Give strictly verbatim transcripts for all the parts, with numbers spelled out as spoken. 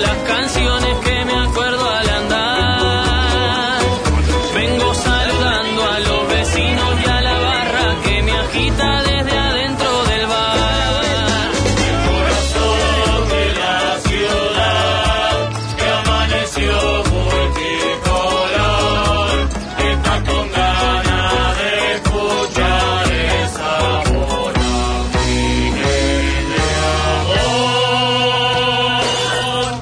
las canciones que me acuerdo al andar. Vengo saludando a los vecinos y a la barra que me agita desde adentro del bar. El corazón de la ciudad que amaneció multicolor está con ganas de escuchar esa voz de amor.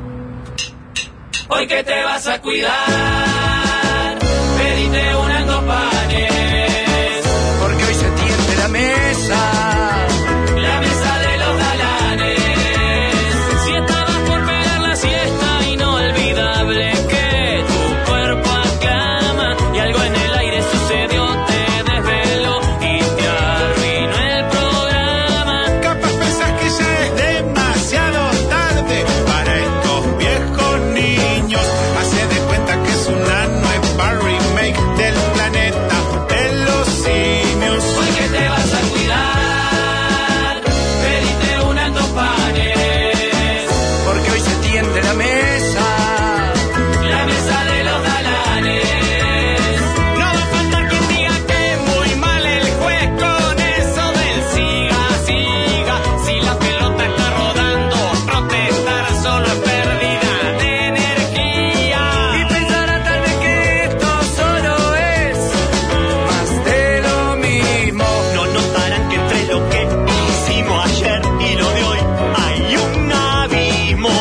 Hoy que te vas a cuidar, pedite una en dos panes, porque hoy se tiende la mesa, la mesa de los galanes. Si estabas por pegar la siesta, inolvidable que tu cuerpo aclama y algo en el aire sucedió, te desveló y te arruinó el programa. capaz pensás que ya es demasiado tarde para estos viejos niños. Hace de cuenta que es una nueva remake del planeta de los simios. Hoy que te vas a cuidar, pedite una en dos panes, Porque hoy se tiende la mesa, la mesa de los galanes. no va a faltar quien diga que muy mal el juez con eso del siga, siga. Si la pelota está rodando, protestar solo es pérdida de energía. Y pensará tal vez que esto solo es más de lo mismo. No notarán que entre lo que hicimos ayer y lo de hoy hay un abismo.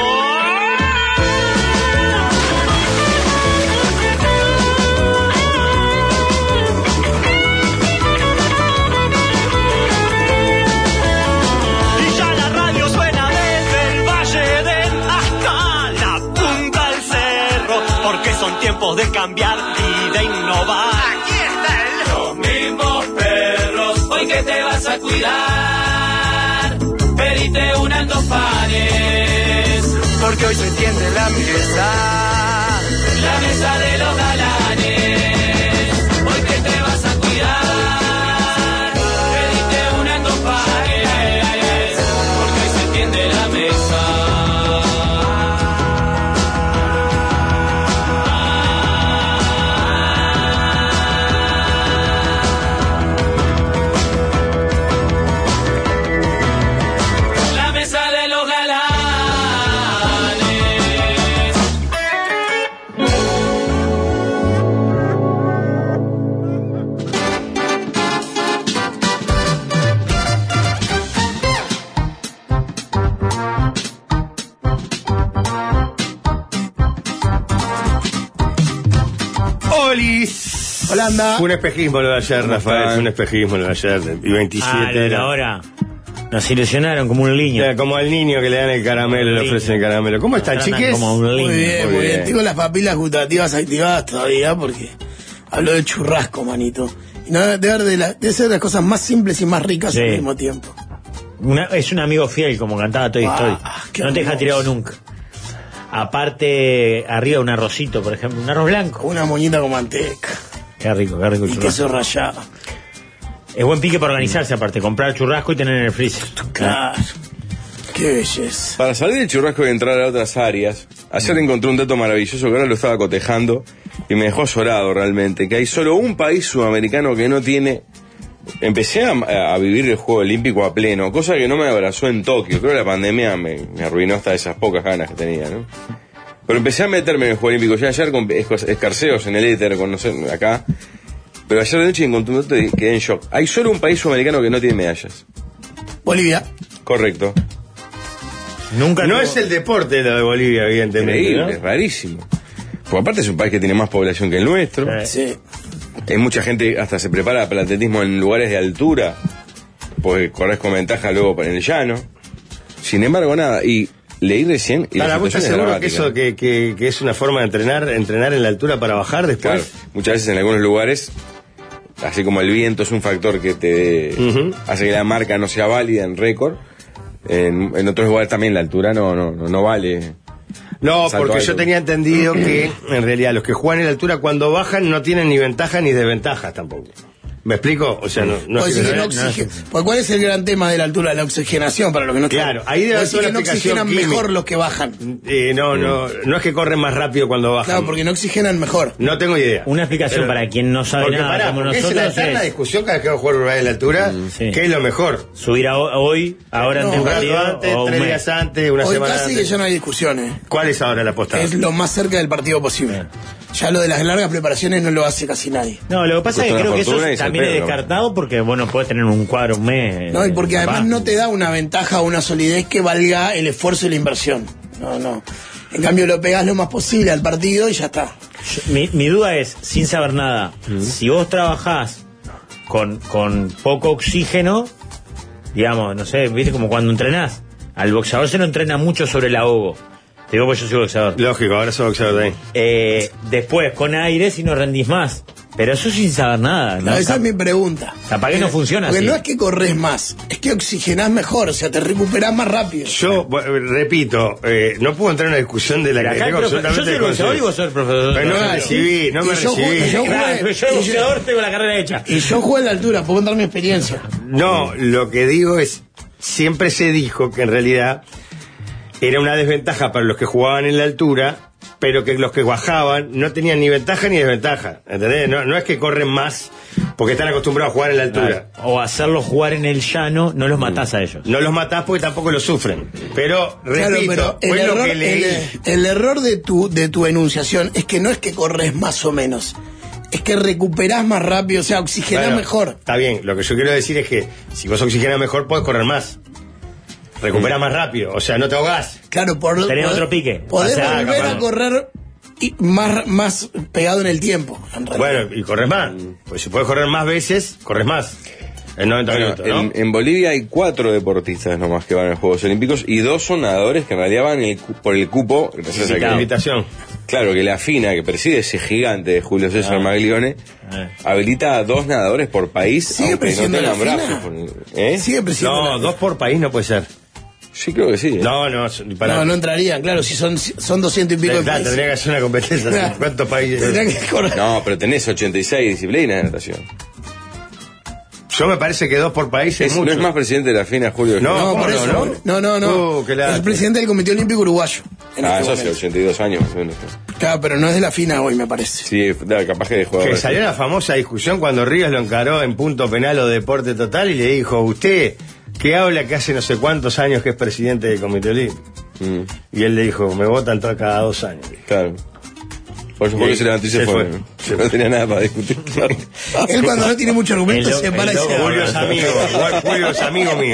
Y ya la radio suena desde el Valle del hasta la punta del cerro, porque son tiempos de cambiar y de innovar. Aquí está el... Los mismos perros, hoy que te vas a cuidar, pedite una en dos panes, Porque hoy se tiende la mesa, la mesa de los galanes. Hoy que te vas a cuidar, pedite una en dos panes, porque hoy se tiende la mesa. La mesa de los galanes. Olis. Holanda. Fue un espejismo lo de ayer, Rafael. Fue un espejismo lo de ayer. Y veintisiete Ah, lo de era. la hora. Nos ilusionaron como un niño. O sea, como al niño que le dan el caramelo, le ofrecen el caramelo. ¿Cómo están, Nos tratan chiques? como un niño. Muy bien, Muy muy bien. bien. Tengo las papilas gustativas activadas todavía porque habló de churrasco, manito. Y nada, de, ver de, la, de ser de las cosas más simples y más ricas Sí. al mismo tiempo. Una- es un amigo fiel, como cantaba Toy Ah, Story. qué No te deja hermoso. tirado nunca. Aparte, arriba un arrocito, por ejemplo, un arroz blanco. Una moñita con manteca Qué rico, qué rico el y churrasco. queso rallado. Es buen pique para organizarse, aparte, comprar churrasco y tener en el freezer. Claro. Qué belleza. Para salir del churrasco y entrar a otras áreas, ayer encontré un dato maravilloso que ahora lo estaba cotejando y me dejó llorado realmente, que hay solo un país sudamericano que no tiene... Empecé a, a vivir el Juego Olímpico a pleno, cosa que no me abrazó en Tokio. Creo que la pandemia me, me arruinó hasta esas pocas ganas que tenía, ¿no? Pero empecé a meterme en el Juego Olímpico. Ya ayer con escos- escarceos en el éter, con no sé, acá. Pero ayer de noche encontré un dato y quedé en shock. Hay solo un país sudamericano que no tiene medallas. Bolivia. Correcto. Nunca No tuvo- es el deporte lo de Bolivia, evidentemente. Increíble, ¿no? es rarísimo. Porque aparte es un país que tiene más población que el nuestro. Sí. Hay mucha gente hasta se prepara para el atletismo en lugares de altura, porque corres con ventaja luego en el llano. Sin embargo, nada. Y leí recién. Y la Para, ¿vos estás situación es seguro que dramática. eso que, que, que es una forma de entrenar, entrenar en la altura para bajar Claro, después? muchas veces en algunos lugares, así como el viento es un factor que te Ujú. hace que la marca no sea válida en récord, en, en otros lugares también la altura no, no, no, no vale. No, Salto porque alto. yo tenía entendido que en realidad los que juegan en la altura cuando bajan no tienen ni ventajas ni desventajas tampoco. ¿Me explico? O sea, no, no Pues es que sí, no- no oxige- pues ¿cuál es el gran tema de la altura? La oxigenación, para los que no Claro, están- ahí debe Vos haber decís una que no explicación oxigenan química. mejor los que bajan. Eh, no, no, no es que corren más rápido cuando bajan. Claro, porque no oxigenan mejor. No tengo idea. Una explicación Pero- para quien no sabe Porque nada pará, como porque esa nosotros es la eterna es discusión cada vez que va a jugar Uruguay en la altura, sí. ¿qué es lo mejor? subir a ho- hoy, ahora No, antes Un del rato partido antes, o un tres mes. días antes, una Hoy semana casi antes. que ya no hay discusiones. ¿Cuál es ahora la apostada? Es lo más cerca del partido posible. Ya lo de las largas preparaciones no lo hace casi nadie. No, lo que pasa es que Costó creo una que eso fortuna y también es se pedo, ¿no? descartado porque, bueno, puedes tener un cuadro un mes. No, y porque eh, además capaz. no te da una ventaja o una solidez que valga el esfuerzo y la inversión. No, no. En cambio lo pegás lo más posible al partido y ya está. Yo- Mi, mi duda es, sin saber nada, si vos trabajás con, con poco oxígeno, digamos, no sé, viste como cuando entrenás, al boxeador se lo entrena mucho sobre el ahogo. Te digo porque yo soy boxeador. Lógico, ahora soy boxeador también. Eh, después, con aire, si no rendís más. Pero eso sin saber nada. No, ¿no? esa es mi pregunta. Capaz que no funciona Porque así. no es que corres más, es que oxigenás mejor, o sea, te recuperás más rápido. Yo, bueno, repito, eh, no puedo entrar en una discusión de la Pero que acá el tengo profe- yo absolutamente soy el boxeador y conocimiento. vos sos el profesor. Pero no me Claro. recibí, no me Y yo recibí. jugué- yo Claro, jugué- yo el y yo- boxeador tengo la carrera hecha. Y yo juego en la altura, puedo contar mi experiencia. No, lo que digo es, siempre se dijo que en realidad era una desventaja para los que jugaban en la altura, pero que los que bajaban no tenían ni ventaja ni desventaja, ¿entendés? No, no es que corren más porque están acostumbrados a jugar en la altura. O hacerlos jugar en el llano, no los matás a ellos. No los matás porque tampoco los sufren. Pero, Claro, repito, pero el fue lo error, que leí. el, el error de tu, de tu enunciación es que no es que corres más o menos, es que recuperás más rápido, o sea, oxigenás Bueno, mejor. Está bien, lo que yo quiero decir es que si vos oxigenás mejor, podés correr más. Recuperás más rápido, o sea, no te ahogás. Claro, por Tenés podés- otro pique. Podés O sea, volver capaz. a correr y más, más pegado en el tiempo. En realidad. Bueno, y corres más. Pues si puedes correr más veces, corres más. En noventa Bueno, minutos, ¿no? en, en Bolivia hay cuatro deportistas nomás que van a los Juegos Olímpicos y dos son nadadores que en realidad van el cu- por el cupo, gracias a La que, invitación. claro, que la FINA, que preside ese gigante de Julio César Maglione, Ah. habilita a dos nadadores por país, ¿Sigue aunque no presidiendo la tengan FINA? brazos. ¿Eh? Sigue presidiendo No, la- dos por país no puede ser. Sí, creo que sí. ¿eh? No, no, para. No, no entrarían, claro, si son, son doscientos y pico de Claro, países. tendría que hacer una competencia. Claro. ¿Cuántos países? Tendrían que correr. No, pero tenés ochenta y seis disciplinas de natación. Yo me parece que dos por país es, Es- mucho. no es más presidente de la FINA, Julio. No, No, ¿cómo por no, eso. no? No, no, no. Uh, qué es lástima. el presidente del Comité Olímpico Uruguayo. en Ah, este eso hace momento. ochenta y dos años más o menos. Claro, pero no es de la FINA hoy, me parece. Sí, da, capaz que de jugador. Que salió la famosa discusión cuando Ríos lo encaró en punto penal o deporte total y le dijo, usted, que habla que hace no sé cuántos años que es presidente del Comité Olímpico. Mm, Y él le dijo, me votan todo cada dos años. claro. Por eso Julio se levantó y se, Se fue. fue. ¿no? Se No tenía nada para discutir. Claro. Él cuando no tiene mucho argumento El- se para y el- se va. Julio es amigo, igual Julio es amigo mío.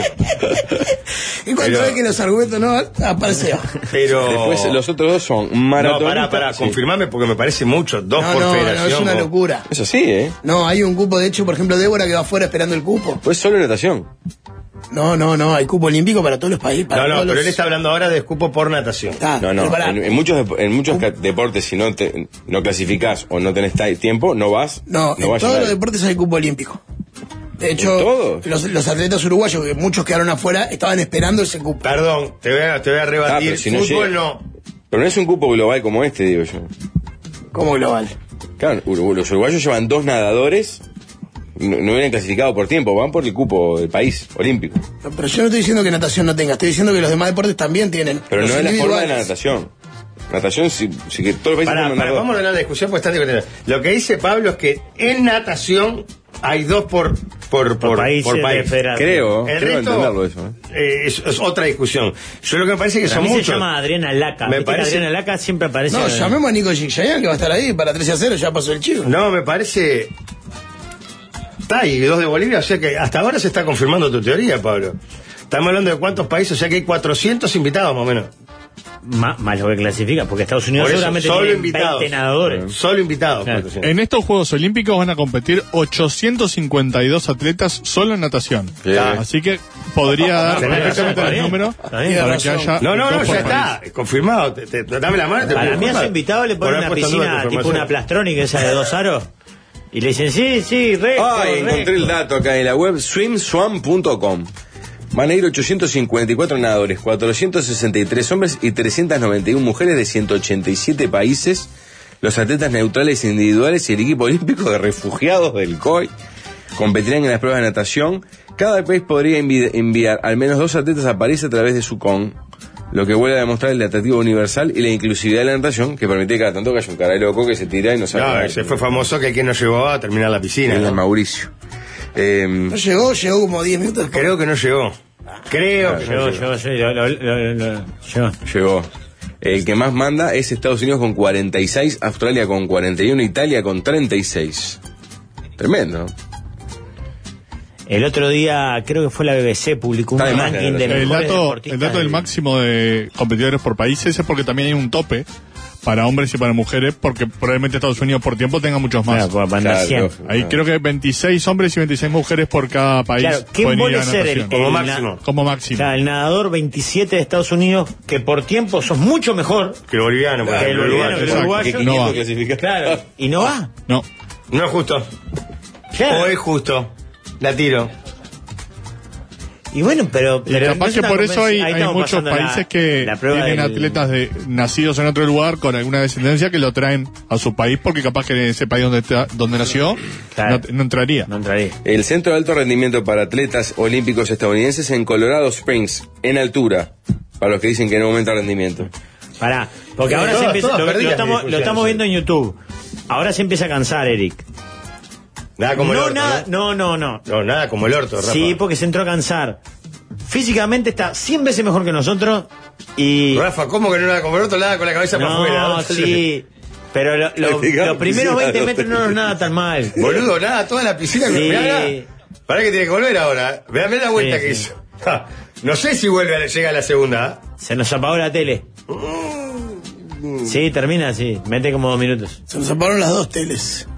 Y cuando Pero- ve que los argumentos no aparece. Pero... Después los otros dos son No, maratonistas. pará, pará, Sí. confirmame porque me parece mucho. Dos No, por no, no, federación. es una vos. locura. Eso sí, ¿eh? No, hay un cupo, de hecho, por ejemplo, Débora que va afuera esperando el cupo. Pues solo natación. No, no, no, hay cupo olímpico para todos los países. Para No, no, todos pero los- él está hablando ahora de escupo por natación. Ah, No, no. pero pará. En, en muchos dep- en muchos ca- deportes, si no te, no clasificás o no tenés ta- tiempo, no vas. No, en vas a todos nadie. los deportes hay cupo olímpico. De hecho, ¿En todos? los, los atletas uruguayos, que muchos quedaron afuera, estaban esperando ese cupo. Perdón, te voy a, te voy a Ah, rebatir. pero si no Fútbol llega- no. Pero no es un cupo global como este, digo yo. Como global. Claro, Uru- los uruguayos llevan dos nadadores, no, no vienen clasificados por tiempo, van por el cupo del país olímpico. No, pero yo no estoy diciendo que natación no tenga, estoy diciendo que los demás deportes también tienen. Pero Los no es la forma de la individuales. natación. Natación, sí, sí que todos los países Pará, pueden pará, nadar vamos a dos. ganar la discusión porque está divertida. Lo que dice Pablo es que en natación hay dos por, por, por, países por de país. federación. Creo, El creo resto entenderlo eso. ¿eh? eh, es, es otra discusión. Yo lo que me parece que Para son mí muchos. se llama Adriana Laca. Me Viste que parece- Adriana Laca siempre aparece. No, llamemos a Nico Gignayan que va a estar ahí para tres a cero, ya pasó el chivo. No, me parece. Está ahí, dos de Bolivia, o sea que hasta ahora se está confirmando tu teoría, Pablo. Estamos hablando de cuántos países, o sea que hay cuatrocientos invitados más o menos. Más, más lo que clasifica, porque Estados Unidos Por eso, seguramente solo tiene invitados. veinte nadadores. Solo invitados. Claro. cuatrocientos. En estos Juegos Olímpicos van a competir ochocientos cincuenta y dos atletas solo en natación. Bien. Así que podría dar Tenés perfectamente razón, el está número bien, está bien. para Tienes que razón. haya. No, no, no, dos por ya país. está, confirmado. Te, te- te- dame la mano. te Para puedo mí a su confirmar. invitado le Por ponen haber una puesto en duda piscina tu tipo información. una plastrónica esa de dos aros. Y le dicen, sí, sí, récord, Ay, encontré récord. el dato acá en la web swimswam punto com. Van a ir ochocientos cincuenta y cuatro nadadores, cuatrocientos sesenta y tres hombres y trescientas noventa y una mujeres de ciento ochenta y siete países, los atletas neutrales individuales y el equipo olímpico de refugiados del C O I. competirían en las pruebas de natación. Cada país podría envi- enviar al menos dos atletas a París a través de su C O N, lo que vuelve a demostrar el atractivo universal y la inclusividad de la natación, que permite que cada tanto que haya un cara de loco que se tira y no sabe No, nadar. ese fue famoso que el que no llegó a terminar la piscina. Es ¿no? Mauricio. Eh, No llegó, llegó como diez minutos después. Creo que no llegó. Creo que Yo, no yo, llegó. yo, lo- lo- lo- lo- yo. llegó. El que más manda es Estados Unidos con cuarenta y seis, Australia con cuarenta y uno, Italia con treinta y seis. Tremendo, ¿no? El otro día, creo que fue la B B C, publicó un Está de más, ranking de el El mejores dato, deportistas el dato del del- máximo de competidores por países es porque también hay un tope para hombres y para mujeres, porque probablemente Estados Unidos por tiempo tenga muchos más. Claro, para mandar Claro, cien. lógico. Ahí creo que veintiséis hombres y veintiséis mujeres por cada país. Claro, ¿quién pueden ir vuelve a a ser el, natación. Como el máximo. na- Como máximo. Claro, el nadador veintisiete de Estados Unidos, que por tiempo sos mucho mejor Que el boliviano, por que el ejemplo, boliviano, que el exacto. uruguayo. Que no va. clasificar. Claro, y no va. No. No es justo. Claro. O es justo. La tiro. Y bueno, pero... Y pero capaz no es que una por eso hay, competencia- ahí hay estamos muchos pasando la- países que la prueba tienen del- atletas de, nacidos en otro lugar con alguna descendencia que lo traen a su país porque capaz que en ese país donde, está- donde nació Claro. no, no entraría. No entraría. El Centro de Alto Rendimiento para Atletas Olímpicos Estadounidenses en Colorado Springs, en altura, para los que dicen que no aumenta el rendimiento. Pará, porque ahora Todas- se empieza... todas Lo, lo perdidas estamos, mis lo estamos viendo en YouTube. Ahora se empieza a cansar, Eric. Nada como el No, orto, nada... ¿no? No, no, no. No, nada como el orto, Rafa. Sí, porque se entró a cansar. Físicamente está cien veces mejor que nosotros y... Rafa, ¿cómo que no nada como el orto? Nada con la cabeza para afuera. No, sí. Pero lo- lo- Practicamos los primeros piscina, veinte no metros no nos nada tan mal. Boludo, nada, toda la piscina. Sí. Mirá, mirá. Pará que tiene que volver ahora. Vean la vuelta Sí, que sí. hizo. Ja, no sé si vuelve a llega a la segunda. ¿eh? Se nos apagó la tele. Sí, termina así. Mete como dos minutos. Se nos apagaron las dos teles.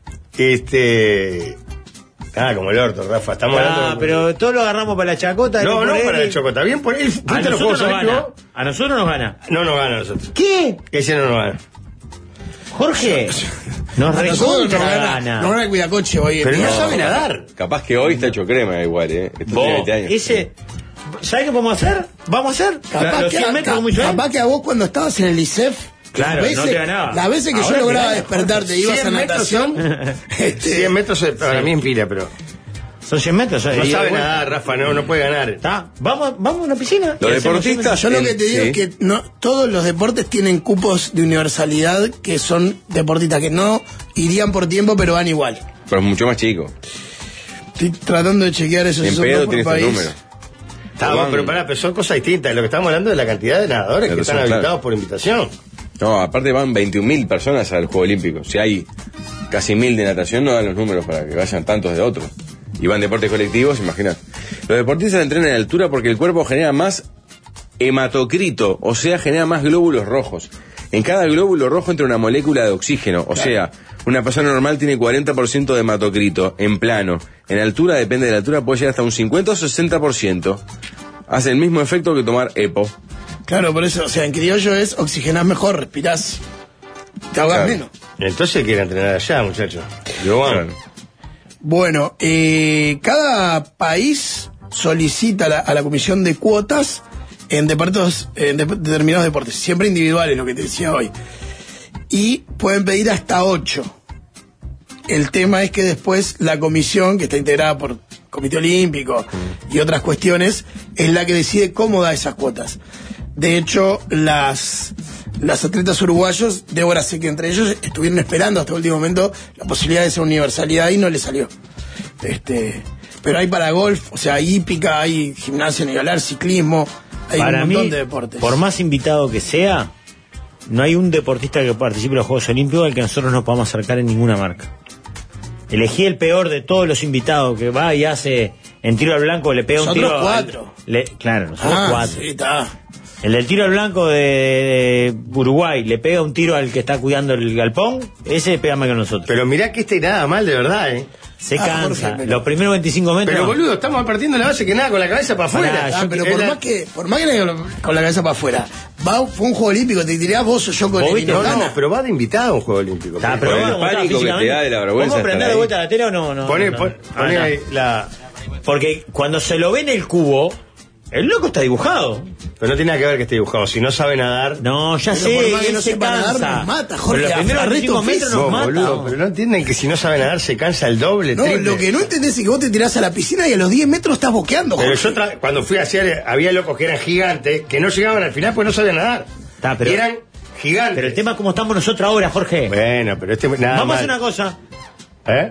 Este. Nada como el orto, Rafa. Estamos Ah, hablando. pero todo lo agarramos para la chacota. No, por no él para y- el Chocota. Bien por él. A ¿Fuiste a los nosotros Juegos nos gana. Olímpicos? A nosotros nos gana. No nos gana a nosotros. ¿Qué? Ese no nos gana. Jorge. Nos A nosotros nos recontra gana, gana. nos gana el Cuidacoche hoy. en Pero no día. sabe nadar. Capaz que hoy está hecho crema igual, ¿eh? Esto tiene Vos, veinte años. ese... ¿Sabes qué podemos hacer? Vamos a hacer. Capaz los que, cien a, metros ca- como hizo él. capaz que a vos cuando estabas en el I C E F, Claro, las veces, no te ganaba. las veces que Ahora yo te lograba gana, despertarte y ibas a cien metros natación, este, cien metros es para mí en pila, pero. Son cien metros. No ida y sabe vuelta. nadar, Rafa, no, no puede ganar. Está. Vamos, vamos a una piscina. Los Y hacemos cien deportistas- yo lo el- que te digo sí. es que no todos los deportes tienen cupos de universalidad que son deportistas que no irían por tiempo pero van igual. Pero es mucho más chico. Estoy tratando de chequear esos En son pedo dos por tiene este país. número. Estamos, Juan. pero pará, pero son cosas distintas. Lo que estamos hablando es la cantidad de nadadores Pero que están son, claro. habilitados por invitación. No, aparte van veintiún mil personas al Juego Olímpico. Si hay casi mil de natación, no dan los números para que vayan tantos de otros. Y van deportes colectivos, imagínate. Los deportistas entrenan en altura porque el cuerpo genera más hematocrito, o sea, genera más glóbulos rojos. En cada glóbulo rojo entra una molécula de oxígeno, o sea, una persona normal tiene cuarenta por ciento de hematocrito en plano. En altura, depende de la altura, puede llegar hasta un cincuenta o sesenta por ciento. Hace el mismo efecto que tomar EPO. Claro, por eso, o sea, en criollo es oxigenás mejor, respirás, te ahogas Claro. menos. Entonces quiere entrenar allá, muchachos. Yo, bueno. Claro. Bueno, eh, cada país solicita la- a la comisión de cuotas en departos, en de- determinados deportes, siempre individuales, lo que te decía hoy. Y pueden pedir hasta ocho. El tema es que después la comisión, que está integrada por Comité Olímpico y otras cuestiones, es la que decide cómo da esas cuotas. De hecho, las, las atletas uruguayos, Débora sé que entre ellos estuvieron esperando hasta el último momento la posibilidad de esa universalidad y no le salió. Este, pero hay para golf, o sea, hay hípica, hay gimnasia nivelar, ciclismo, hay Para un montón mí, de deportes. por más invitado que sea, no hay un deportista que participe en los Juegos Olímpicos al que nosotros no podamos acercar en ninguna marca. Elegí el peor de todos los invitados que va y hace en tiro al blanco, le pega un Nosotros tiro. al- cuatro. le- claro, nosotros Ah, cuatro. sí, está. El del tiro al blanco de, de Uruguay le pega un tiro al que está cuidando el galpón, ese pega más que nosotros. Pero mirá que este nada mal, de verdad, ¿eh? Se Ah, cansa. Jorge, pero- Los primeros veinticinco metros. Pero boludo, estamos partiendo la base que nada con la cabeza para afuera. Pará, Ah, yo pero que- por era- más que, por más que le- con la cabeza para afuera, va, fue un juego olímpico, te tirás vos o yo con Vos el viste, No, Inocana. no, pero va de invitado a un juego olímpico. Está, Por pero el vamos a mostrar pánico que te físicamente. da de la vergüenza ¿Podemos estar prender de ahí. vuelta la tele o no? no Poné, no, pon- no. poné Ah, no. ahí la. Porque cuando se lo ve en el cubo, El loco está dibujado. Pero no tiene nada que ver que esté dibujado. Si no sabe nadar... No, ya Pero sé, por más que él no se sepa nadar, cansa. nos mata, Jorge, Pero los a primeros Ferreto veinticinco metros nos No, mata. boludo, pero no entienden que si no sabe nadar se cansa el doble, No, triple. lo que no entendés es que vos te tirás a la piscina y a los diez metros estás boqueando, Pero Jorge. yo tra- cuando fui a hacer, había locos que eran gigantes, que no llegaban al final porque no sabían nadar. Está, pero- Y eran gigantes. Pero el tema es como estamos nosotros ahora, Jorge. Bueno, pero este nada Vamos a mal. hacer una cosa. ¿Eh?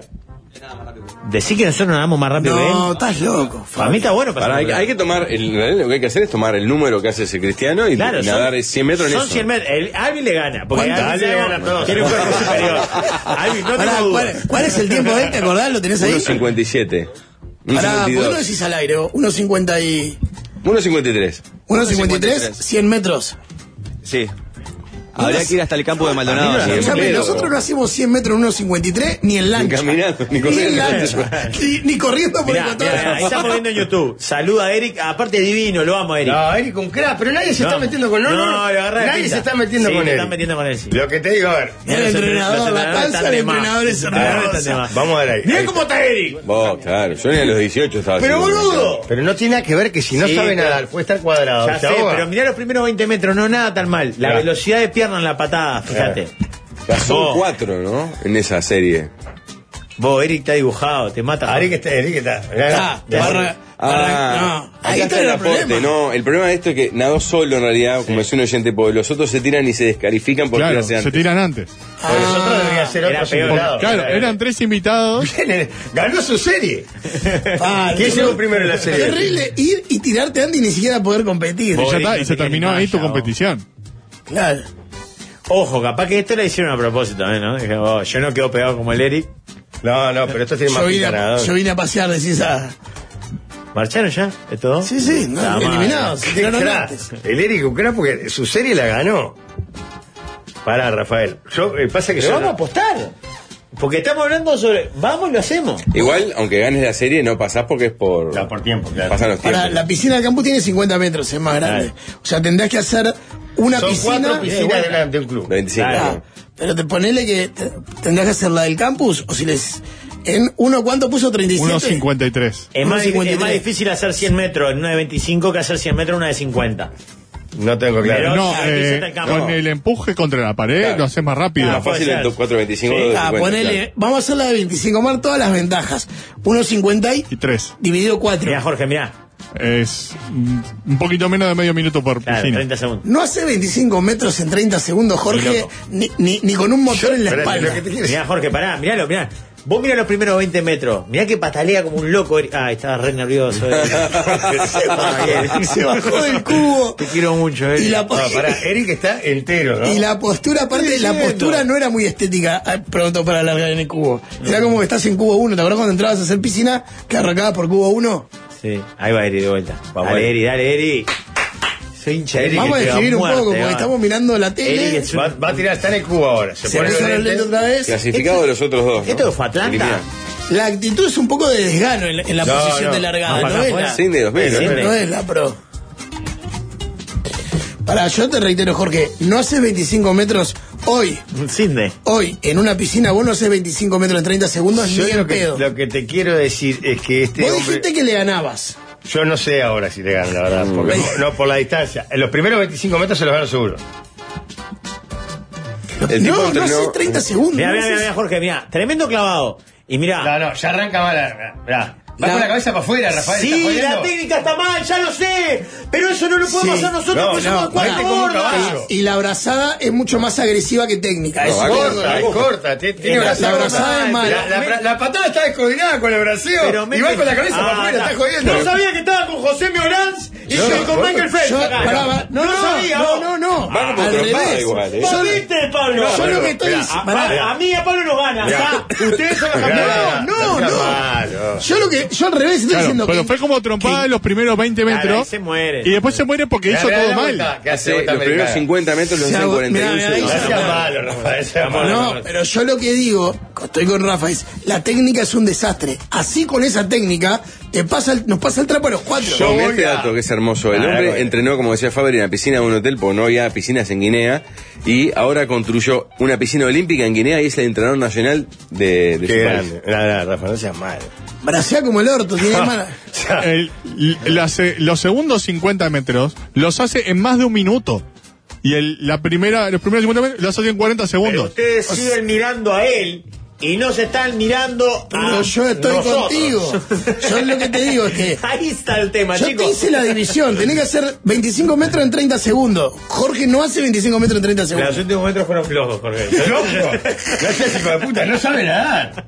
Decir que nosotros nadamos más rápido que No, él. estás loco. Para mí está bueno. Pará, hay, hay que tomar, el, en realidad lo que hay que hacer es tomar el número que hace ese cristiano y, Claro, y son- nadar cien metros en Son eso. cien metros. El, Alvin le gana. Porque ¿Cuánto? Alvin Alvin le sabemos- gana a todos. tiene un cuerpo superior. Alvin, no Pará, tengo duda. ¿cuál, cuál es el tiempo de él? ¿Te acordás? ¿Lo tenés ahí? uno cincuenta y siete. Pará, ¿por qué no 1.52. decís al aire? uno cincuenta y... uno cincuenta y tres. uno cincuenta y tres, cien metros. Sí. Habría que ir hasta el campo de Maldonado. A mí no sí. me Escuchame, pedo. nosotros no hacemos cien metros en uno cincuenta y tres ni en lancha. caminando, ni Ni corriendo. en lancha. ni, ni corriendo por Mirá, el mirá, mirá, ahí estamos viendo en YouTube. Saluda a Eric. Aparte divino, lo amo a Eric. No, Eric un crack, pero nadie se No. está metiendo con no, No, no, le agarré la nadie pinta. se está metiendo Sí, con te él. están metiendo con él, sí. Lo que te digo, a ver, El Los entrenador, los la entrenadores panza están del de más. entrenador es Los entrenadores están de hermosa. más. vamos a ver ahí. Mirá ahí. cómo está Eric. Vos, claro, yo ni a los dieciocho estaba Pero así. boludo. Pero no tiene nada que ver que si no Sí, sabe pero- nadar, puede estar cuadrado. Ya se sé, ahoga. pero mirá los primeros veinte metros, no nada tan mal. La Ya. velocidad de pierna en la patada, fíjate. Ya son Vos. cuatro, ¿no? En esa serie. Vos, Eric está dibujado, te mata. Eric está, Eric está. Ah, barra- barra- no, ahí acá está está el el aporte. problema. No, el problema de esto es que nadó solo en realidad, como decía un oyente, porque los otros se tiran y se descalifican por Claro, tirarse se antes. tiran antes. Por nosotros debería ser era otro peor. invitado. Claro, eran tres invitados. Ganó su serie. Ah, ¿Quién no, llegó no. primero en la serie? Terrible ir y tirarte antes y ni siquiera poder competir. Y ya Eric, está, no y te se queda terminó ni ahí tu malla, vos. competición. Claro. Ojo, capaz que esto lo hicieron a propósito, ¿eh? ¿no? Dije, oh, yo no quedo pegado como el Eric. No, no, pero esto tiene Yo más vine, pinta a, ganador. yo vine a pasear, decís a... ¿Marcharon ya? ¿Es todo? Sí, sí, no, Está mal. eliminados. se Qué tiraron crack. antes. El Eric un crack porque su serie la ganó. Pará, Rafael. Yo, eh, pasa que Pero yo vamos a no- apostar. Porque estamos hablando sobre. Vamos y lo hacemos. Igual, aunque ganes la serie, no pasás porque es por. Claro, por tiempo, claro. Pasan los tiempos. Ahora, la piscina del campus tiene cincuenta metros, es más grande. O sea, tendrás que hacer una Son piscina... cuatro piscinas de, una- de un club. De veinticinco. Claro. ¿no? Pero te ponele que te- tendrás que hacer la del campus, o si les... En uno, ¿cuánto puso? ¿treinta y siete? uno cincuenta y tres. Es más, uno cincuenta y es más tres. difícil hacer cien metros en una de veinticinco que hacer cien metros en una de cincuenta. No tengo claro. Pero- No, ya, aquí eh, está el campo. con el empuje contra la pared Claro. lo haces más rápido. Más fácil puede el ser. cuatro veinticinco. Sí. Ah, ponele, vamos a hacer la de veinticinco, mar todas las ventajas. uno cincuenta y Y tres. dividido cuatro. Mirá, Jorge, mirá. Es mm, un poquito menos de medio minuto por Claro, piscina. treinta segundos. No hace veinticinco metros en treinta segundos, Ni Jorge, loco. ni, ni, ni con un motor en la Espérate, espalda. lo que te quiero Mirá, Jorge, pará, miralo, mirá. Vos mirá los primeros veinte metros. Mirá que patalea como un loco. Eric. Ay, estaba re nervioso. Eric. Ay, Se bajó del cubo. Te quiero mucho, Eric. Y la, No, pará, Eric está entero, ¿no? y la postura, aparte, la diciendo? postura no era muy estética ah, pronto para alargar en el cubo. Era como que estás en cubo uno. ¿Te acuerdas cuando entrabas a hacer piscina que arrancabas por cubo uno? Sí, ahí va Eri de vuelta. Vamos, dale, Eri. Eri, dale, Eri. Soy hincha de Eri. Vamos a que te va describir un muerte, poco, porque va. estamos mirando la tele. Eri es un- Va, va a tirar, está en el cubo ahora. Se, Se pone puso los los lentes lentes. otra vez. Clasificado de los otros dos. ¿no? ¿Esto fue Atlanta? Eliminado. La actitud es un poco de desgano en la, en la No, posición no. de largada, No, no, para acá es afuera. la, Sin de dos mil, Sí, ¿no? sí. no es la pro. Para, yo te reitero, Jorge, no haces veinticinco metros hoy, Un Sidney. hoy, en una piscina, vos no haces veinticinco metros en treinta segundos Yo ni en lo que, pedo. lo que te quiero decir es que este Vos hombre... dijiste que le ganabas. Yo no sé ahora si le gano, la verdad. Porque Mm. no, no por la distancia. En los primeros veinticinco metros se los gano seguro. El tipo No, no entrenó- haces treinta segundos. Mirá, no mirá, mirá, haces- mirá, Jorge, mirá. Tremendo clavado. Y mirá. No, no, ya arranca mal. Mirá, mirá. Va La- con la cabeza para afuera, Rafael. Sí, ¿estás la jodiendo? técnica está mal, ya lo sé. Pero eso no lo podemos Sí. hacer nosotros No, porque no, somos cuatro ponete como un gordas. caballo. Y la abrazada es mucho más agresiva que técnica. No, Eso va es con- gordo. Corta, es corta. Tiene tiene La- brazo la corto. abrazada es mala. La, la- la patada está descoordinada con el braceo. Pero y va con la cabeza Ah, para afuera, está. está jodiendo. No sabía que estaba con José Meolanz y No, que con vos- Michael Phelps. Yo, acá. pará, va- no, no, sabía, no, vos. no, no. Va como Al trompada revés. igual, ¿eh? ¿Vos Yo- viste, Pablo? yo lo que estoy Mirá, diciendo- a, pará. a- a mí a Pablo nos gana. Mirá. Ya, ustedes son los Mirá, campeones. No, seas no. malo. Yo lo que, yo al revés estoy Claro, diciendo pero que, fue como trompada en los primeros veinte Claro, ahí metros. se muere. Y después se muere porque Mirá, hizo mirá todo la mal. vuelta que hace Hace vuelta los primeros americana. cincuenta metros los Se hace en hago- cuarenta y mirá, un mirá, ahí No se segundos. seas muere. malo, Rafael. seas malo. no, pero yo lo que digo, estoy con Rafa, es la técnica es un desastre. Así con esa técnica, te pasa el- nos pasa el trapo a los cuatro. Yo Con voy este a- dato que es hermoso. El Claro, hombre bueno. entrenó, como decía Faber, en la piscina de un hotel, porque no había piscinas en Guinea, y ahora construyó una piscina olímpica en Guinea y es el entrenador nacional de, de Qué su grande. país. Nada, nada, Rafa, no seas malo. Bracea como el orto, tiene mala. El- la se- los segundos cincuenta metros los hace en más de un minuto. Y el, la primera, los primeros cincuenta metros los hace en cuarenta Pero segundos. ustedes siguen mirando a él y no se están mirando a Pero yo estoy nosotros. contigo. Yo lo que te digo es que Ahí está el tema, yo chicos. te hice la división, tenés que hacer veinticinco metros en treinta segundos. Jorge no hace veinticinco metros en treinta Los segundos. últimos metros fueron flojos, Jorge. ¡Loco! No seas hijo de puta, no sabe nadar.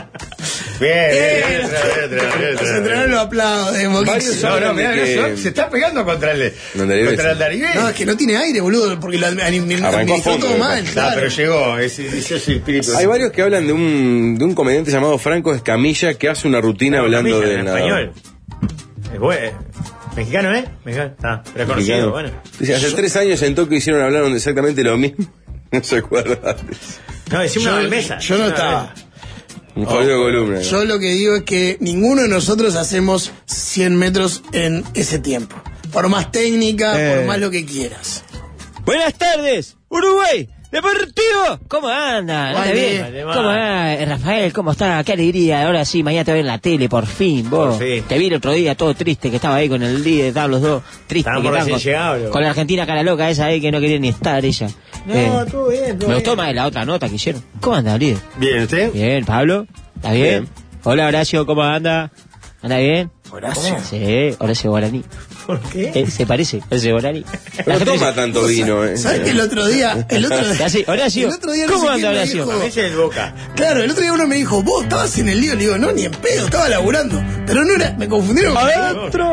Bien, bien, bien, bien, bien, bien, bien, Los bien. entrenadores lo aplauden, Varios Boquín. No, no, hablan mirá, de que- no, se está pegando contra el, Contra el contra el Daribés. Daribés. No, es que no tiene aire, boludo, porque lo admi- admi- Arrancó a administró fondo, todo me mal, parece. No, claro. pero llegó, ese, ese es el espíritu. Hay varios que hablan de un, de un comediante llamado Franco Escamilla que hace una rutina No, hablando Camilla, de en nada. español. Es bueno. Mexicano, ¿eh? Mexicano. Está reconocido, bueno. Dice, hace tres años en Tokio hicieron hablaron de exactamente lo mismo. No se acuerda. No, decimos Yo, una mesa. yo no estaba. Un jodido columna. ¿no? Yo lo que digo es que ninguno de nosotros hacemos cien metros en ese tiempo. Por más técnica, Eh. por más lo que quieras. Buenas tardes, Uruguay Deportivo. ¿Cómo anda? ¿Anda Vale, bien? vale, ¿Cómo vale. anda, Rafael? ¿Cómo está? Qué alegría. Ahora sí, mañana te veo en la tele, por fin, vos. Por fin. Te vi el otro día todo triste, que estaba ahí con el líder, estaban los dos tristes. Estaban que por estaban recién con, llegados, con la Argentina cara loca esa ahí que no quería ni estar ella. No, Eh, todo bien, todo Me gustó bien. más de la otra nota que hicieron. ¿Cómo anda, líder? Bien, ¿usted? Bien, Pablo. ¿Estás bien? Bien. Hola, Horacio, ¿cómo anda? ¿Anda bien? Horacio. Sí, Horacio Guaraní. ¿Por qué? Eh, se parece, Horacio Guaraní. No toma tanto vino, eh. ¿Sabes que el otro día, el otro día, Así, Horacio, el otro día no ¿cómo sé anda, quién me Horacio? dijo- Ese es el Boca. Claro, el otro día uno me dijo, vos estabas en el lío, le digo, no, ni en pedo, estaba laburando. Pero no era, me confundieron. ¡Adentro!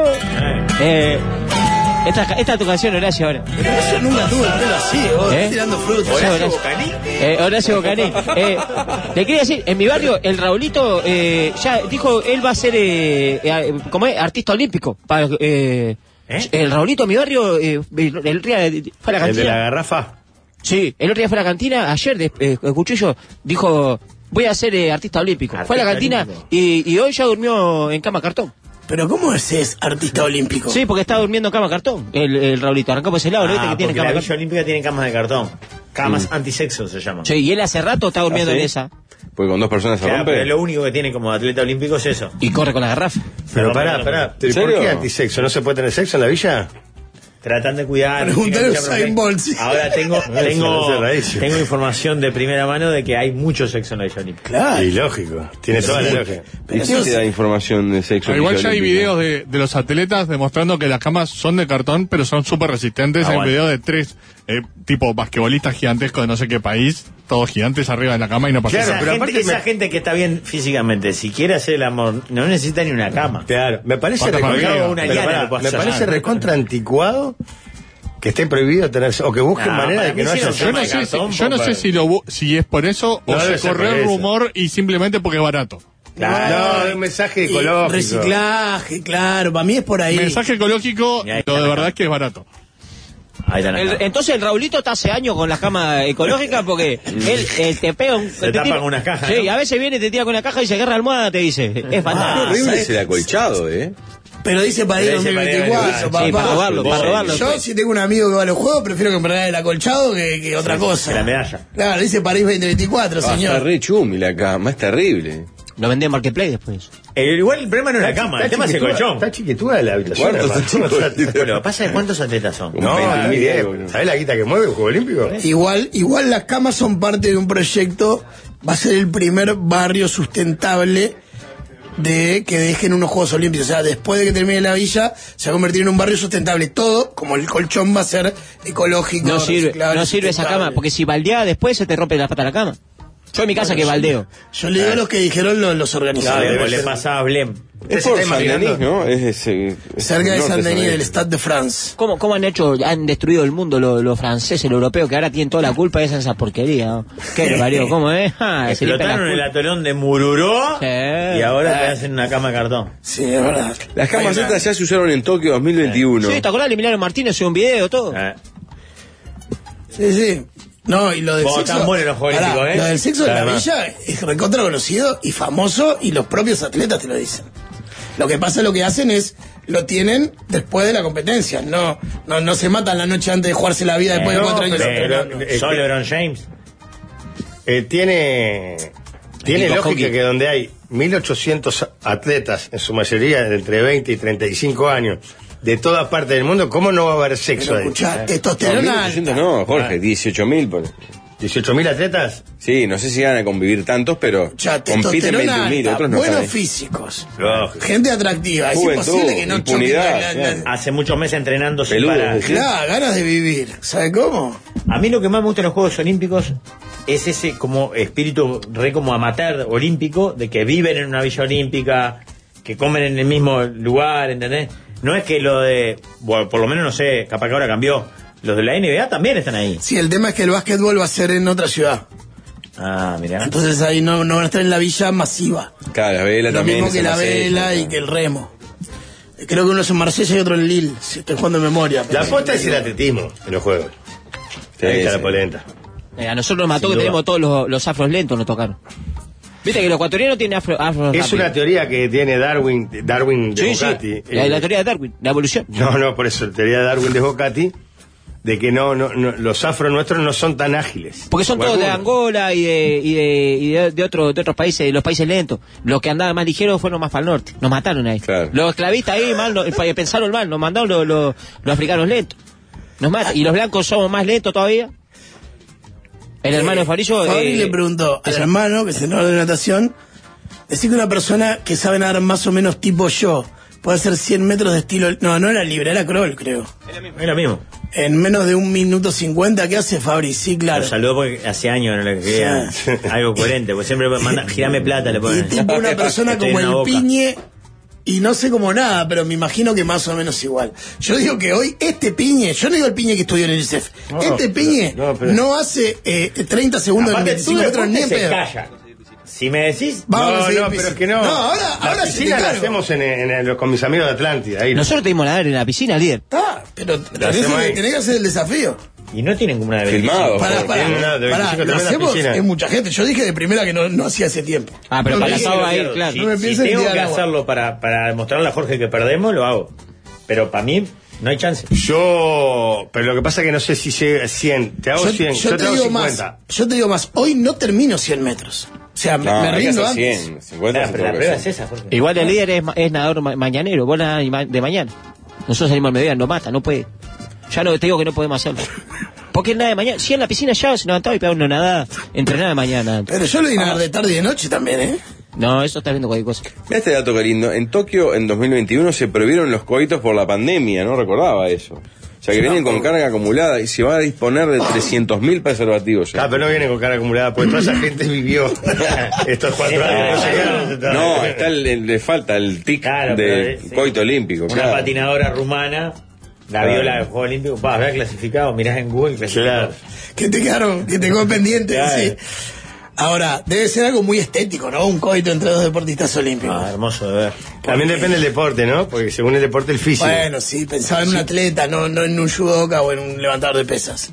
Eh, esta, esta es tu canción, Horacio, ahora. Yo nunca tuve el pelo así, vos, ¿Eh? estoy tirando frutas. Horacio Horacio Bocaní. Bocaní. Eh, Horacio Bocaní. Eh, le quería decir, en mi barrio, el Raulito eh, ya dijo, él va a ser, eh, eh, ¿cómo es? Artista olímpico. Para, eh, ¿Eh? El Raulito, en mi barrio, eh, el, el día de- fue a la ¿El de la cantina. garrafa? Sí, el otro día fue a la cantina, ayer de, eh, escuché yo, dijo, voy a ser eh, artista olímpico. fue a la Artista cantina olímpico. y, y hoy ya durmió en cama cartón. Pero ¿cómo es, es artista olímpico? Sí, porque estaba durmiendo en cama cartón. El, el Raulito arrancó por ese lado, ¿no viste Ah, que tiene porque cama la cartón? Villa Olímpica tiene camas de cartón. Camas antisexo se llaman. Sí, y él hace rato está durmiendo ¿Ah, sí? en esa. Porque con dos personas se Claro, pero rompe. lo único que tiene como atleta olímpico es eso. Y corre con la garrafa. Pero No, pará, no, pará. no. ¿Pero ¿En ¿Por qué serio? antisexo? ¿No se puede tener sexo en la villa? Tratan de cuidar. Preguntale tiene a mucha Usain prote- Bolt, sí. Ahora tengo, Eso tengo, es rarísimo. tengo información de primera mano de que hay mucho sexo en la Villa Olímpica. Claro. Y lógico, tiene toda la lógica. ¿Y quién te da información de sexo? Pero igual ya hay olímpico? videos de, de los atletas demostrando que las camas son de cartón, pero son súper resistentes. Hay Aguante. videos de tres, eh, tipo basquetbolistas gigantescos de no sé qué país, todos gigantes arriba de la cama y no pasa Claro, esa nada. pero gente, aparte esa me- gente que está bien físicamente, si quiere hacer el amor, no necesita ni una cama. Claro, me parece Pata para recontra, arriba. Una pero llana pará, le puedo me hacer. parece recontra anticuado que esté prohibido tener o que busquen No, manera para de que mí no sí haya no Yo sexo. no de sé, si, cartón, yo no por- sé si, lo, bu- si es por eso No o debe se ser corrió por el eso. rumor y simplemente porque es barato. Claro, no, un mensaje Y ecológico. reciclaje, claro, para mí es por ahí. Mensaje ecológico, Y ahí lo está de la verdad cama. es que es barato. Ahí está la El- cama. entonces el Raulito está hace años con la cama ecológica porque él eh, te pega un... Se te tapa tira- con unas cajas, Sí, ¿no? a veces viene, te tira con una caja y se agarra almohada, te dice. Es Qué fantástico. horrible es el acolchado, eh. Pero dice para ir Pero dice dos mil para ir veinticuatro, al- papá. Sí, para robarlo, para robarlo. Yo, si tengo un amigo que va a los juegos, prefiero comprar el acolchado que, que otra cosa. que la medalla. Claro, dice París veinte veinticuatro, Ah, está señor. re chumi la cama, es terrible. Lo vendé en Marketplace después. Eh, igual el problema no es la cama, el tema es el chiquitúa- colchón. Está chiquitúa la habitación. Cuarto, hermano. está chico. Bueno, lo que pasa es cuántos atletas son. Como No, veinte está mil bien. euros. ¿Sabés la guita que mueve el Juego Olímpico? Igual, igual las camas son parte de un proyecto, va a ser el primer barrio sustentable de que dejen unos Juegos Olímpicos. O sea, después de que termine la villa, se va a convertir en un barrio sustentable. Todo, como el colchón va a ser ecológico. No sirve, reciclable, no sirve esa sustentable. cama, porque si baldeaba después se te rompe la pata de la cama. Yo en mi casa que baldeo. Yo le digo a los que dijeron los, los Claro, organizadores. después le pasaba a Blem. Es se por está Saint imaginando? Denis, ¿no? Es ese, es Cerca de norte Saint Denis Denis. del Stade de France. ¿Cómo, ¿Cómo han hecho, han destruido el mundo los los franceses, los europeos, que ahora tienen toda la culpa de esa, esa porquería? ¿No? ¿Qué le parió? ¿Cómo es? Ah, se limpian Explotaron las el culpas. atolón de Mururó Sí. y ahora te hacen una cama de cartón. Sí, es verdad. Las camas Hay una- estas ya se usaron en Tokio dos mil veintiuno. Sí, ¿te acordás de Emiliano Martínez? Hizo un video, todo. Eh, Sí, sí. No, y lo del Vos, sexo. tan buenos los Juegos Pará, Olímpicos, ¿eh? Lo del sexo en la Además. villa es recontra conocido y famoso y los propios atletas te lo dicen. Lo que pasa, lo que hacen es, lo tienen después de la competencia. No, no, no se matan la noche antes de jugarse la vida después Eh, de no, cuatro años pero- entrenando. eh, ¿Son LeBron James? Eh, tiene Tiene Equipo lógica hockey. que donde hay mil ochocientos atletas, en su mayoría de entre veinte y treinta y cinco años, de todas partes del mundo, ¿cómo no va a haber sexo Pero ahí? escuchá, No, testosterona mil ochocientos alta. no, Jorge, dieciocho mil. por- ¿dieciocho mil atletas? Sí, no sé si van a convivir tantos, pero Ya, compiten testosterona veinte mil, alta, otros no buenos saben. físicos, Lógico. gente atractiva. Es Juventud, imposible que no choque impunidad, la- la- claro. la- Hace muchos meses entrenando sin Peludo, parar. sí. Claro, ganas de vivir. ¿Sabe cómo? A mí lo que más me gusta en los Juegos Olímpicos es ese como espíritu re como amateur olímpico, de que viven en una villa olímpica, que comen en el mismo lugar, ¿entendés? No es que lo de, bueno, por lo menos no sé, capaz que ahora cambió, los de la N B A también están ahí. Sí, el tema es que el básquetbol va a ser en otra ciudad. Ah, mirá. Entonces ahí no, no van a estar en la villa masiva. Claro, la vela Lo también. mismo que es en la Marsella, vela claro. y que el remo. Creo que uno es en Marsella y otro en Lille, si estoy jugando de memoria. La apuesta es el atletismo en los juegos. Sí, Ahí está sí. la polenta. Eh, a nosotros nos mató Sin que duda. tenemos todos los, los afros lentos, nos tocaron. Viste que los ecuatorianos tienen afro, afros Es rápidos. una teoría que tiene Darwin, Darwin de Sí, sí. Bocati. La, Eh, la teoría de Darwin, la evolución. No, no, por eso, la teoría de Darwin de Bocati, de que no, no, no, los afros nuestros no son tan ágiles. Porque son O todos de algunos. Angola y de, y de, y de, de, otro- de otros países, de los países lentos. Los que andaban más ligeros fueron más para el norte. Nos mataron ahí. Claro. Los esclavistas ahí mal, no- eh, pensaron mal, nos mandaron los, los, los africanos lentos. Nos matan. Y los blancos somos más lentos todavía. El hermano de Farillo. Fabri eh, le preguntó al hermano, que es el de natación, decir que una persona que sabe nadar más o menos tipo yo puede hacer cien metros de estilo. No, no era libre, era crawl, creo. Es lo mismo. En menos de un minuto cincuenta, ¿qué hace Fabri? Sí, claro. Lo saludó porque hace años no le quería algo coherente, porque siempre me manda, girame plata, le Y ponen. tipo una persona Estoy como en el una boca. Piñe, y no sé cómo nada, pero me imagino que más o menos igual. Yo digo que hoy este Piñe, yo no digo el Piñe que estudió en el I C E F, No, este pero- Piñe no, no, pero- hace eh, treinta segundos en Aparte, veinticinco tú metros ni deporte en se pedo. calla. Si me decís, Vamos a No, seguir no, piscina. pero es que no. No, ahora, la ahora sí te piscina la cargo. hacemos en, en- en- con mis amigos de Atlántida. Ahí. Nosotros tenemos nadar en la piscina, líder. Está, pero tenés, hacemos ahí. tenés que hacer el desafío. y no tienen como una de Filmado. Pará, Jorge. pará, tiene una de pará, veinticinco lo tremendas hacemos, piscinas. es mucha gente. Yo dije de primera que no, no hacía ese tiempo. Ah, pero No, para dije la que sábado lo ahí, quiero. claro. Si, No me si pienses tengo tirar que agua. hacerlo para, para demostrarle a Jorge que perdemos, lo hago. Pero para mí, no hay chance. Yo, pero lo que pasa es que no sé si llega a cien. Te hago Yo, cien, yo yo, te te hago digo cincuenta. más, yo te digo más, hoy no termino cien metros. O sea, me, No, me hay que rindo hacer antes. cien, cincuenta Ah, se pero la toca, prueba sí. es esa, Jorge. Igual el líder es, ma- es nadador ma- mañanero, vos nadás de ma- de mañana. Nosotros salimos al mediodía, no mata, no puede. Ya no te digo que no podemos hacerlo. Porque él nada de mañana, si en la piscina ya se levantaba y pegaba una nadada, entrenaba de mañana. Pero yo lo di nadar de tarde y de noche también, ¿eh? No, eso estás viendo cualquier cosa. Mira este dato que lindo. En Tokio, en dos mil veintiuno, se prohibieron los coitos por la pandemia. No recordaba eso. O sea, que vienen con carga acumulada y se va a disponer de trescientos mil preservativos. ¿eh? Ah, pero no viene con cara acumulada, porque toda esa gente vivió estos cuatro años. No llegaron. No, está el- el- le falta el tic Claro, de pero, sí. coito olímpico. Una claro. patinadora rumana, la Claro. vio la Juego Olímpico, va, haber clasificado, mirás en Google, clasificado. Claro. Que te quedaron, que te quedó pendiente, Claro. sí. Ahora, debe ser algo muy estético, ¿no? Un coito entre dos deportistas olímpicos. Ah, hermoso de ver. También depende del deporte, ¿no? Porque según el deporte, el físico. Bueno, sí, pensaba en un atleta, no, no en un judoka o en un levantador de pesas.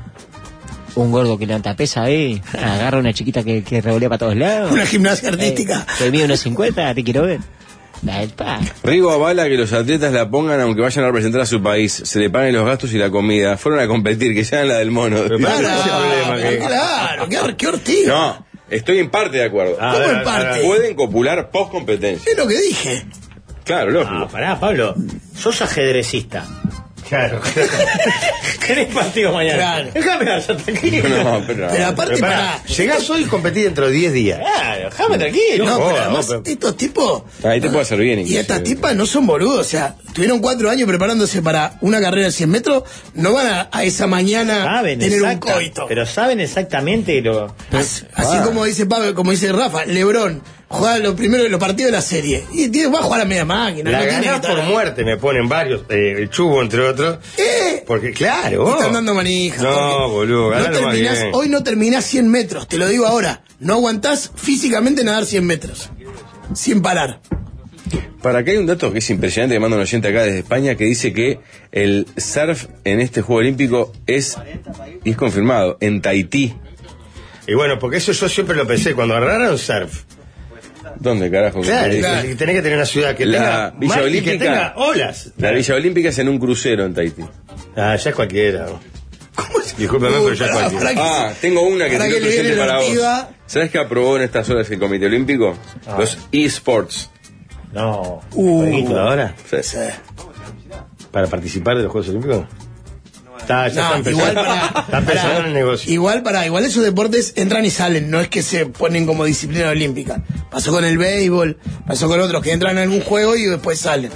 Un gordo que levanta pesa ahí, agarra una chiquita que, que revolea para todos lados. Una gimnasia artística. Eh, soy mío unos cincuenta, te quiero ver. La del pa. Rigo avala que los atletas la pongan aunque vayan a representar a su país. Se le paguen los gastos y la comida. Fueron a competir, que sean la del mono. Pero para- Claro, ese problema pero que- claro, qué, qué ortiga. No, estoy en parte de acuerdo. Ah, ¿Cómo a ver, en parte? a ver. Pueden copular post competencia. Es lo que dije. Claro, lógico. Ah, pará, Pablo, sos ajedrecista. Claro. ¿Querés partido mañana? Claro. Déjame vaya tranquilo. No, pero, Pero aparte, Pero pará, pará. llegás hoy y competís dentro de diez días. Claro, déjame tranquilo. No, No, pero joda, además, no, pero- estos tipos. Ahí te puede hacer bien. Y inclusive. estas tipas no son boludos, o sea, tuvieron cuatro años preparándose para una carrera de cien metros, no van a, a esa mañana Saben, tener exacta- un coito. pero saben exactamente lo... Así, así Ah. como dice Pablo, como dice Rafa, Lebrón juega los primeros los partidos de la serie y tiene, va a jugar a media máquina. La no tiene que ganás estar por ahí. muerte, me ponen varios, eh, el Chubo entre otros. ¿Eh? Porque, claro, Te vos. están dando manija. No, Jorge. boludo, no ganalo más terminás, bien. hoy no terminás cien metros, te lo digo ahora. No aguantás físicamente nadar cien metros. Sin parar. Para acá hay un dato que es impresionante, que manda un oyente acá desde España, que dice que el surf en este Juego Olímpico es, y es confirmado, en Tahití. Y bueno, porque eso yo siempre lo pensé, cuando agarraron surf. ¿Dónde carajo? Claro, ¿Qué claro. dice? Tenés que tener una ciudad que La tenga Villa mar y Olímpica. que tenga olas. La Villa Olímpica es en un crucero en Tahití. Ah, ya es cualquiera. Discúlpeme, pero ya Pará, cualquiera. pará que- Ah, tengo una que Para tengo que le presente viene la para vos. ortiga. ¿Sabes qué aprobó en estas horas el Comité Olímpico? Ah. Los eSports. No. Uh, ¿Jueguito ahora? Sí. sí. ¿Para participar de los Juegos Olímpicos? Está, ya No, está igual empezando. para, Está empezando en el negocio. Igual para, igual esos deportes entran y salen, no es que se ponen como disciplina olímpica. Pasó con el béisbol, pasó con otros que entran en algún juego y después salen.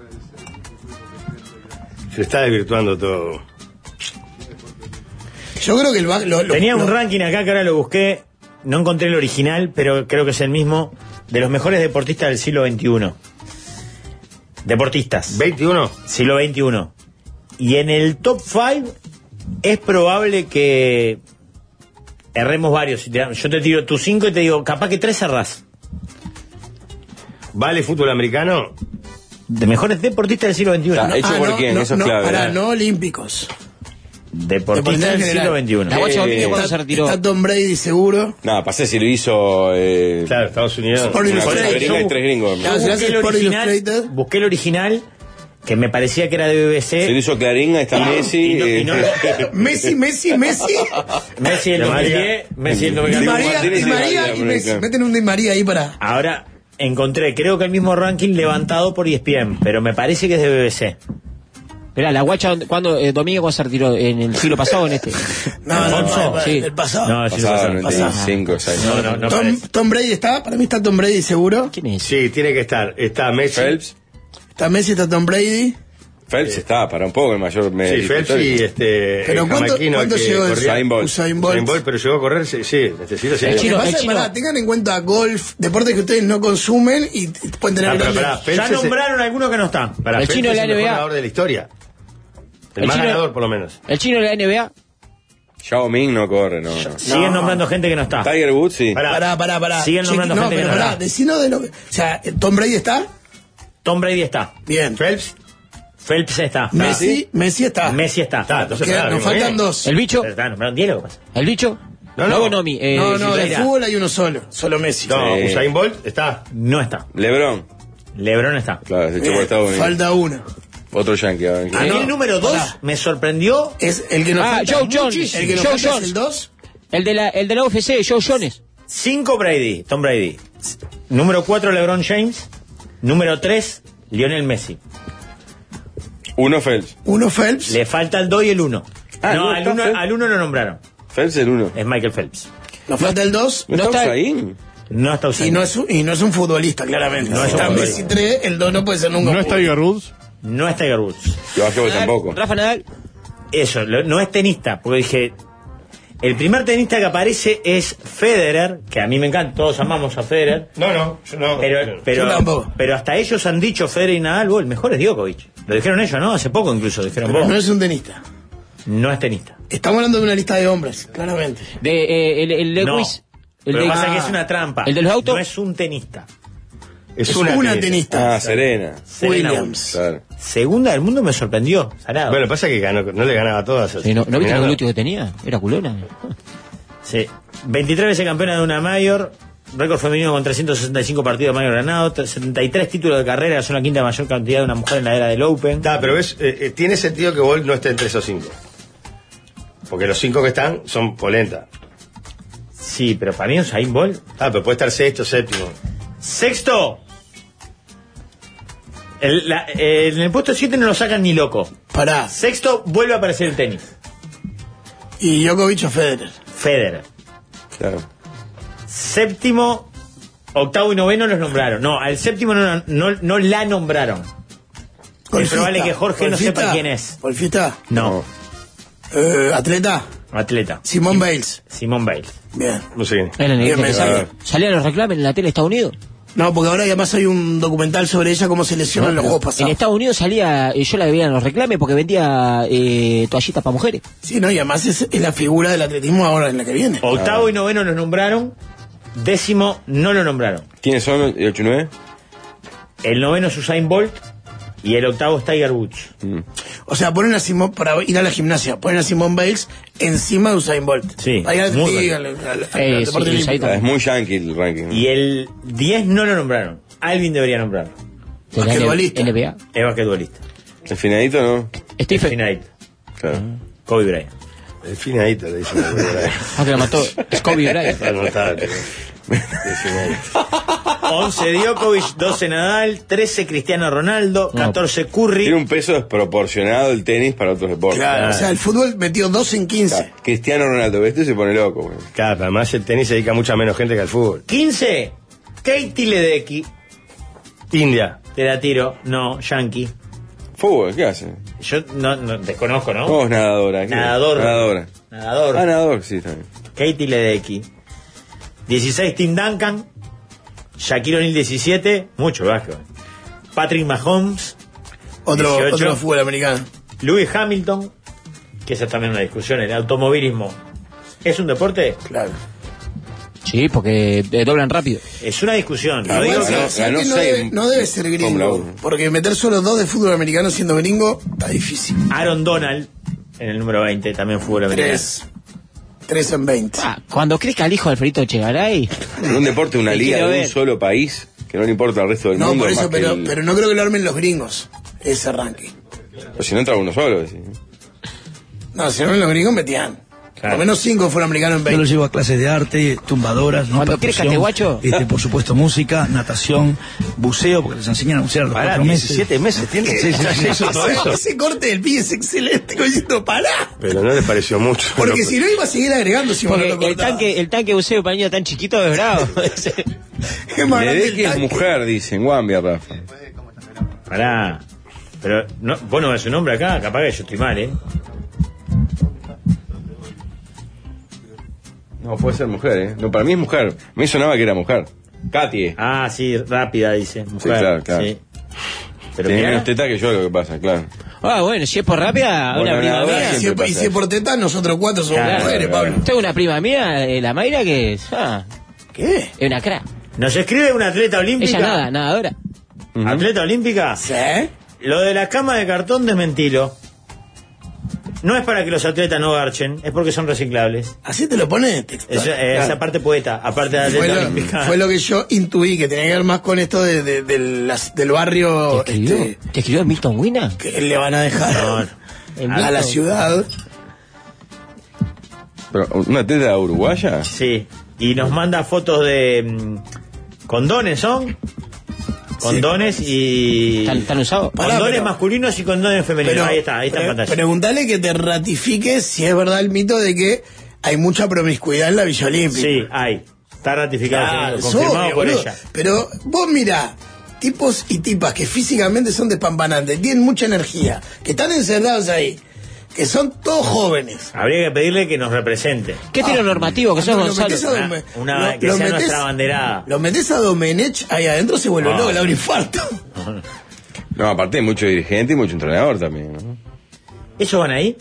Se está desvirtuando todo. Yo creo que el ba- lo- lo- Tenía un lo- ranking acá que ahora lo busqué. No encontré el original, pero creo que es el mismo. De los mejores deportistas del siglo veintiuno. Deportistas. ¿veintiuno? Siglo veintiuno. Y en el top cinco es probable que erremos varios. Yo te tiro tus cinco y te digo, capaz que tres errás. ¿Vale fútbol americano? De mejores deportistas del siglo veintiuno. Está hecho Ah, por no, quién, no, eso es no, clave. pará, ¿eh? no olímpicos. Deportistas Deportistas del en siglo general. veintiuno. La guacha Eh, Domínguez cuando Está, se retiró. está Tom Brady seguro. No, pasé si lo hizo. Eh, Claro, Estados Unidos. Sporting una Illustrated. cosa gringa y Yo- tres gringos. Claro, se Busqué hace el, Sport original, Illustrated. busqué el original, que me parecía que era de B B Se lo C. hizo Clarín, ahí está Messi. y no- y no- eh, Messi, Messi, Messi. Messi el De dos mil diez, María. Messi el Di Diego dos mil catorce. María, Martínez Di y Di María María, y Messi. América. Meten un Di María ahí para. Ahora encontré, creo que el mismo ranking levantado por E S P N, pero me parece que es de B B C. Mirá, la guacha, cuando eh, Domínguez cuando se retiró, ¿en el siglo pasado o en este? No, no, Alfonso, no, sí. el pasado. No, sí, Pasado, pasado. noventa y cinco, seis. No, no, no. Tom, parece. Tom Brady está, para mí está Tom Brady seguro. ¿Quién es? Sí, tiene que estar. Está Messi. Phelps. Está Messi, está Tom Brady. Phelps está para un poco el mayor Sí, mérito Phelps y histórico. este. Pero el ¿cuánto, jamaquino ¿cuánto que llegó el corría. Usain Bolt. Usain Bolt? Usain Bolt, pero llegó a correr, sí, sí, necesito sí. El Lo que chino, pasa el es, chino. pará, tengan en cuenta golf, deportes que ustedes no consumen y t- pueden tener Ah, pero grandes- pará, Phelps Ya es el- nombraron algunos que no están. Para El Phelps chino de es la el mejor N B A. ganador de la historia. El, El más chino- ganador, por lo menos. El chino de la N B A. Yao Ming no corre, no. no. Siguen nombrando gente que no está. Tiger Woods, sí. Pará. Pará, pará, pará. Siguen nombrando no, gente que pero no pará, está. decinos de lo que. O sea, ¿Tom Brady está? Tom Brady está. Bien. Phelps. Phelps está. Messi, Messi está. Messi está. Está, entonces Quedan- pará, nos vengo faltan bien. dos. El bicho. Pero está, nombraron diez, lo que pasa. El bicho. No, no. Nomi. Eh, no, no, del Silveira. fútbol hay uno solo. Solo Messi. No, Sí. Usain Bolt está. No está. LeBron. LeBron está. Claro, se echó Bien, por Estados Unidos. falta uno. Otro yankee. a ver, A mí ¿quién? el número dos Pará. me sorprendió. Es el que nos Ah, falta Joe muchísimo. Jones. El que nos Joe falta es Jones. el dos. El de la, el de la U F C, Joe Jones. cinco Brady, Tom Brady. Número cuatro LeBron James. Número tres Lionel Messi. Uno Phelps. Uno Phelps. Le falta el dos y el uno. Ah, no, no al está uno, Phelps. al uno lo nombraron. Phelps el uno. Es Michael Phelps. Nos falta el dos. ¿No, No estamos está- ahí? No está Y Usain. no, es un, y no es un futbolista, claramente. No es un está futbolista. Messi tres, el dos no puede ser nunca. ¿No un está Tiger Woods? No es Tiger Woods. Yo básquetbol tampoco. Rafa Nadal. Eso, lo- no es tenista, porque dije, el primer tenista que aparece es Federer, que a mí me encanta, todos amamos a Federer, No, no, yo no. pero, pero, Yo tampoco. pero hasta ellos han dicho Federer y Nadal, vos, el mejor es Djokovic. Lo dijeron ellos, ¿no? Hace poco incluso dijeron, Pero vos, no es un tenista. no es tenista. Estamos hablando de una lista de hombres, claramente. De, eh, el, el No, Lewis. El pero de, pasa que ah, es una trampa. El de los autos. No es un tenista. Es, Es una, una, tenista. tenista. Ah, Serena. Serena Williams. Claro. Segunda del mundo me sorprendió, Sarado. Bueno, pasa que ganó, no le ganaba a todas. Sí, ¿no, ¿no viste Mirá, los no. glúteos que tenía? Era culona. Sí. veintitrés veces campeona de una mayor, récord femenino con trescientos sesenta y cinco partidos mayor ganados, setenta y tres títulos de carrera, es una quinta mayor cantidad de una mujer en la era del Open. Está, pero ves, eh, eh, tiene sentido que Bolt no esté entre esos cinco. Porque los cinco que están son polenta. Sí, pero para mí Usain Bolt. Ah, pero puede estar sexto, séptimo. Sexto. El- la- eh, en el puesto siete no lo sacan ni loco. Pará. Sexto vuelve a aparecer el tenis. Y Djokovic o Federer. Federer. Claro. Séptimo, octavo y noveno los nombraron. No, al séptimo no, no, no la nombraron. Es probable que Jorge no Golfista. sepa quién es. Golfista. No, Eh, atleta. atleta. Simón Bales. Simón Bales. Bien. No sé quién es. Era Bien, que me salía, sabe. salían los reclames en la tele de Estados Unidos. No, porque ahora además hay un documental sobre ella, cómo se lesiona en los juegos En pasados. Estados Unidos salía, eh, yo la veía en los reclames porque vendía eh, toallitas para mujeres. Sí, no, y además es, es la figura del atletismo ahora en la que viene. Octavo y noveno los nombraron. Décimo no lo nombraron. ¿Quiénes son el ocho y nueve? El noveno es Usain Bolt y el octavo es Tiger Woods. O sea, ponen a Simón, para ir a la gimnasia, ponen a Simón Bales encima de Usain Bolt. Sí, Ahí al, muy sí, bien. al- al- al Eh, deporte sí, olímpico. Ah, es muy yankee el ranking. Y el diez no lo nombraron. Alvin debería nombrarlo. De la Basquetbolista. N B A. Es basquetbolista. El finadito, ¿no? Stephen. Finalito. Claro. Kobe Bryant. Delfinadito le dicen. Ah, que lo mató Scooby Bryant. Anotate. once Djokovic, doce Nadal, trece Cristiano Ronaldo, catorce Curry. Tiene un peso desproporcionado el tenis para otros deportes. Claro, o sea, el fútbol metió dos en quince. Claro, Cristiano Ronaldo, ¿ves? Se pone loco, güey. Claro, además el tenis se dedica mucha menos gente que al fútbol. quince Katie Ledecky. India. Te la tiro. No, Yankee. Fútbol, ¿qué hace? Yo no, no desconozco, ¿no? Vos nadadora. ¿qué? Nadador. Nadadora. Nadador. Ah, nadador, sí, también. Katie Ledecky. dieciséis Tim Duncan. Shaquille O'Neal diecisiete. Mucho básquetbol. Patrick Mahomes. Otro, dieciocho. otro fútbol americano. Lewis Hamilton. Que esa es también una discusión. El automovilismo. ¿Es un deporte? Claro. Sí, porque eh, doblan rápido. Es una discusión. Lo Ah, digo bueno, que- ganó- ¿Sabes ganó que no, seis debe, no debe ser Fórmula gringo? uno. Porque meter solo dos de fútbol americano siendo gringo está difícil. Aaron Donald. En el número veinte. También fútbol americano. Tres. Tres en veinte. Ah, cuando crezca el hijo de Alfredito Chegaray, En un deporte, una Te liga quiero de un ver. solo país, que no le importa al resto del No, mundo. por eso, más que pero, el- pero no creo que lo armen los gringos, ese arranque. Pero si no entra uno solo. ¿Sí? No, si lo armen los gringos metían. Claro. Por lo menos cinco fueron americanos en Yo lo veinte. llevo a clases de arte, tumbadoras, ¿no? Cuando Percusión, crezca este guacho. este, por supuesto, música, natación, buceo, porque les enseñan a bucear a los Pará, cuatro meses. diecisiete meses tiene. Sí, sí, sí. Eso, todo eso. Ese corte del pie es excelente, como diciendo, pará. Pero no les pareció mucho. Porque No, si no iba a seguir agregando si vos no porque lo el cortabas. tanque, el tanque buceo para niños tan chiquito es bravo. Es más grande el Ledecky es tanque. mujer, dicen. Guambia, Rafa. Pará. Pero no, vos no ves su nombre acá. Capaz que yo estoy mal, ¿eh? No, puede ser mujer, ¿eh? No, para mí es mujer. Me sonaba que era mujer. Katy. Ah, sí, rápida, dice. Mujer. claro, claro. Sí. Pero Tiene mirá, menos teta que yo, lo que pasa, claro. Ah, bueno, si es por rápida, Bueno, una prima nadadora mía. Y si, siempre y pasa si es por teta, nosotros cuatro somos Claro, mujeres, claro. Pablo. Tengo una prima mía, eh, la Mayra, que es, ah, ¿Qué? es una crack. nos escribe una atleta olímpica. Ella nada, nadadora. Atleta olímpica. ¿Sí? Lo de la cama de cartón, desmentilo. No es para que los atletas no garchen, es porque son reciclables. Así te lo pone textual. Eso, eh, Claro. Esa parte poeta, aparte de la Fue atleta lo, olímpica. fue lo que yo intuí, que tenía que ver más con esto de, de- de las- del barrio ¿Te escribió? este, ¿Te escribió Milton Wina? que le van a dejar No, no. El a la Milton. ciudad. Pero, ¿una teta uruguaya? Sí, y nos manda fotos de mm, condones, ¿son? Condones y... ¿Están, están usados? Pará, Condones pero- masculinos y condones femeninos. Pero ahí está, ahí está en pre- pantalla. Preguntale que te ratifique si es verdad el mito de que hay mucha promiscuidad en la Villa Olímpica. Sí, hay. Está ratificado, Claro, señor, es confirmado obvio, por boludo. ella. Pero vos mirá, tipos y tipas que físicamente son despampanantes, tienen mucha energía, que están encerrados ahí, que son todos jóvenes. Habría que pedirle que nos represente. ¿Qué tiene normativo que sos Ah, lo Gonzalo? metés a Una, Dome- una- lo- que lo sea metés- nuestra banderada. Lo metés a Domenech ahí adentro, se vuelve Ah. loco, le abre infarto. No, aparte hay mucho dirigente y mucho entrenador también, ¿no? ¿Ellos van ahí?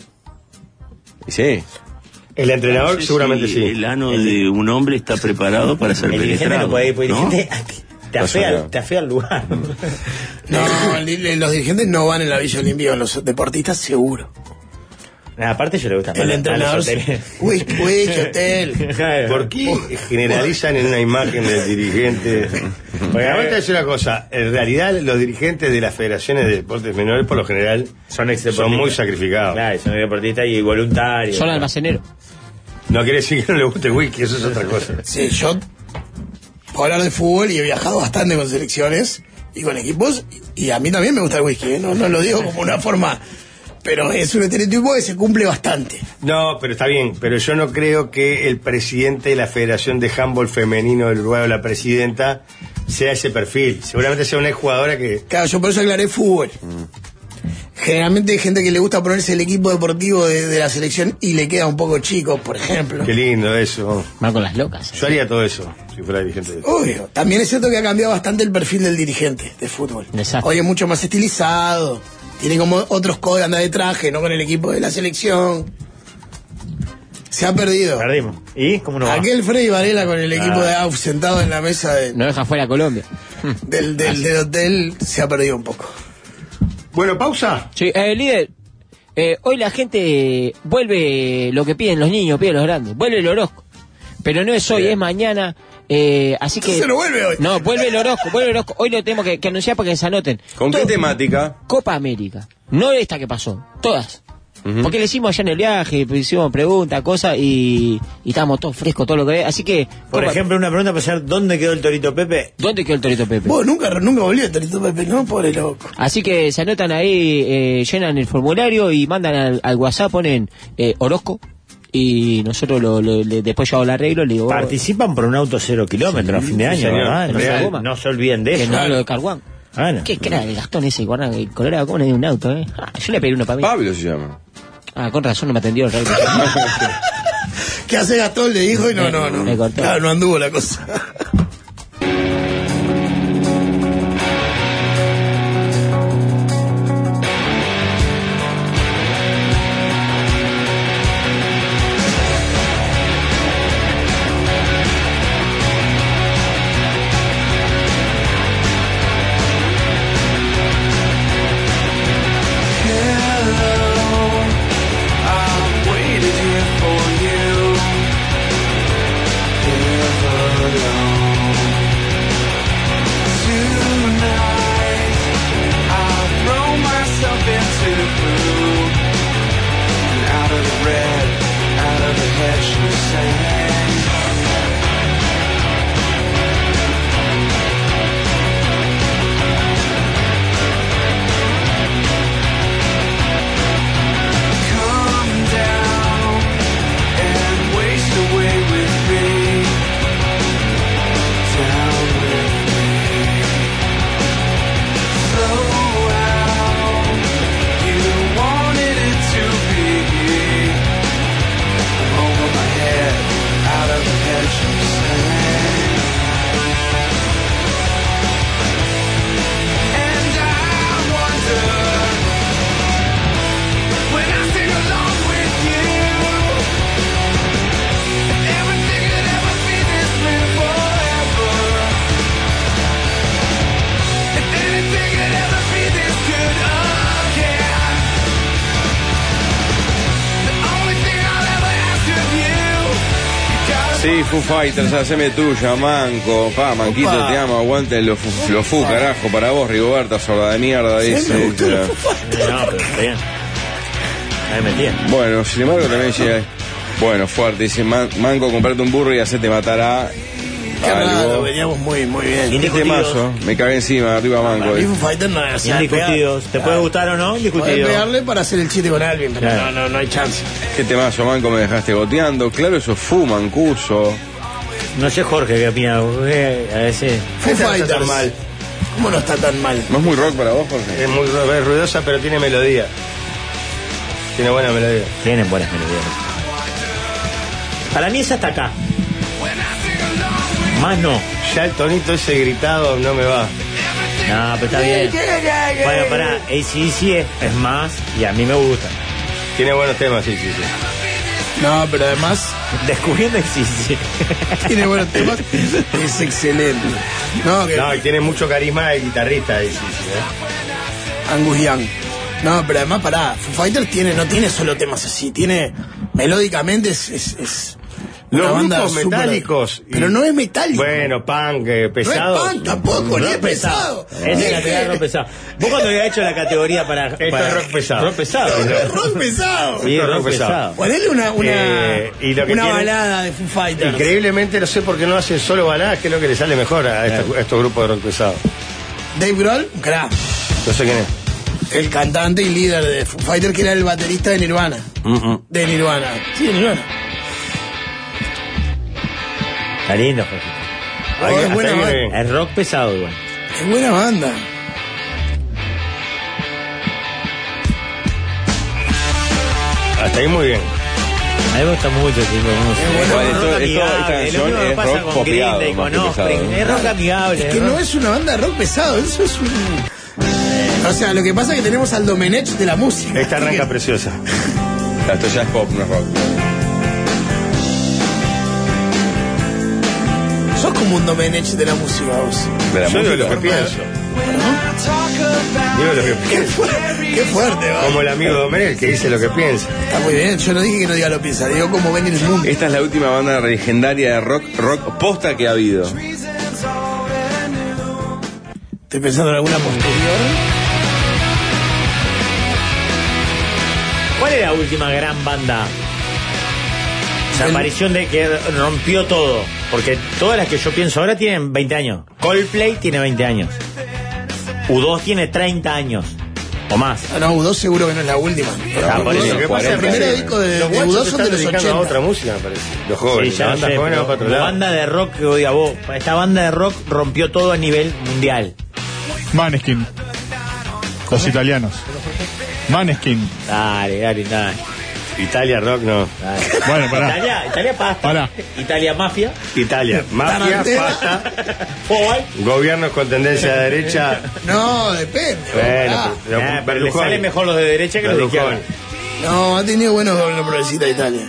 Y sí. El entrenador No sé seguramente si sí. El ano de un hombre está preparado para ser El dirigente penetrado. no puede ir, porque el ¿no? dirigente te No afea, sé. te afea el lugar. No, el- los dirigentes no van en la Villa Olímpica, los deportistas seguro. Nada, aparte yo le gusta El entrenador, uy, uy, qué hotel. ¿Por qué generalizan en una imagen del dirigente? Porque además te voy a decir una cosa, en realidad los dirigentes de las federaciones de deportes menores por lo general Son ex son muy sacrificados. Claro, son deportistas y voluntarios. Son almaceneros. No quiere decir que no le guste el whisky, eso es otra cosa. Sí, yo puedo hablar de fútbol y he viajado bastante con selecciones y con equipos, y a mí también me gusta el whisky, ¿eh? no, no lo digo como una forma, pero es un estereotipo que se cumple bastante. No, pero está bien, pero yo no creo que el presidente de la Federación de Handball Femenino del Uruguay o la presidenta sea ese perfil. Seguramente sea una exjugadora que... Claro, yo por eso aclaré fútbol. Generalmente hay gente que le gusta ponerse el equipo deportivo de, de la selección y le queda un poco chico, por ejemplo. Qué lindo eso. Va con las locas. Yo haría todo eso si fuera dirigente de... Obvio. También es cierto que ha cambiado bastante el perfil del dirigente de fútbol. Exacto. Hoy es mucho más estilizado. Tiene como otros códigos, anda de traje, no con el equipo de la selección. Se ha perdido. Perdimos. ¿Y cómo no va? Aquel Freddy Varela con el equipo Ah. de A U F sentado en la mesa de- No deja fuera a Colombia. del, del, del hotel se ha perdido un poco. Bueno, pausa. Sí, eh, líder, eh, hoy la gente vuelve lo que piden los niños, piden los grandes. Vuelve el horóscopo. Pero no es hoy, es mañana. Eh, así que. Entonces no vuelve hoy. No, vuelve el horóscopo, vuelve el horóscopo. Hoy lo tenemos que, que anunciar para que se anoten. ¿Con qué Todo- temática? Copa América. No esta que pasó, todas. Ujú. Porque le hicimos allá en el viaje, pues, hicimos preguntas, cosas, y, y estábamos todos frescos, todo lo que ve. Así que. Por Copa- ejemplo, una pregunta para saber dónde quedó el Torito Pepe. ¿Dónde quedó el Torito Pepe? Vos nunca, nunca volvió el Torito Pepe, ¿no? Pobre loco. Así que se anotan ahí, eh, llenan el formulario y mandan al, al WhatsApp, ponen eh, Orozco. Y nosotros lo, lo- le- después yo hago el arreglo, le digo. oh, Participan por un auto cero kilómetros a fin de año, señor. ¿verdad? No, Real. se, goma. No se olviden de que eso. no hablo de Carguán. Ah, no. ¿Qué crack el Gastón ese, guarda, el Colorado? ¿Cómo le dio un auto, eh? Ah, yo le pedí uno para mí. Pablo se llama. Ah, con razón no me atendió el rey. ¿Qué hace Gastón? Le dijo y no, no, no. Me cortó. Claro, no anduvo la cosa. Sí, Foo Fighters, haceme tuya, Manco. Pa, Manquito, Opa. te amo, aguante los Fu, los Fu, carajo, para vos, Rigoberta, sorda de mierda, Sí, dice. me gustó dice. los Foo Fighters. No, pero está bien. Ahí me entiendes. Bueno, sin embargo también llega. Bueno, fuerte, dice Man- Manco, comprate un burro y hacete matar a Qué raro, algo. veníamos muy, muy bien. Este Indiscutidos. mazo, me cagué encima, arriba Manco. Para mí Foo Fighters no es, o sea, Indiscutidos. ¿Te puede gustar o no? Podés Indiscutido. pegarle para hacer el chiste con alguien, pero Claro. no, no, no hay chance. Qué temazo, Manco, me dejaste goteando. Claro, eso fu, Mancuso. No sé, Jorge, qué opina. Eh, A veces. Foo Esta no está Fighters. tan mal. ¿Cómo no está tan mal? ¿No es muy rock para vos, Jorge? Es muy ru- es ruidosa, pero tiene melodía. Tiene buena melodía. Tienen buenas melodías. Para mí es hasta acá. Más no. Ya el tonito ese gritado no me va. No, pero está bien. Bueno, pará. A C D C es, es más y a mí me gusta. Tiene buenos temas, sí, sí, sí. No, pero además Descubriendo A C D C. tiene buenos temas. Es excelente. No, que No, y tiene mucho carisma el guitarrista ahí, sí, sí. ¿eh? Angus Young. No, pero además, pará, Foo Fighters tiene, no tiene solo temas así, tiene melódicamente es, es, es una Los banda grupos súper- metálicos. y- Pero no es metálico. Bueno, punk, eh, no pesado. es punk tampoco, ni es pesado. Es Ni la categoría rock pesado. Vos cuando había hecho la categoría para. Esto para- es rock pesado. Rock pesado. Es rock pesado. Sí, Esto es rock rock pesado. pesado. Ponele una, una, Eh, y lo que una tiene- balada de Foo Fighters. Increíblemente, no sé por qué no hacen solo baladas, que es lo que le sale mejor a estos, a estos grupos de rock pesado. Dave Grohl, un crack. No sé quién es. El cantante y líder de Foo Fighters, que era el baterista de Nirvana. De Nirvana. Sí, de Nirvana. Está lindo, Jorge. Oh, Ahí- es hasta buena ahí banda. viene. Es rock pesado igual. Es buena banda. Hasta ahí muy bien. A mí me gusta mucho ese tipo de música. Es bueno. Vale, Es esto- rock esto- esta amigable. canción Lo mismo es que pasa rock con popeado, Green Day, más con que Offspring. pesado. Es rock amigable. Que es no rock- es una banda de rock pesado, eso es un... O sea, lo que pasa es que tenemos al Domenech de la música. Esta Así arranca que- preciosa. Esto ya es pop, no es rock. Sos como un Domenech de la música, vos. De la Yo digo música. lo que pienso. Digo lo que Qué, pienso. fu- qué fuerte, va. Como el amigo Domenech que dice lo que piensa. Está muy bien, yo no dije que no diga lo que piensa, digo cómo ven el mundo. Esta es la última banda legendaria de rock, rock posta que ha habido. Estoy pensando en alguna posterior. ¿Cuál ¿Cuál es la última gran banda? La aparición de que rompió todo. Porque todas las que yo pienso ahora tienen veinte años. Coldplay tiene veinte años. U dos tiene treinta años. O más. Ah, no, U dos seguro que no es la última. Ah, por eso. Lo que pasa es El que primer disco de, los de U guachos dos se son de están los dedicando ochenta. a otra música, me parece. Los jóvenes, Sí, ya la lo banda sé, joven va pero para otro como lado. banda de rock que odia vos. Esta banda de rock rompió todo a nivel mundial. Maneskin. Los italianos. Maneskin. Dale, dale, dale. Italia Rock no. dale. Bueno, pará. Italia, Italia pasta. Pará. Italia mafia. Italia, mafia, Tarantela. pasta, Fútbol. gobiernos con tendencia de derecha. No, depende. Bueno, Ah, pero, pero Ah, pero le Berlusconi. salen mejor los de derecha que los de izquierda. Berlusconi. no, ha tenido buenos gobiernos progresistas de Italia.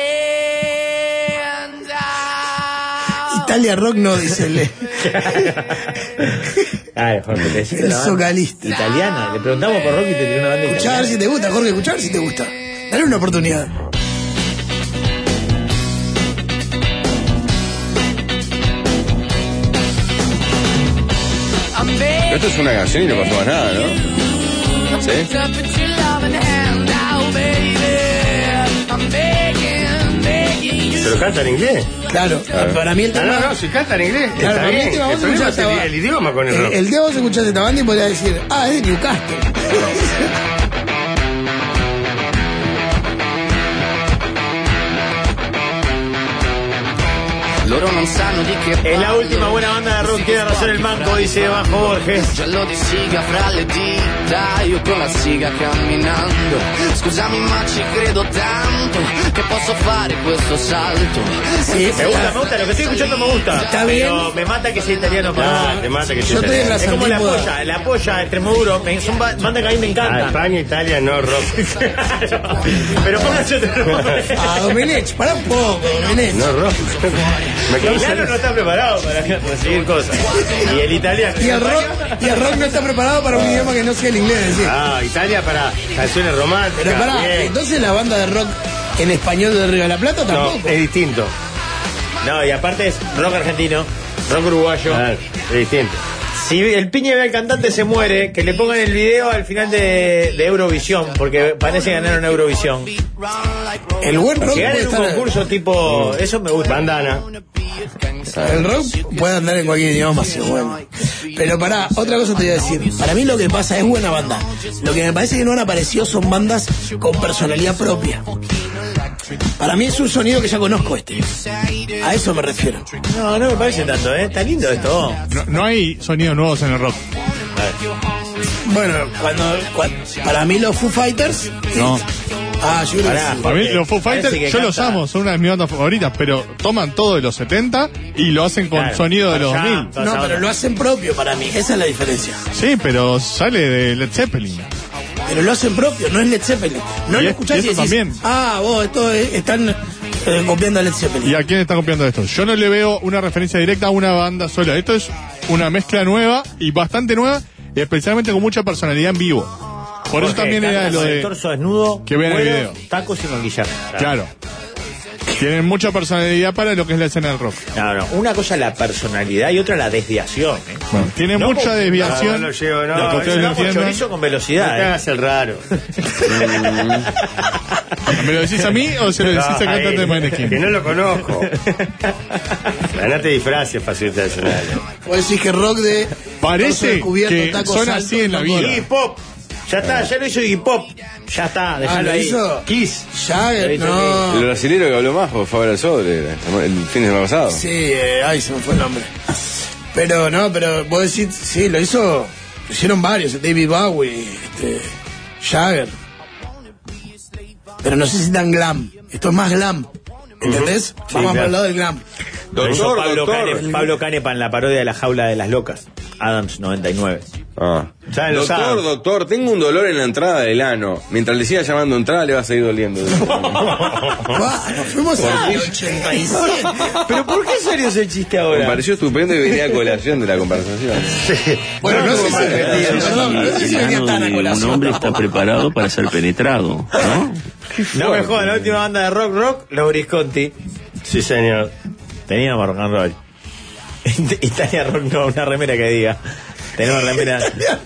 Italia Rock no, dice el, Ay, Jorge, te decís el una banda socalista. italiana. Le preguntamos por rock y te tiró una banda Escuchar italiana. si te gusta, Jorge, escuchar si te gusta. Dale una oportunidad. Esto es una canción y no pasó más nada, ¿no? ¿Sí? ¿Pero canta en inglés? Claro, Claro. para mí el No, tema. no, no, si canta en inglés. Claro, está para mí el bien. tema, El vos problema es escuchás el, esta- el idioma con el El, rock. el día vos escuchás esta banda y podrías decir, ah, es de Newcastle. Loro non sanno di che Es la última buena banda de rock. Tiene razón el manco, dice Bajo Borges. Giallo di siga fra le dita, io con la siga camminando. Scusami ma ci credo tanto che posso fare questo salto. Sí, Me gusta, me gusta. Lo que estoy escuchando me gusta. Está pero bien. me mata que sea italiano Ah, para te mata que Yo estoy en la Es como la antípodas. polla. La polla, Extremoduro. me- Son ba- bandas que a mí me Ah, encantan. España, Italia, no rock. Claro. Pero pónganse otro nombre. Ah, Domenech, pará un poco, Domenech. No rock. Me El causa- italiano no está preparado para recibir cosas. Y el italiano. Y el rock, y el rock no está preparado para un idioma que no sea el inglés, decir. Ah, Italia para canciones románticas. Pero pará, bien. entonces la banda de rock en español de Río de la Plata No, tampoco. es distinto. No, y aparte es rock argentino, rock uruguayo. Claro, es distinto. Si el piñe ve al cantante se muere, que le pongan el video al final de, de Eurovisión, porque parece que ganaron Eurovisión. El buen rock Que puede ganen un estar. concurso tipo. Eso me gusta. Bandana. El rock puede andar en cualquier idioma, sí, bueno. Pero pará, otra cosa te voy a decir. Para mí lo que pasa es buena banda. Lo que me parece que no han aparecido son bandas con personalidad propia. Para mí es un sonido que ya conozco este. A eso me refiero. No, no me parece tanto, ¿eh? Está lindo esto. No, no hay sonidos nuevos en el rock. Bueno, cuando, cuando- para mí los Foo Fighters. No. Ah, yo creo que Pará. sí. Para mí Porque los Foo parece Fighters, que yo los canta- amo, son una de mis bandas favoritas, pero toman todo de los setenta y lo hacen con Claro, sonido de los allá. dos mil. toda No, esa pero onda. lo hacen propio para mí. Esa es la diferencia. Sí, pero sale de Led Zeppelin. Pero lo hacen propio, no es Led Zeppelin. No Y lo es- escuchás y y eso decís, también. ah, vos, esto es- están eh, copiando a Led Zeppelin. ¿Y a quién está copiando esto? Yo no le veo una referencia directa a una banda sola. Esto es una mezcla nueva y bastante nueva, y especialmente con mucha personalidad en vivo. Por eso Porque también era canta lo con el de... torso desnudo, que vean el cuero, video. tacos y maquillaje. Claro. Tienen mucha personalidad para lo que es la escena del rock. No, no. Una cosa es la personalidad y otra la desviación. ¿eh? Bueno, tiene No, mucha no, desviación. no lo llevo, no, Lo que no, ustedes lo Vamos entiendan. chorizo con No velocidad. te ¿eh? hagas el raro. ¿Me lo decís a mí o se lo decís al No, cantante de ahí, Maneskin? que no lo conozco. No te disfraces para subirte al escenario. Vos decís que rock de. torso Parece descubierto, que tacos son altos, así en la tacos- vida. Iggy Pop. Ya está, ya lo hizo Iggy Pop. Ya está, Ah, déjalo ¿lo ahí. hizo? Kiss. Jagger, Lo hizo no. El brasilero que habló más fue Fabio Sobre el fin de semana pasado. Sí, eh, ay, se me fue el nombre. Pero no, pero vos decís, sí, lo hizo. Lo hicieron varios, David Bowie, este, Jagger. Pero no sé si tan glam. Esto es más glam. ¿Entendés? Vamos claro. para el lado del glam. Lo hizo Doctor, Pablo, doctor. Cane- Pablo Canepa en la parodia de La Jaula de las Locas. Adams noventa y nueve. Ah. Ya lo Doctor, saben. doctor, tengo un dolor en la entrada del ano. Mientras le siga llamando entrada, le va a seguir doliendo. Buah, nos fuimos al ochenta y siete. ¿Pero por qué salió ese chiste Me ahora? pareció estupendo y venía a colación de la conversación. Bueno, no sé si, perdón, no sé si El venía ano tan a de un colación. hombre está preparado para ser penetrado, ¿no? No me jodan, la última banda de rock rock, los Brisconti. Sí, señor. Teníamos rock and roll. Italia Rock no, una remera que diga. Tenemos remera.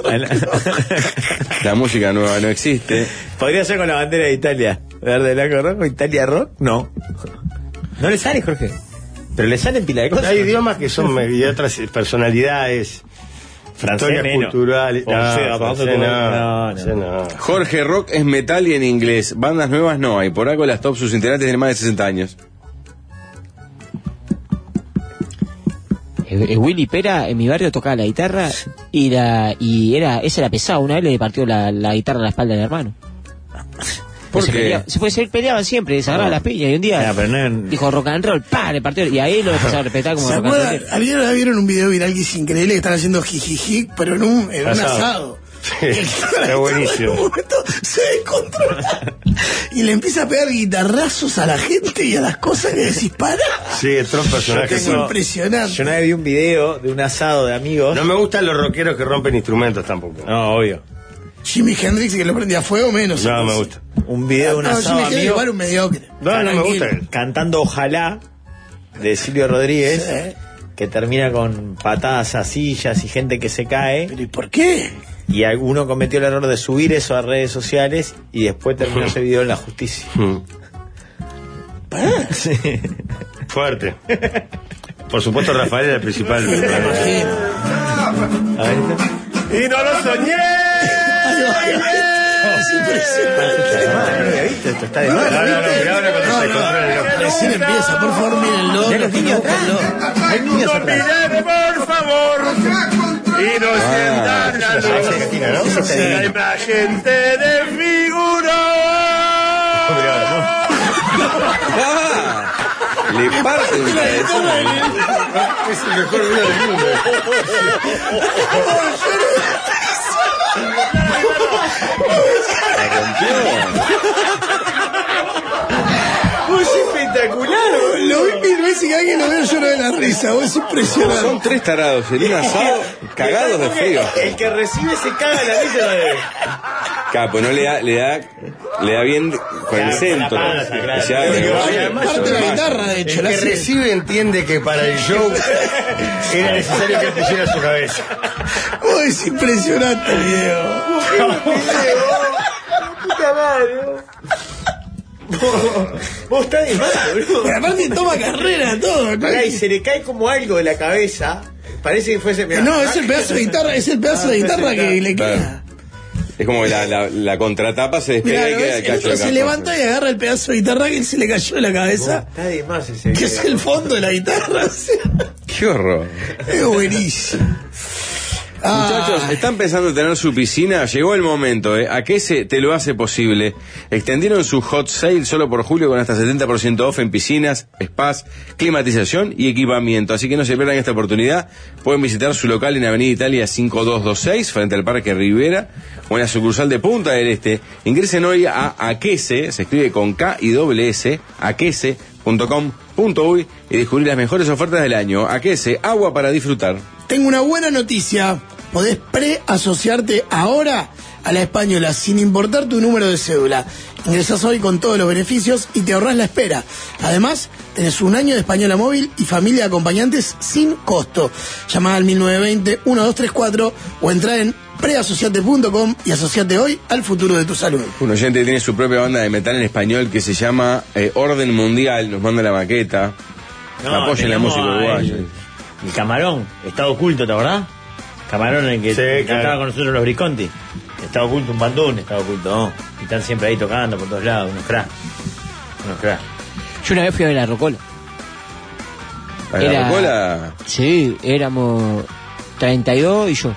La música nueva no existe. Podría ser con la bandera de Italia. Verde, blanco, rojo, Italia rock, no. No le sale, Jorge. Pero le salen pila de cosas. Hay idiomas que son y otras personalidades. Francés Historias menos. culturales. O sea, No, vamos a francés comer- no, no, no. francés no. Jorge, rock es metal y en inglés. Bandas nuevas no hay. Por algo las top sus integrantes tienen más de sesenta años. Eh, eh, Willy Pera en mi barrio tocaba la guitarra y la y era esa era pesada. Una vez le partió la, la guitarra a la espalda del hermano. ¿Por se qué? Peleaba, se, fue, se peleaban siempre, se agarraban las piñas y un día Ya, pero no- dijo rock and roll, pa, le partió y ahí lo empezaba a respetar como ¿Se rock and acuerdan? roll. ¿Alguien la vieron un video viral que es increíble que están haciendo jijiji, pero en un, en un Asado. asado? Sí, está buenísimo. En un momento se descontrola y le empieza a pegar guitarrazos a la gente y a las cosas que decís, para. Sí, otros personajes. Es No, impresionante. Yo una vez vi un video de un asado de amigos. no me gustan los rockeros que rompen instrumentos tampoco. No, obvio. Jimi Hendrix que lo prendía a fuego menos. No, me gusta. Un video de un No, asado Jimi de Hendrix amigos igual un mediocre. No, no me Tranquilo. gusta. cantando Ojalá de Silvio Rodríguez, Sí. que termina con patadas a sillas y gente que se cae. Pero ¿y por qué? Y alguno cometió el error de subir eso a redes sociales y después terminó ese video en la justicia. Mm. Sí. Fuerte. Por supuesto, Rafael era el principal. Me imagino. A ver, ¡Y no lo soñé! Es impresionante. no había visto esto, está de No, moda. no, no, mirá ahora cuando se descontrola el loco. Recién empieza, por favor, mírenlo. Ya los niños atrás. Hay niños atrás. por favor, y no sientan la Ah, esa es Argentina, ¿no? Esa está divina. imagen te desfiguró. ¡Ah! Le parte un cabezón. Es el mejor video del mundo. La rompió. Es espectacular, Lo vi mil veces y alguien lo veo lloro de la risa. vos, Es impresionante. Son tres tarados en un asado cagados de frío. El que recibe se caga en la risa de... Capo, no le da, le da, le da bien con el centro. panza, claro. Que se haga- Pero que- además Parte de la normal. guitarra, de hecho. El la que hace- recibe entiende que para el show era necesario que pusiera su cabeza. Oh, es impresionante el video. Puta madre. Vos estás de más, boludo. Pero aparte toma carrera, todo. ¿no? Pará, y se le cae como algo de la cabeza. Parece que fuese... mirá. No, es el pedazo de guitarra, es el pedazo Ah, de guitarra que le Claro. queda. Es como que la, la, la contratapa se despega Mirá, y ¿lo queda ves? el El cacho otro de se cartón. levanta y agarra el pedazo de guitarra que él se le cayó de la cabeza, Está de más ese que es el fondo de la guitarra. o sea, Qué horror. es buenísimo. Ah, Muchachos, ¿están pensando en tener su piscina? Llegó el momento, ¿eh? ¿A qué se te lo hace posible? Extendieron su hot sale solo por julio con hasta setenta por ciento off en piscinas, spas, climatización y equipamiento. Así que no se pierdan esta oportunidad. Pueden visitar su local en Avenida Italia cinco dos dos seis, frente al Parque Rivera, o en la sucursal de Punta del Este. Ingresen hoy a Aquese, se escribe con K y doble S, aquese punto com punto uy y descubrir las mejores ofertas del año. Aquese, agua para disfrutar. Tengo una buena noticia. Podés preasociarte ahora a la Española sin importar tu número de cédula. Ingresás hoy con todos los beneficios y te ahorrás la espera. Además, tenés un año de Española móvil y familia de acompañantes sin costo. Llamá al mil novecientos veinte, uno dos tres cuatro o entrá en preasociate punto com y asociate hoy al futuro de tu salud. Un oyente tiene su propia banda de metal en español que se llama eh, Orden Mundial, nos manda la maqueta. No, Apoyen la tenemos música a uruguaya. El, el Camarón, Estado Oculto, ¿te acordás? Camarón en el que Sí, cantaba claro. con nosotros los Briconti. Estado Oculto, un bandún, Estado Oculto, ¿no? Y están siempre ahí tocando por todos lados, unos cracks. Unos cracks. Yo una vez fui a ver a Rocola. ¿A la Era- Rocola? Sí, éramos treinta y dos y yo.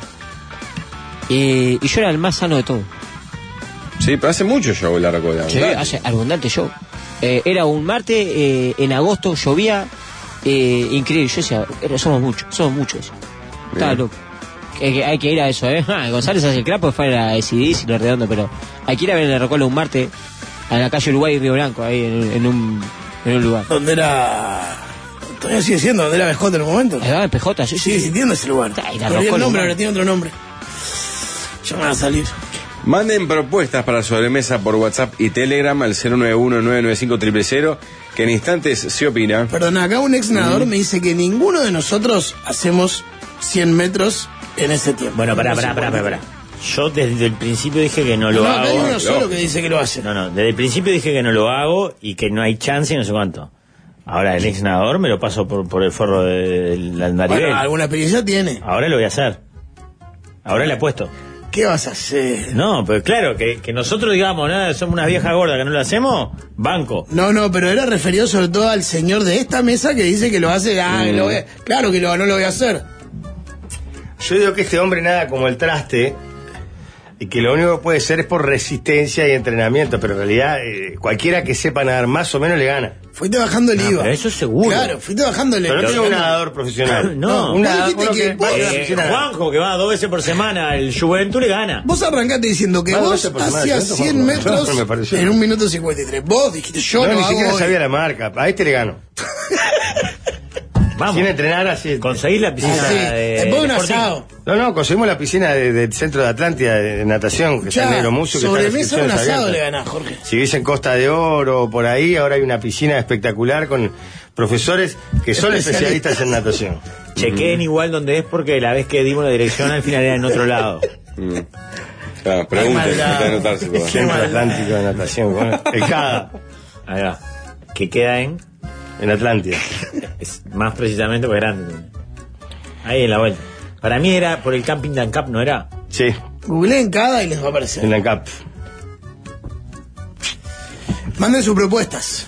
Eh, y yo era el más sano de todos. Sí, pero hace mucho show la Rocola. Sí, ¿verdad? hace abundante show. Eh, era un martes, eh, en agosto, llovía, eh, increíble. Yo decía, era- somos muchos, somos muchos. Estaba Bien. loco. Hay que, hay que ir a eso, ¿eh? Ah, González hace el crap porque fue a la S I D y lo redondo, pero hay que ir a ver en la Rocola un martes a la calle Uruguay y Río Blanco, ahí en, en un, en un lugar. Donde era. Todavía sigue siendo, donde era B J en un momento. Ahí va, en P J, sí, Sigue sí. existiendo ese lugar. Ay, la Perdí el Rocola, nombre, man. ahora tiene otro nombre. Ya me van a salir. Manden propuestas para sobremesa por WhatsApp y Telegram al cero nueve uno nueve nueve cinco cero cero cero, que en instantes se opina. Perdón, acá un ex nadador me dice que ninguno de nosotros hacemos cien metros en ese tiempo. Bueno, pará, pará, pará, pará, pará. Yo desde el principio dije que no lo no, hago. acá hay uno solo que dice que lo hace. No, no, desde el principio dije que no lo hago y que no hay chance y no sé cuánto. Ahora el ex nadador me lo paso por, por el forro del andarivel. Bueno, alguna experiencia tiene. Ahora lo voy a hacer. Ahora le apuesto. ¿Qué vas a hacer? No, pero claro, que, que nosotros digamos, ¿no? Somos unas viejas gordas que no lo hacemos, banco. No, no, pero era referido sobre todo al señor de esta mesa que dice que lo hace. Ah, que lo voy a- claro que lo, no lo voy a hacer. Yo digo que este hombre nada como el traste y que lo único que puede ser es por resistencia y entrenamiento, pero en realidad eh, cualquiera que sepa nadar más o menos le gana. Fuiste bajando el No, I V A. pero eso es seguro. Claro, fuiste bajando el I V A. Pero no tengo un nadador profesional. No, un vos nadador dijiste uno que que vos- va a la Eh, piscina. Juanjo, que va dos veces por semana al Juventud, le gana. Vos arrancaste diciendo que Ah, vos doce por semana, hacías ¿cuánto, cien Juanjo? metros No, me pareció. en un minuto cincuenta y tres. Vos dijiste, yo No, lo ni siquiera hago hoy. sabía la marca. A este le gano. Vamos. Sin entrenar así. Conseguís la piscina Ah, sí. de... Después de un Sporting. asado. No, no, conseguimos la piscina de- del centro de Atlántida de natación, que está en Ya, Negromucio, que está en las sobremesa de un inscripciones asado le abiertas. ganás, Jorge. Si ves en Costa de Oro o por ahí, ahora hay una piscina espectacular con profesores que son Especialistas. especialistas en natación. Chequeen igual donde es porque la vez que dimos la dirección al final era en otro lado. Mm. Claro, pregunta, maldad. hay que anotarse. por favor. Centro Atlántico de Natación, bueno, el CADA, Ahí va. Que queda en... en Atlántida. Es más precisamente porque es grande. Ahí en la vuelta. Para mí era por el Camping Dancap, ¿no era? Sí, Googleen cada y les va a aparecer. en la ANCAP. Manden sus propuestas.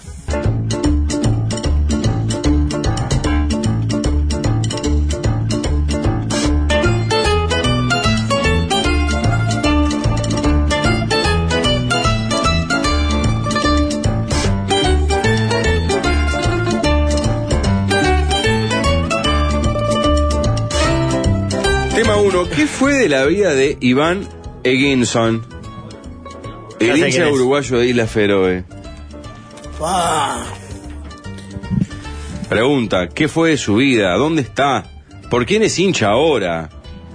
Tema uno. ¿Qué fue de la vida de Iván Eginson, Ya el sé hincha quién es. uruguayo de Isla Feroe? Ah, Pregunta, ¿qué fue de su vida? ¿Dónde está? ¿Por quién es hincha ahora?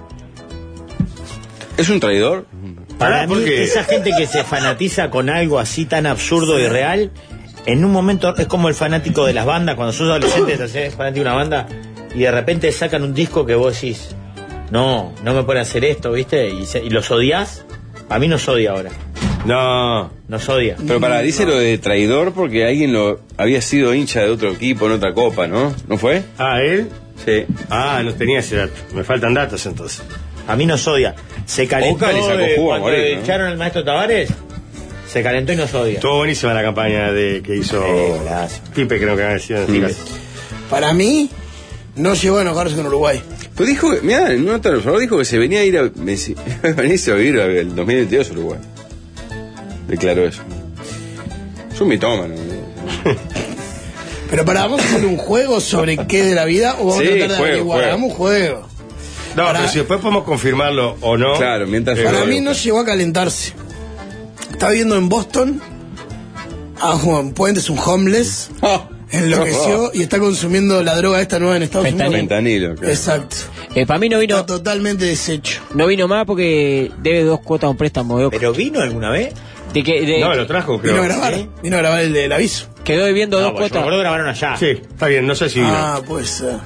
¿Es un traidor? Para Ah, mí, porque- esa gente que se fanatiza con algo así tan absurdo y real, en un momento es como el fanático de las bandas, cuando sos adolescente te haces fanático de una banda y de repente sacan un disco que vos decís, no, no me pueden hacer esto, ¿viste? Y, se- y los odias. A mí nos odia ahora, No, nos odia. Pero para, dice lo de traidor porque alguien lo había sido hincha de otro equipo en otra copa, ¿no? ¿No fue? ah, él. Sí. Ah, no tenía ese dato. Me faltan datos entonces. A mí nos odia. Se calentó Boca le sacó de- jugo a cuando Moreno, ¿no? echaron al maestro Tavares, se calentó y nos odia. Estuvo buenísima la campaña de que hizo Eh, gracias. Pipe, creo que había sido. Sí. para mí, no llegó a enojarse con Uruguay. Pues dijo, que- mirá, en una nota del dijo que se venía a ir a, me decía, venirse a vivir el dos mil veintidós a Uruguay. Declaró eso. Es un mitómano. ¿no? Pero para, ¿vamos a hacer un juego sobre qué de la vida o vamos Sí, a tratar de juego, averiguar? juego. Hagamos un juego. No, Para- pero si después podemos confirmarlo o no. Claro, mientras- eh, Para Pero- mí no llegó a calentarse. Está viviendo en Boston. Ah, Juan Puente es un homeless. Ah, Enloqueció y está consumiendo la droga esta nueva en Estados Fentanilo. Unidos. Fentanilo, claro. Exacto. Eh, para mí no vino, Está totalmente deshecho. no vino más porque debe dos cuotas a un préstamo de Oca. ¿Pero vino alguna vez? De que, de- No, lo trajo, creo. Vino a grabar. ¿sí? Vino a grabar el del aviso. quedó debiendo No, dos pues yo me cuotas. acuerdo que grabaron allá. Sí, está bien, no sé si vino. Ah, pues. eh,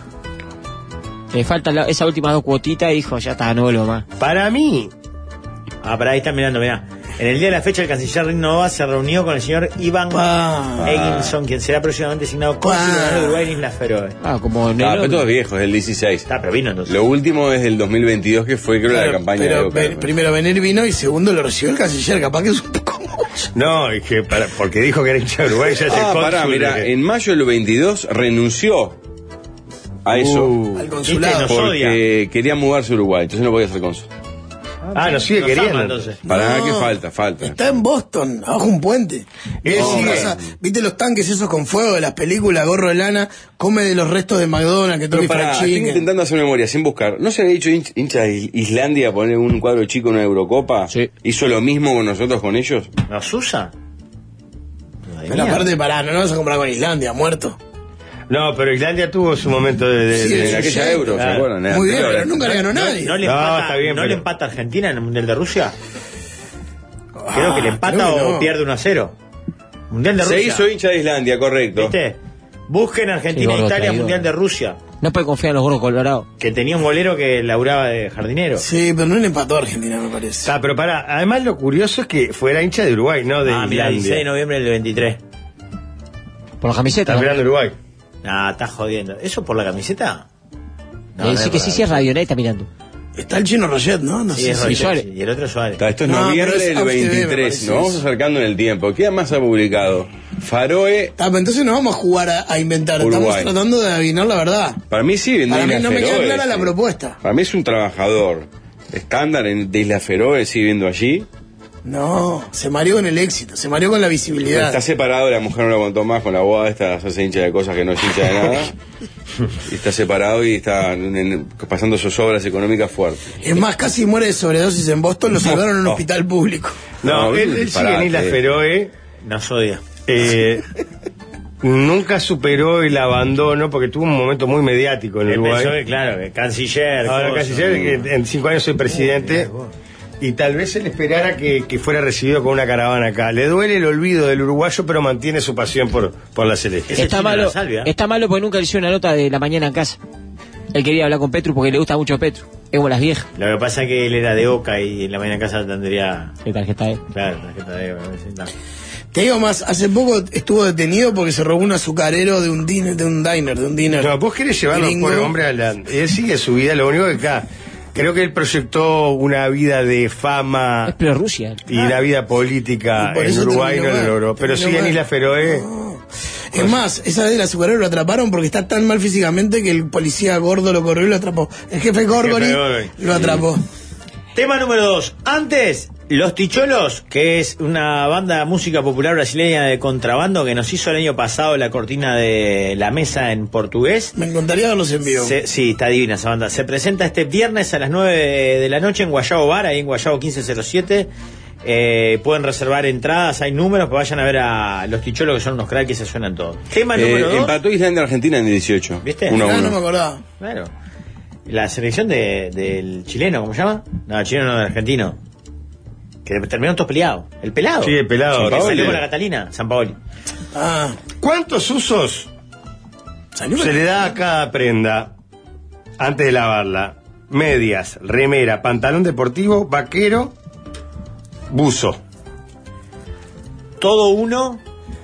Le faltan la- esas últimas dos cuotitas y dijo, ya está, no vuelvo más. Para mí, Ah, para ahí está mirando, mirá. En el día de la fecha, el canciller Rick Nova se reunió con el señor Iván Ah. Eginson, quien será próximamente designado cónsul Ah. de Uruguay en Islas Feroe. Ah, como en Ah, el pero todo es viejo, es del dieciséis. Está, pero vino entonces. Lo último es del dos mil veintidós, que fue creo Claro, la campaña de pero Boca. ven- primero venir vino y segundo lo recibió el canciller. Capaz que es un poco mucho. no, es que para- porque dijo que era hincha de Uruguay, ya es el Ah, cónsul pará, mira, de- en mayo del veintidós renunció a eso. Uh, Al consulado. nos porque quería mudarse a Uruguay, entonces no podía ser cónsul. Ah, nos sigue Nos queriendo. ama, entonces. Para No, ¿qué falta? Falta. Está en Boston, abajo un puente. Él No, sigue, no. o sea, ¿viste los tanques esos con fuego de las películas, gorro de lana? Come de los restos de McDonald's que Pero Tommy pará, Fried estoy Chicken. intentando hacer memoria sin buscar. ¿No se había dicho hinch- hincha de Is- Islandia poner un cuadro chico en una Eurocopa? Sí. ¿Hizo lo mismo con nosotros con ellos? ¿Nos usa? Madre Pero mía. aparte, pará, no nos vas a comprar con Islandia, muerto. No, pero Islandia tuvo su momento de. de- Sí, de- En sí, aquella sí. Euro, ¿se Claro. acuerdan? En Muy bien, anterior. pero nunca le ganó nadie. ¿No le No, empata, está bien, ¿no pero- le empata a Argentina en el Mundial de Rusia? Creo que le Ah, empata creo que o no. pierde uno a cero. Mundial de Se Rusia. hizo hincha de Islandia, correcto. ¿Viste? Busquen Argentina, Sí, gordo Italia, traidor. Mundial de Rusia. No puede confiar en los gordos colorados. Que tenía un golero que laburaba de jardinero. Sí, pero no le empató a Argentina, me parece. Ah, pero pará, además lo curioso es que fuera hincha de Uruguay, no de Ah, mira, Islandia. dieciséis de noviembre del veintitrés. Por la camiseta. Está ¿no? mirando Uruguay. Ah, estás jodiendo. ¿Eso por la camiseta? No, Eh, no sí es que por sí, la sí es Radioneta, está mirando. Está el chino Roget, ¿no? No Sí, sé es si- Roger, Suárez. sí, y el otro es Suárez. Está, esto es No, noviembre pero es del Austi B, me veintitrés, parece. nos vamos acercando en el tiempo. ¿Qué más ha publicado? Faroe, Ah, pero entonces no vamos a jugar a, a inventar, Uruguay. estamos tratando de adivinar la verdad. para mí sí, vende Para mí Isla no me queda Feroe, clara la sí. propuesta. Para mí es un trabajador estándar en, de Isla Feroe, sigue viviendo allí. No, se mareó con el éxito, se mareó con la visibilidad. Está separado, la mujer no lo aguantó más con la boda esta de hacerse hincha de cosas que no es hincha de nada. Y está separado y está en- en- pasando sus obras económicas fuertes. Es más, casi muere de sobredosis en Boston, lo salvaron en un No. hospital público. No, No, él, un él sigue en disparate. Isla Feroe. Nos odia. eh, nunca superó el abandono porque tuvo un momento muy mediático en Él pensó Uruguay. que, claro, que canciller. Ahora coso. canciller, que en cinco años soy presidente. Y tal vez él esperara que, que fuera recibido con una caravana acá. Le duele el olvido del uruguayo, pero mantiene su pasión por, por la celeste. Ese Está chino de malo, la salvia. está malo porque nunca le hicieron una nota de la mañana en casa. Él quería hablar con Petru porque le gusta mucho Petru. Es como las viejas. Lo que pasa es que él era de Oca y en la mañana en casa tendría. De tarjeta E. Claro, tarjeta de. no. Te digo más, hace poco estuvo detenido porque se robó un azucarero de un diner, de un diner, de un diner. No, vos querés llevarlo Gringo. por hombre a la... Él sigue su vida, lo único que acá... Creo que él proyectó una vida de Es fama pero Rusia. y una vida política Y por en eso Uruguay no terminó lo mal, logró. Pero terminó sí en mal. Isla Feroe... Es más, esa vez el azucarero lo atraparon porque está tan mal físicamente que el policía gordo lo corrió y lo atrapó. El jefe Gorgori jefe Gorgori. lo atrapó. Tema número dos. Antes, Los Ticholos, que es una banda de música popular brasileña de contrabando que nos hizo el año pasado la cortina de La Mesa en portugués. Me encantaría verlos en vivo. Se- sí, está divina esa banda. Se presenta este viernes a las nueve de la noche en Guayabo Bar, ahí en Guayabo quince cero siete. Eh, pueden reservar entradas, hay números, que vayan a ver a Los Ticholos, que son unos cracks que se suenan todos. Tema Eh, número dos. empató Islandia Argentina en dieciocho. ¿Viste? uno a Ah, uno. no me acordaba. Claro. La selección de, del chileno, ¿cómo se llama? No, el chileno no, el argentino. Que terminaron todos peleados. El pelado. Sí, el pelado. Que Sampaoli. salió con la Catalina, San Paoli. Ah, ¿Cuántos usos salió se le da a cada prenda antes de lavarla? Medias, remera, pantalón deportivo, vaquero, buzo. Todo uno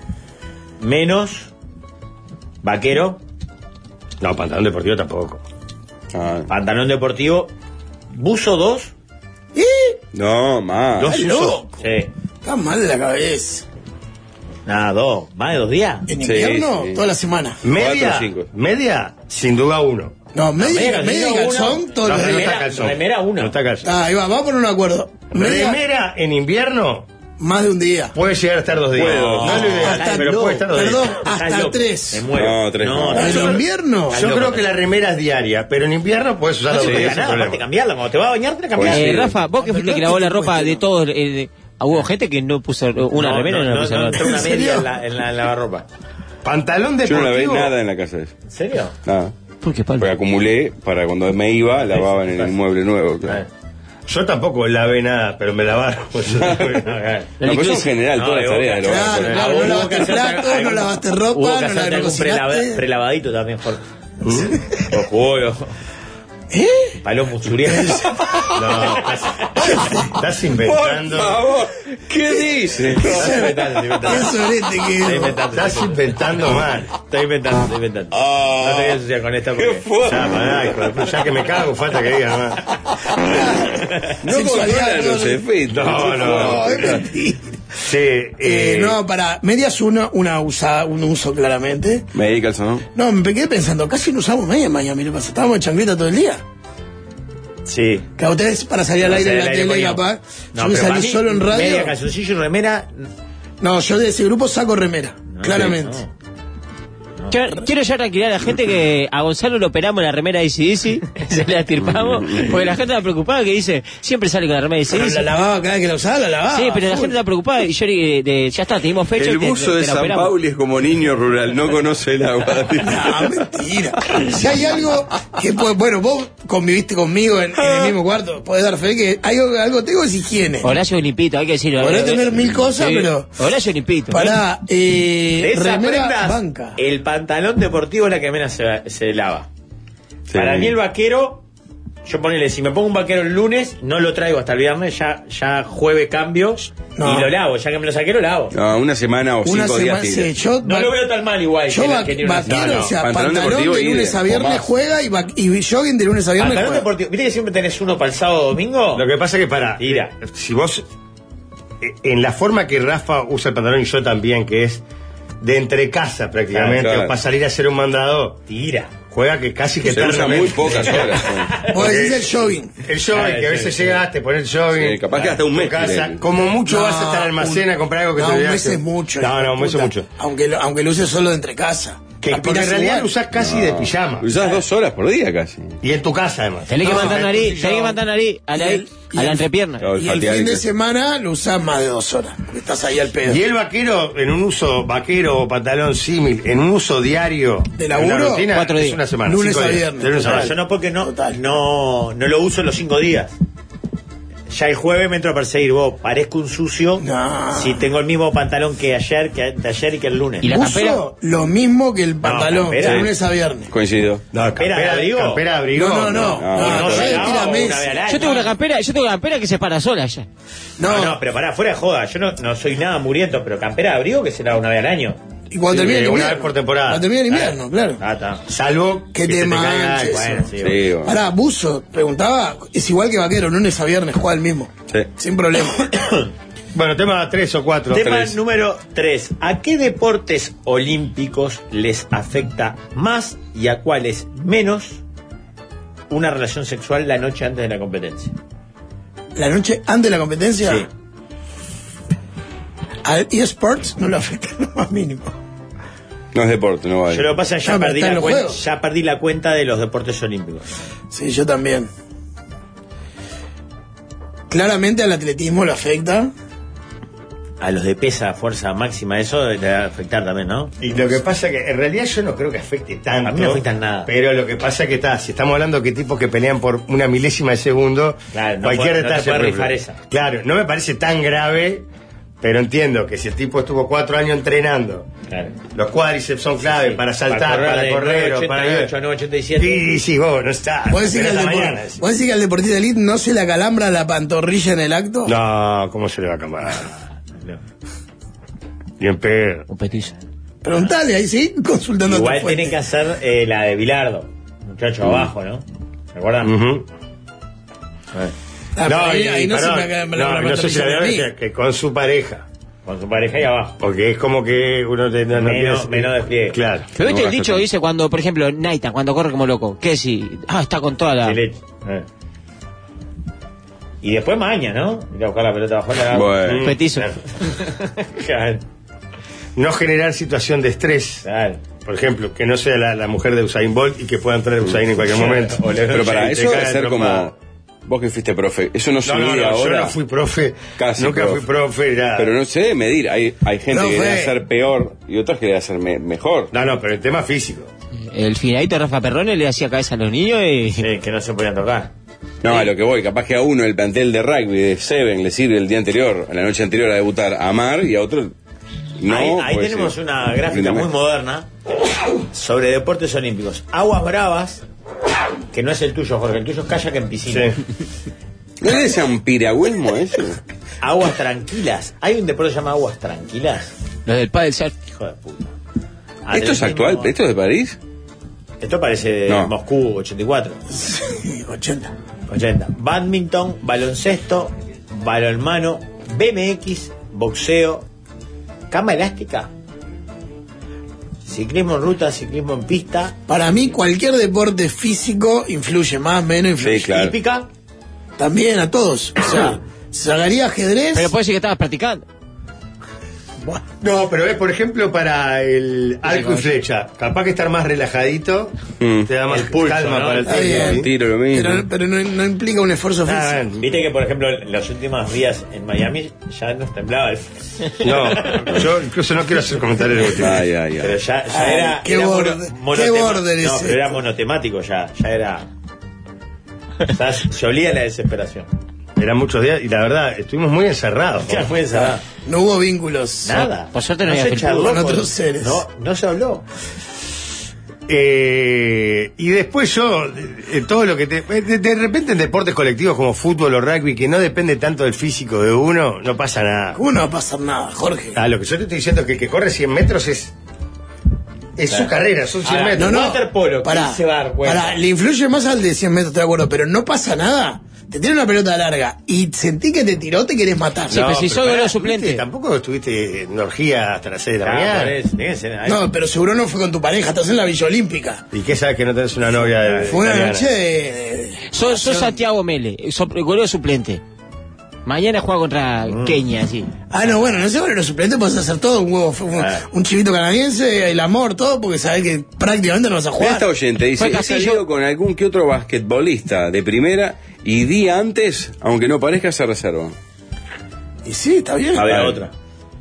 menos vaquero, No, pantalón deportivo tampoco. Ah, pantalón deportivo, buzo dos. no, más. Dos Está usos. loco. Sí. Está mal de la cabeza. Nada, dos. Más de dos días. En Sí, invierno, sí. toda la semana. Media, Cuatro, cinco. media, sin duda uno. No, media, media, media y uno. calzón, todos No, los pero no días. está calzón. remera, uno. No está calzón. Ah, ahí va, vamos a poner un acuerdo. Media, Remera en invierno más de un día. puede llegar a estar dos días. Puedo. No, es lo ideal, Hasta- pero puede estar dos perdón, días. hasta Estás loco. tres. Me muero. No, tres no. ¿En yo- invierno? Yo creo que la remera es diaria, pero en invierno puedes usar No dos te días pega sin nada, aparte problema. cambiarla. Cuando te vas a bañar, te la cambias. Pues Eh, sí. Rafa, vos que fuiste que lavó la ropa de todos. eh, de- ah, hubo gente que no puso una No, remera y no, no, la no, puso no, la entró otra. una ¿En media serio? en la, en la, en la lavarropa. Pantalón Yo no lavé deportivo. nada en la casa de eso. ¿En serio? Nada. ¿Por qué, Pablo? Porque acumulé para cuando me iba, lavaba en el inmueble nuevo. Claro. Yo tampoco lavé nada, pero me lavaron. No, pero eso en general, No, todas las de tareas de lo Claro, van a claro, Hubo no que lavaste hacerte platos, no algún- lavaste ropa, hubo que no la hacerte algún cocinaste. prelava- prelavadito también, Jorge. O jugó, ¿Eh? Paló Muchuriel. No, estás, estás inventando. Por favor, ¿qué dice? Estoy inventando, estoy Qué inventando. sorete que Estoy inventando. Estás inventando mal. Estoy inventando, estoy inventando. Ah, No te voy a asociar con esta qué porque... fuerte. Ya, pará, hijo de puta, ya que me cago, falta que digas más. No Sexualidad, controla no, los no. efectos. No, no. No, es mentira. Sí, Eh, eh, no, para medias uno, una usa, un uso claramente. Me dedica el sonón. No, me quedé pensando, casi no usamos medias en Miami, ¿qué pasa? Estábamos en chancleta todo el día. Sí. Que a ustedes para salir al Para aire en la salir al aire, tele, coño. capaz. No, yo que pero para salí mí, solo en radio. media, calzoncillo y remera... No, yo de ese grupo saco remera, claramente. no. Yo quiero ya tranquilizar a la gente que a Gonzalo lo operamos la remera de A C D C, se la estirpamos, porque la gente está preocupada que dice, siempre sale con la remera de Pero A C D C. la lavaba cada vez que la usaba, la lavaba. Sí, pero la full. gente está preocupada y yo le de, ya está, tenemos fecha. El y te- buzo te de la San operamos. Pauli es como niño rural, no conoce el agua. Ah, mentira. Si hay algo que, pues, bueno, vos conviviste conmigo en, en el mismo cuarto, podés dar fe que hay algo, algo tengo es higiene. Horacio es limpito, hay que decirlo. Podré Eh, tener mil cosas, sí. pero- Horacio es limpito. Pará, De eh, esas remera prendas, banca. el pantalón pantalón deportivo es la que menos se, se lava. Sí. Para mí el vaquero, yo ponele, si me pongo un vaquero el lunes, no lo traigo hasta el viernes, ya, ya jueves cambio No. y lo lavo, ya que me lo saqué lo lavo. No, una semana o Una cinco semana, días. sí, tira. yo, No va- lo veo tan mal igual. yo que la va- que tiene una vaquero, semana. o sea, Pantalón pantalón, deportivo de y lunes de- a viernes bombazo. juega y, va- y jogging de lunes a viernes Pantalón juega. deportivo. ¿Viste que siempre tenés uno para el sábado o domingo? Lo que pasa es que para. Tira. eh, Si vos. eh, En la forma que Rafa usa el pantalón y yo también, que es de entre casa prácticamente, Claro, claro. o para salir a hacer un mandado, Tira. juega que casi que Se usa eternamente. muy pocas horas. ¿no? Vos decís el jogging. El jogging, Claro, que a sí, veces sí. llegas, te pones el jogging. Sí, capaz que hasta un tu mes casa, tiene. como mucho No, vas a estar al almacén un- a comprar algo que no, te un olvidaste. mes es mucho. No, hijo no, de un mes es puta. mucho. Aunque lo, aunque lo uses solo de entre casa. Que, porque Aspiras en realidad igual. lo usás casi de pijama. Lo usás dos horas por día casi. Y en tu casa, además. Tenés que No, mandar en tu nariz, sillón. tenés que mandar nariz a la, Y el- y a la el- entrepierna. Claro, Y el fin fatigadito. de semana lo usás más de dos horas. Porque estás ahí al pedo. Y el vaquero, en un uso vaquero o pantalón símil, en un uso diario ¿De en la laburo? rutina, Cuatro es días. una semana. Lunes cinco a días. viernes. De lunes a No, viernes. yo no porque no, Total. no, no lo uso los cinco días. Ya el jueves me entro a perseguir, vos, parezco un sucio No. si tengo el mismo pantalón que ayer, que de ayer y que el lunes. ¿Y la Uso campera? lo mismo que el pantalón, campera. de lunes a viernes. Coincido. No, ¿Campera de abrigo? Campera de abrigo. No, no, no. No, No, no, no, se yo lava tira una mes. vez al año. Yo tengo una campera, yo tengo una campera que se para sola ya. No, No, no, pero pará, fuera de joda, yo no, no soy nada muriento, pero campera de abrigo que se lava una vez al año. y cuando Sí, termina el una invierno. vez por temporada. Cuando termina el invierno, claro. Ah, está. Salvo Que te se caiga manches. algo. Bueno, sí, Sí, bueno. bueno. Pará, Buzo, preguntaba, es igual que Vaquero, lunes a viernes, juega el mismo. Sí. Sin problema. Bueno, tema tres o cuatro. Tema tres. número tres. ¿A qué deportes olímpicos les afecta más y a cuáles menos una relación sexual la noche antes de la competencia? La noche antes de la competencia, Sí. al eSports no lo afecta lo más mínimo. No es deporte, no vale. Yo lo que pasa es que ya, Ah, pero perdí está en la los cuenta, juegos. ya perdí la cuenta de los deportes olímpicos. Sí, yo también. Claramente al atletismo lo afecta. A los de pesa, fuerza máxima, eso le va a afectar también, ¿no? Y lo que pasa que en realidad yo no creo que afecte tanto. A mí no afecta en nada. Pero lo que pasa que está, si estamos hablando que tipos que pelean por una milésima de segundo, Claro, no cualquier puede- no te detalle. puede por rifar ejemplo. esa. Claro, no me parece tan grave, pero entiendo que si el tipo estuvo cuatro años entrenando, Claro. los cuádriceps son clave Sí, para saltar, para, de correr, o nueve para ochenta y ocho a nueve ochenta y siete. Sí, sí, vos no está. ¿Vos decís, que Apenas al la depor- mañana, decís. vos decís que al deportista elite no se le acalambra la pantorrilla en el acto? No, ¿cómo se le va a acabar? Bien pedo. Un petizo. Preguntale, ahí sí, consultando a tu Igual fuente. tienen que hacer eh, la de Bilardo, muchacho abajo, ¿no? ¿Recuerdan? Ujú. Ah, pero ahí, y- ahí no perdón, se me acalambra no, la no sé si la pantorrilla verdad a mí. es que, que con su pareja. Con su pareja ahí abajo. Porque es como que uno te, no, no Menos- quiere- menos despliegue. Claro. Pero viste No, el dicho que dice cuando, por ejemplo, Naita, cuando corre como loco, que si, ah, está con toda la... De leche. Eh. Y después maña, ¿no? Ir a buscar la pelota abajo la Bueno. Petizo. Claro, No generar situación de estrés. claro. Por ejemplo, que no sea la, la mujer de Usain Bolt y que pueda entrar Usain en cualquier momento. O le- Pero para Y te eso cae debe ser trompada. como. Vos que fuiste profe, eso no se No, no, mide no, ahora. yo no fui profe. Casi nunca profe. fui profe, nada. Pero no se debe medir. Hay, hay gente Profe. que debe hacer peor y otras que debe hacer me- mejor. No, no, pero el tema físico. El finadito Rafa Perrone le hacía cabeza a los niños y... Sí, que no se podían tocar. No, a lo que voy, capaz que a uno el plantel de rugby de Seven le sirve el día anterior, la noche anterior a debutar a Mar y a otro no. ahí ahí pues, tenemos sí. una gráfica muy moderna sobre deportes olímpicos. Aguas bravas, que no es el tuyo, Jorge, el tuyo es kayak en piscina. Sí. ¿No le decían piragüelmo eso? Aguas tranquilas. ¿Hay un deporte que se llama aguas tranquilas? Los del padre surf. Hijo de puta. ¿Esto es actual? Atletismo- ¿Esto es de París? Esto parece de No. Moscú ochenta y cuatro. Sí, ochenta. ochenta. Badminton, baloncesto, balonmano, B M X, boxeo, cama elástica, ciclismo en ruta, ciclismo en pista, Para mí, cualquier deporte físico influye más, menos influye. Sí, claro. hípica. También a todos. O sea, sacaría ajedrez. Pero puede decir que estabas practicando. No, pero es, por ejemplo, para el arco y flecha. Capaz que estar más relajadito Mm. te da más El pulso, calma ¿no? para el Está tiro. bien. ¿sí? Tiro lo mismo. Pero, pero no, no implica un esfuerzo Ah, físico. bueno. Viste que, por ejemplo, en los últimos días en Miami ya nos temblaba el... No, yo incluso no quiero hacer comentarios de último. Ay, ay, Pero ay. ya, ya Ay, era... qué era borde- mono- qué monotema- border es No, pero era esto. monotemático ya, ya era... Ya se olía la desesperación. Eran muchos días y la verdad, estuvimos muy encerrados. Ya fue encerrada. No hubo vínculos. Nada. Por suerte no había se felpudo charló con otros seres. No, no se habló. Eh, y después yo, eh, todo lo que te... De, de repente en deportes colectivos como fútbol o rugby, que no depende tanto del físico de uno, no pasa nada. ¿Cómo no va a pasar nada, Jorge? Ah, lo que yo te estoy diciendo es que el que corre cien metros es... Es Claro. su carrera, son cien Ahora, metros. No, no. Waterpolo, Pará, ¿quién se va a dar cuenta? pará, le influye más al de cien metros, estoy de acuerdo, pero no pasa nada. Te tiene una pelota larga y sentí que te tiró, te querés matar. Sí, pero si pero soy pará, goleador suplente. ¿viste? Tampoco estuviste en orgía hasta las seis de la Ah, por mañana. eso, tiene que ser ahí. No, pero seguro no fue con tu pareja, estás en la Villa Olímpica. ¿Y qué sabes que no tenés una novia de, Fue una italiana? noche de... de- Sos, sos Santiago Mele, sos goleador suplente. Mañana juega contra Mm. Ah, Kenia, sí. no, bueno, no sé, bueno, los suplentes puedes hacer todo, un huevo, un, Ah. un chivito canadiense, el amor, todo, porque sabés que prácticamente no vas a Mira jugar. esta oyente, dice, Fue he Castillo. salido con algún que otro basquetbolista de primera y día antes, aunque no parezca, se reserva. Y sí, está bien. A ver, otra.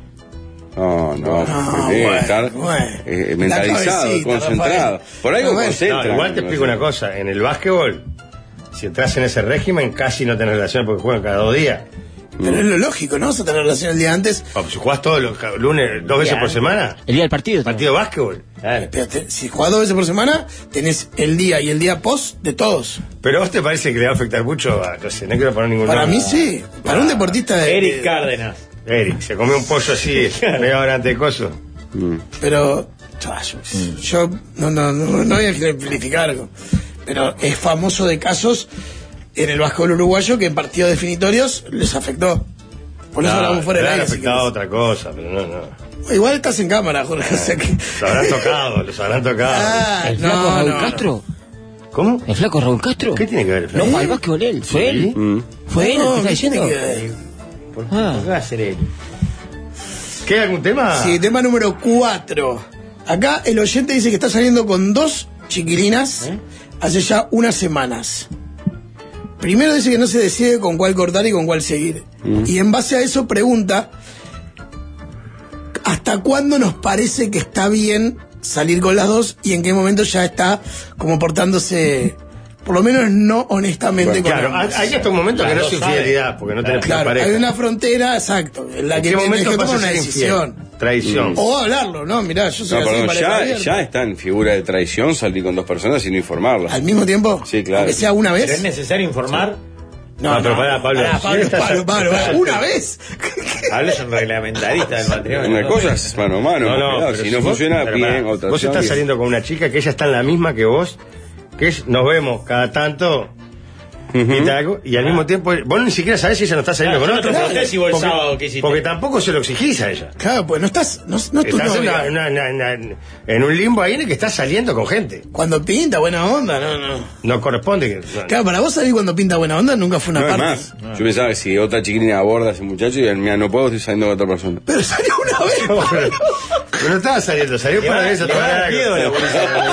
No, no, No, tiene que bueno, estar bueno. eh, La mentalizado, cabecita, concentrado. Rafael. Por algo No, bueno. concentra. No, igual te explico una cosa. En el básquetbol, si entras en ese régimen, casi no tenés relación porque juegan cada dos días. Pero es lo lógico, ¿no? Vas a tener relación el día antes. O, si jugás todos los ca- lunes, dos veces Ya. por semana, El día del partido. partido de básquetbol. Claro. Pero te- si jugás dos veces por semana, tenés el día y el día post de todos. Pero ¿a vos te parece que le va a afectar mucho? A, no sé, no quiero poner ningún Para nombre. mí sí. Para un deportista de... Eric de- Cárdenas. Eric, se comió un pollo así, media hora antes de coso. Mm. Pero ah, yo, yo no, no, no, no voy a ejemplificar, pero es famoso de casos en el básquetbol uruguayo que en partidos definitorios les afectó. Por eso hablamos fuera del le han aire. si afectado a querés. otra cosa, pero no, no. Igual estás en cámara, Jorge. O sea que... Los habrán tocado, los habrán tocado. Ah, ¿El flaco no, Raúl no, no. Castro? ¿Cómo? ¿El flaco Raúl Castro? ¿Qué tiene que ver? No, Flavio? juega al básquetbol él. ¿Fue ¿Sí? él? Mm. ¿Fue él? No, ¿Te está ¿qué tiene diciendo? que ver? ¿Por Ah. qué va a ser él? ¿Queda algún tema? Sí, tema número cuatro. Acá el oyente dice que está saliendo con dos chiquilinas ¿Eh? hace ya unas semanas. Primero dice que no se decide con cuál cortar y con cuál seguir. Mm. Y en base a eso pregunta ¿hasta cuándo nos parece que está bien salir con las dos y en qué momento ya está como portándose, por lo menos no honestamente con Claro, ambas? hay hasta un momento Las que no es dos infidelidad, porque no tenés Claro, pareja. hay una frontera, exacto, en la ¿En que qué tienes momento que pasa tomar a una ser decisión. infiel? Traición. O hablarlo, ¿no? Mirá, yo soy No, así, perdón, pareja ya, abierta. ya está en figura de traición salir con dos personas y no informarlas. ¿Al mismo tiempo? Sí, claro. Aunque sea una ¿Pero es vez. necesario informar? No, pero pará, Pablo. Pará, Pablo, Si estás- Pablo, Pablo, pará, ¿una vez? Pablo es un reglamentarista del matrimonio. Una cosa es mano a mano, No, no, cuidado, pero si no vos- funciona, pero bien, pará, otra Vos opción, estás bien. saliendo con una chica que ella está en la misma que vos, que es, nos vemos cada tanto. Y, te hago- y al mismo tiempo, vos ni siquiera sabés si ella no está saliendo Claro, con yo no otro. te pregunté si vos el porque, sábado qué hiciste. porque tampoco se lo exigís a ella. Claro, pues no estás, no, no es tu Estás en, novia. una- una- una- una- en un limbo ahí en el que estás saliendo con gente. Cuando pinta buena onda, no, no. No corresponde que. no. Claro, para vos salir cuando pinta buena onda nunca fue una No es parte. más, yo pensaba que si otra chiquilina aborda a ese muchacho y él, mira, no puedo, estoy saliendo con otra persona. Pero salió una vez. No, pero, pero no estaba saliendo, salió Le para va- eso. le va a dar miedo a la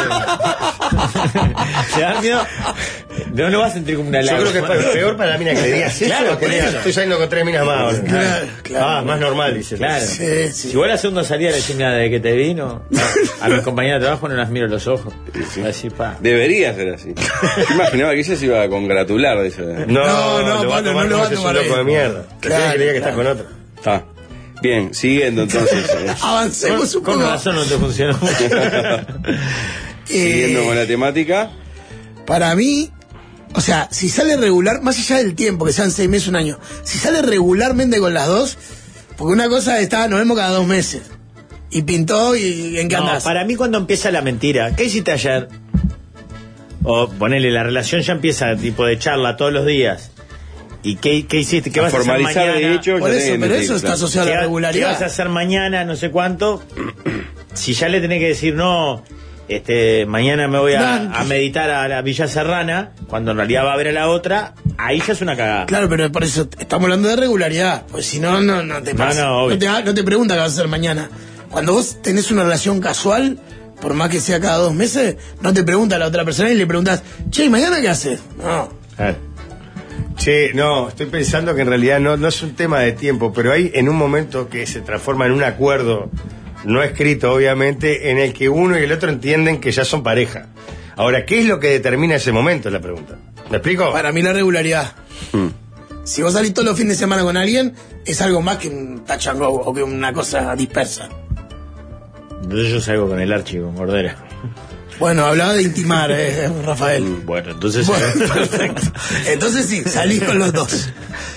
¿Te da miedo? No lo vas a sentir como una Yo lágrima. creo que es peor para la mina que le digas eso. Claro, que por le digas, eso. estoy saliendo con tres minas más ahora. Claro, claro. Ah, más normal, dice. Claro. Sí, sí. Si vos la segunda salida le decís, mira, desde que te vino, a mi compañera de trabajo no las miro los ojos. Así, pa. Debería ser así. Yo imaginaba que ella se iba a congratular de eso. No, No, no, lo va a Pablo, tomar no lo va a como si es un tomar loco ahí. de mierda. Prefiero Claro, que le diga que claro. estás con otro. Está. Bien, siguiendo entonces. eh, Avancemos un Con poco. razón no te funcionó mucho. siguiendo Eh, con la temática. Para mí, o sea, si sale regular, más allá del tiempo, que sean seis meses, un año, si sale regularmente con las dos, porque una cosa está, nos vemos cada dos meses. Y pintó y en qué No, andás. para mí cuando empieza la mentira, ¿qué hiciste ayer? O ponele, la relación ya empieza tipo de charla todos los días. ¿Y qué, qué hiciste? ¿Qué A vas a hacer formalizar mañana? de hecho, Por ya eso, tienen pero que eso decir, está claro. asociado a ¿Qué, la ¿Qué regularidad. vas a hacer mañana? No sé cuánto. Si ya le tenés que decir, no, este, mañana me voy a, Antes. a meditar a la Villa Serrana, cuando en realidad va a ver a la otra, ahí ya es una cagada. Claro, pero por eso estamos hablando de regularidad. Pues si no, no, no te No, pasa. no, obvio. no, te, no te pregunta qué vas a hacer mañana. Cuando vos tenés una relación casual, por más que sea cada dos meses, no te pregunta a la otra persona y le preguntas, che, ¿y mañana qué haces? No. Claro. Che, no, estoy pensando que en realidad no, no es un tema de tiempo, pero hay en un momento que se transforma en un acuerdo no escrito, obviamente, en el que uno y el otro entienden que ya son pareja. Ahora, ¿qué es lo que determina ese momento? Es la pregunta. ¿Me explico? Para mí la regularidad. Mm. Si vos salís todos los fines de semana con alguien, es algo más que un touch and go o que una cosa dispersa. Entonces yo salgo con el Archi, con Cordera. Bueno, hablaba de intimar, eh, Rafael. Bueno, entonces. Bueno, perfecto. Entonces sí, salís con los dos.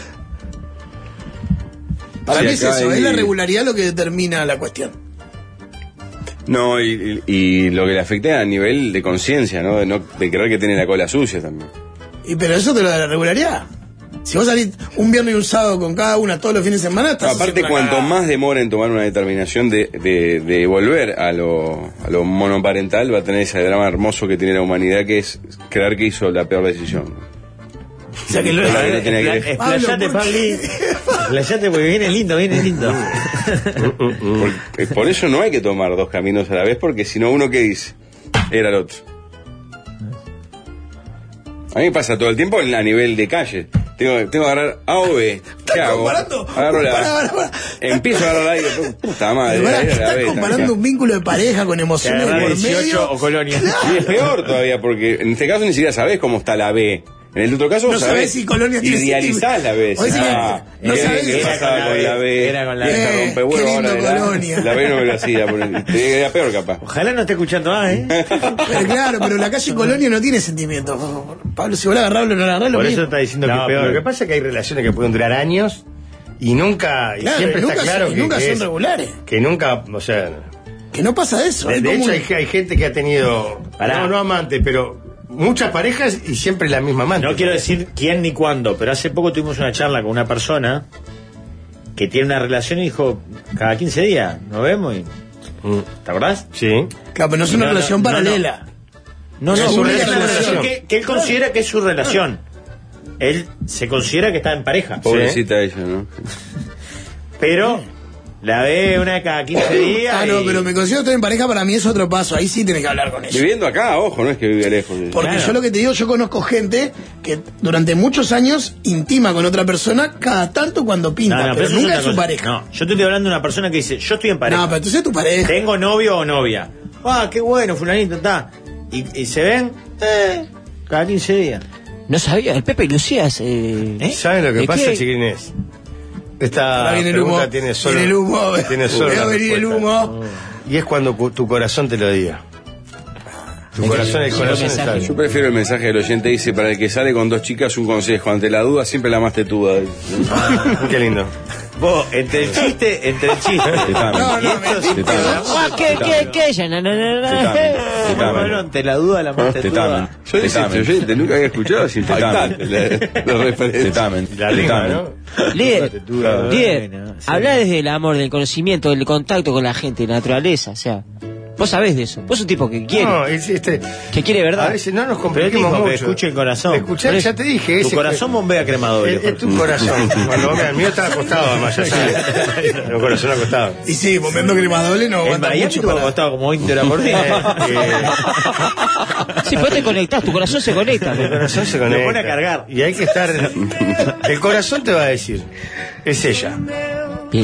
Para Sí, mí es acá eso, hay- es la regularidad lo que determina la cuestión. No, y, y- y lo que le afecta a nivel de conciencia, ¿no? De, no, de creer que tiene la cola sucia también. Y pero eso te lo da la regularidad. Si vos salís un viernes y un sábado con cada una todos los fines de semana, estás Aparte, haciendo una cuanto cagada. más demora en tomar una determinación de, de, de volver a lo, a lo monoparental, va a tener ese drama hermoso que tiene la humanidad, que es creer que hizo la peor decisión. O sea que lo- Claro que no tenía que elegir. Explayate, Pablo, ¿por Pabli. Explayate porque viene lindo, viene lindo. Por, por eso no hay que tomar dos caminos a la vez, porque si no, uno que dice, era el otro. A mí me pasa todo el tiempo a nivel de calle. Tengo, tengo que agarrar A o B. ¿Qué ¿Estás hago? comparando? Agarro la Pará, pará, pará. Empiezo a agarrar la A y digo, puta madre, Pero pará, era la estás B, comparando está. un vínculo de pareja con emociones agarrar por dieciocho medio. o Colonia. Y es peor todavía, porque en este caso ni siquiera sabés cómo está la B. En el otro caso No vos sabés sabés si Colonia tiene idealizás la B. O decís que Ah, no ¿qué- sabés ¿Qué si- pasaba Era con con la la B, B? era con la Y esta B. rompehuevo Qué ahora lindo era- Colonia. La B no me lo hacía, porque era peor capaz. Ojalá no esté escuchando más, ¿eh? Pero claro, pero la calle Colonia no tiene sentimientos. Pablo, si vos la agarrás o no la agarrás, lo Por eso mismo. está diciendo No, que es pero peor. lo que pasa es que hay relaciones que pueden durar años y nunca, y Claro, siempre y nunca está claro son- y que, nunca que son es- regulares. que nunca, o sea, Que no pasa eso. de, hay de como hecho un- hay, hay gente que ha tenido, Pará. no, no amantes, pero muchas parejas y siempre la misma amante. No quiero decir quién ni cuándo, pero hace poco tuvimos una charla con una persona que tiene una relación y dijo, cada quince días nos vemos y... Mm. ¿Te acordás? Sí. Claro, pero no es una No, no, relación no, no. paralela. No, Es no, su es relación. una relación que, que él considera que es su relación. Él se considera que está en pareja. Pobrecita ella, ¿no? Pero la ve una de cada quince días. Ah, no, y- pero me considero estar en pareja, para mí es otro paso. Ahí sí tenés que hablar con ella. Viviendo acá, ojo, no es que vive lejos. Porque Claro. yo lo que te digo, yo conozco gente que durante muchos años intima con otra persona cada tanto cuando pinta, No, no, pero eso nunca otra es su cosa. pareja. No, yo te estoy hablando de una persona que dice, yo estoy en pareja. No, pero entonces es tu pareja. Tengo novio o novia. Ah, qué bueno, fulanito, está. Y, y se ven, eh, cada quince días. No sabía, el Pepe y Lucía es, eh, ¿eh? ¿Saben lo que ¿De pasa, qué? chiquilines? Esta Ahora viene el pregunta humo. tiene solo, Viene el humo. tiene solo Voy a una venir el respuesta. humo. Y es cuando cu- tu corazón te lo diga. Tu corazón, el llegó corazón el mensaje. está. Yo prefiero el mensaje del oyente, dice, para el que sale con dos chicas, un consejo. Ante la duda, siempre la más tetuda. Qué lindo. Vos, entre el chiste, entre el chiste. Tetame. No, no, mentira. Tetame. Ah, ¿qué, qué, qué? Ella, no, no, no, no. Tetame. Bueno, Tetame. ante la duda, la más Tetamen. tetuda. Yo dije, este oyente, nunca había escuchado sin tetamen. Los referentes. Tetamen. La rima, ¿no? Líder, Tetuda. líder, Bueno, sí. habla desde el amor, del conocimiento, del contacto con la gente, la naturaleza, o sea, vos sabés de eso. Vos sos un tipo que quiere, No, es, este, que quiere a verdad. veces no nos Pero compliquemos dijo que mucho. escuche el corazón. Escuchá, ya te dije. Tu ese- corazón bombea crema doble. Es, es tu corazón. Cuando vos- el mío está acostado, además, ya sabes. El corazón acostado. Y sí, momento que más doble no En aguanta Miami mucho tuvo para... costado como veinte horas por día. Sí, vos te conectás, tu corazón se conecta. El corazón se Lo conecta. pone a cargar. Y hay que estar. El corazón te va a decir: es ella. Bien.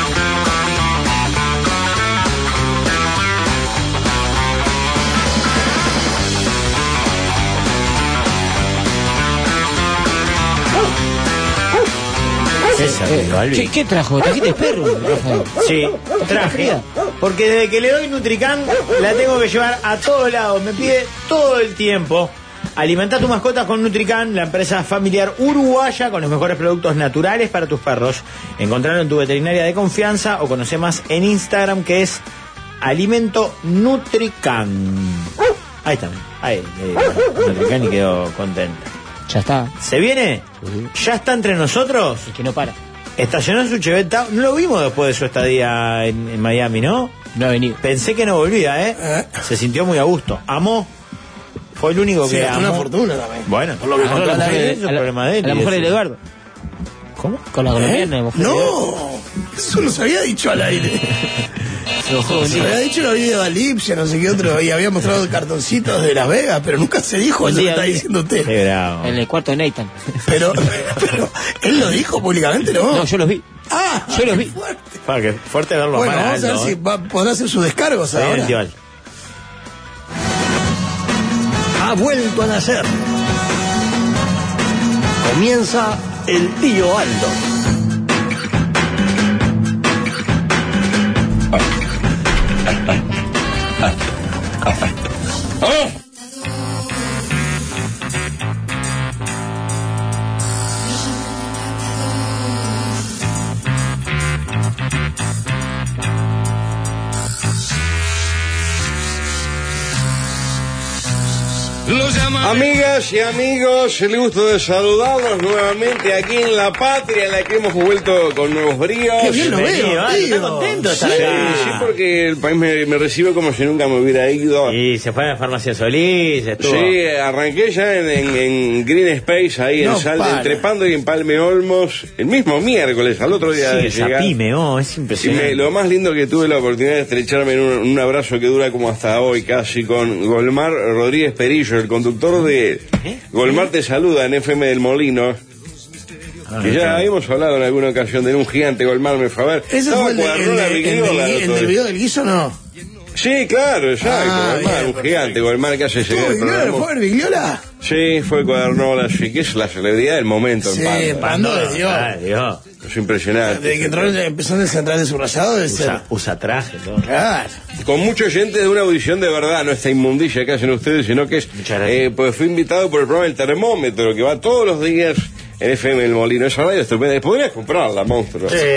César, Balbi. ¿Qué, ¿Qué trajo? ¿Trajiste perro, Rafael? Sí, traje. Porque desde que le doy Nutricán la tengo que llevar a todos lados. Me pide todo el tiempo. Alimenta tu mascota con Nutricán, la empresa familiar uruguaya con los mejores productos naturales para tus perros. Encontrarlo en tu veterinaria de confianza o conoce más en Instagram, que es Alimento Nutricán. Ahí está. Ahí, eh, Nutricán y quedó contento. Ya está, ¿Se viene? ¿Ya está entre nosotros? es que no para. Estacionó en su Chevette. No lo vimos después de su estadía en, en Miami, ¿no? No ha venido. Pensé que no volvía, ¿eh? ¿Eh? Se sintió muy a gusto. Amó. Fue el único Sí, que gastó amó. una fortuna también. Bueno, Por lo que Agarró contó a la al mujer aire. de- es un a la- problema de él a la y mujer de eso. Eduardo. ¿Cómo? Con la colombiana, la mujer de Eduardo. No, eso no se había dicho al aire. Se enojó un Se día. había dicho lo video de Alipsia, no sé qué otro, y había mostrado cartoncitos de Las Vegas, pero nunca se dijo Un eso que día, está un día. diciendo usted. Qué bravo. En el cuarto de Nathan. Pero, pero, ¿él lo dijo públicamente, no? No, yo los vi. Ah, yo los qué vi. fuerte. Pa, que fuerte verlo Bueno, a vamos a ver si va, podrá hacer sus descargos ahora. Ha vuelto a nacer. Comienza el tío Aldo. Amigas y amigos, el gusto de saludarlos nuevamente aquí en la patria en la que hemos vuelto con nuevos bríos. Qué bien lo veo, Ay, tío. está contento de estar Sí, acá. sí, porque el país me, me recibe como si nunca me hubiera ido. Y se fue a la farmacia Solís, estuvo. Sí, arranqué ya en, en- en Green Space, ahí No en Salde, para. entre Pando y en Palme Olmos, el mismo miércoles, al otro día Sí, de esa llegar. pyme, oh, es Y impresionante. me- lo más lindo que tuve la oportunidad de estrecharme en un, un abrazo que dura como hasta hoy casi con Golmar Rodríguez Perillo, el conductor de Golmar te saluda en F M del Molino. Ah, Que no, ya claro. habíamos hablado en alguna ocasión de un gigante Golmar me fue a ver. ¿Ese Estaba fue el, de- el, Cuadernola de- el, Vigliola de- el el otro del día. video del guiso, no? Sí, claro, exacto. Ah, Golmar, bien, un gigante, Golmar que hace llegar ¿Estuvo el Vigliola? programa. ¿Fue el Vigliola? Sí, fue Cuadernola, sí, que es la celebridad del momento Sí, en Pando. Pando de Dios. Ah, Dios. Es impresionante. Desde que entró, empezó en el central de subrayado, debe ser. Usa, usa traje, todo. Claro. Con muchos oyentes de una audición de verdad, no esta inmundicia que hacen ustedes, sino que es, Muchas gracias. eh, pues fui invitado por el programa El Termómetro, que va todos los días en F M El Molino. Esa radio estupenda. Podrías comprarla, monstruo. Sí.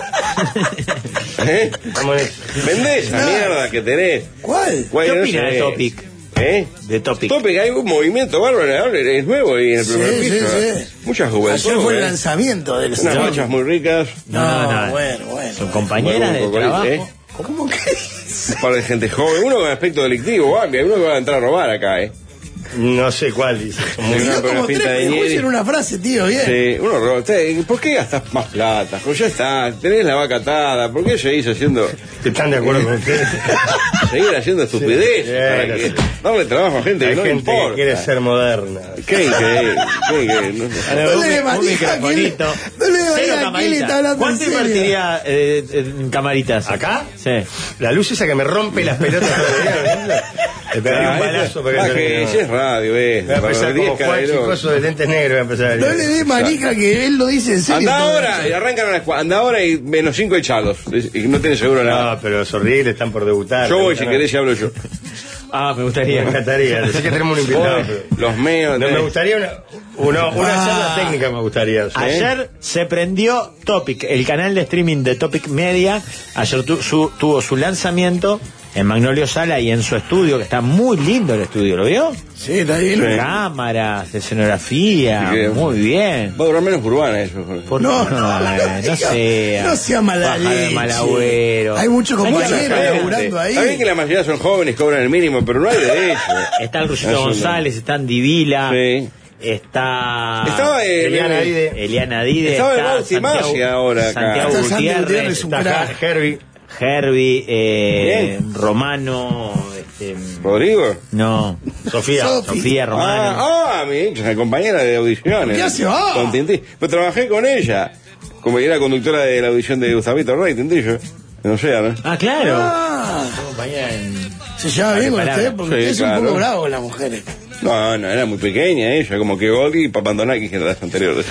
¿Eh? Vamos en eso. Vendé esa No. mierda que tenés. ¿Cuál? Güey, ¿Qué no opina sé. de Topic? ¿Eh? De Topic. Topic, hay un movimiento bárbaro, ahora es nuevo y en el Sí, primer sí, piso. sí. Muchas juventudes. Ayer fue el ¿eh? lanzamiento del Unas machas muy ricas, No, no, no. bueno, bueno. Son compañeras de Bueno, un poco, trabajo. ¿eh? ¿Cómo que? un par de gente joven, uno con aspecto delictivo, ah, hay uno que va a entrar a robar acá, ¿eh? No sé cuál dice. Son muy- Sí, Dio con como una pinta tres de prejuicios Nieri. en una frase, tío, bien. Sí, uno roba. Usted, ¿por qué gastas más plata? Pues ya está, tenés la vaca atada, ¿por qué seguís haciendo, ¿Están de acuerdo con ustedes? seguir haciendo estupideces? Sí, para sí, que, sí. darle trabajo a gente Hay que no le gente importa. que quiere ser moderna. Qué increíble, qué increíble. A ver, No un, le dé un manija, microfonito. que le- no le dé Cero manija, que le está camaritas. hablando ¿Cuánto en serio? invertiría eh, en camaritas? ¿Acá? Sí. La luz esa que me rompe las pelotas todo el día. Le pegaría un Ah, balazo para ah, que que si es radio, eh. Voy a empezar como Juan Chicoso de lentes negros. Voy a empezar a No le dé manija que él lo dice en serio. Anda todo ahora, eso. y arrancan a las cua- anda ahora y menos cinco echados. Y no tienen seguro nada. No, pero es horrible, están por debutar. Yo voy, No, si no. querés, y hablo yo. Ah, me gustaría. Me encantaría. Decir que tenemos un invitado. Vos, pero- los meos. No, eh. me gustaría una, una, una Ah. charla técnica, me gustaría. ¿sí? Ayer se prendió Topic, el canal de streaming de Topic Media. Ayer tu- su- tuvo su lanzamiento en Magnolio Sala y en su estudio, que está muy lindo el estudio, ¿lo vio? Sí, está bien. Sí. Cámaras, escenografía, Sí, que- muy bien. Va a durar menos urbana eso. Jorge. ¿Por No, qué no, no, no, no sea. no sea mala Pájaro de leche. mal agüero. Hay muchos Hay compañeros mucha gente. laburando ahí. Está bien que la mayoría son jóvenes, cobran el mínimo, pero no hay derecho. Está el Rusito Eso no. González, está Andy Vila, Sí. está Estaba eh, Eliana eh, Dide. Eliana Dide, Estaba el está Bauti Masi ahora acá. Santiago Está Santi Gutiérrez, Gutiérrez, un Está acá crack. Herbie. Herbie, eh, Bien. Romano, este, Rodrigo. no, Sofía. Sofi. Sofía Romano. Ah, ah, mi hija, compañera de audiciones. ¿Qué hace? Ah. Con Tintín. Pues trabajé con ella. Como era conductora de la audición de Gustavito Rey, Tintillo. No sé, ¿no? Ah, claro. Ah, Compañera en- se lleva bien con Palabra. usted porque Sí, usted es un claro. poco bravo con las mujeres. No, no, era muy pequeña ella, como que Goli y Papandonaki, que eran las anteriores.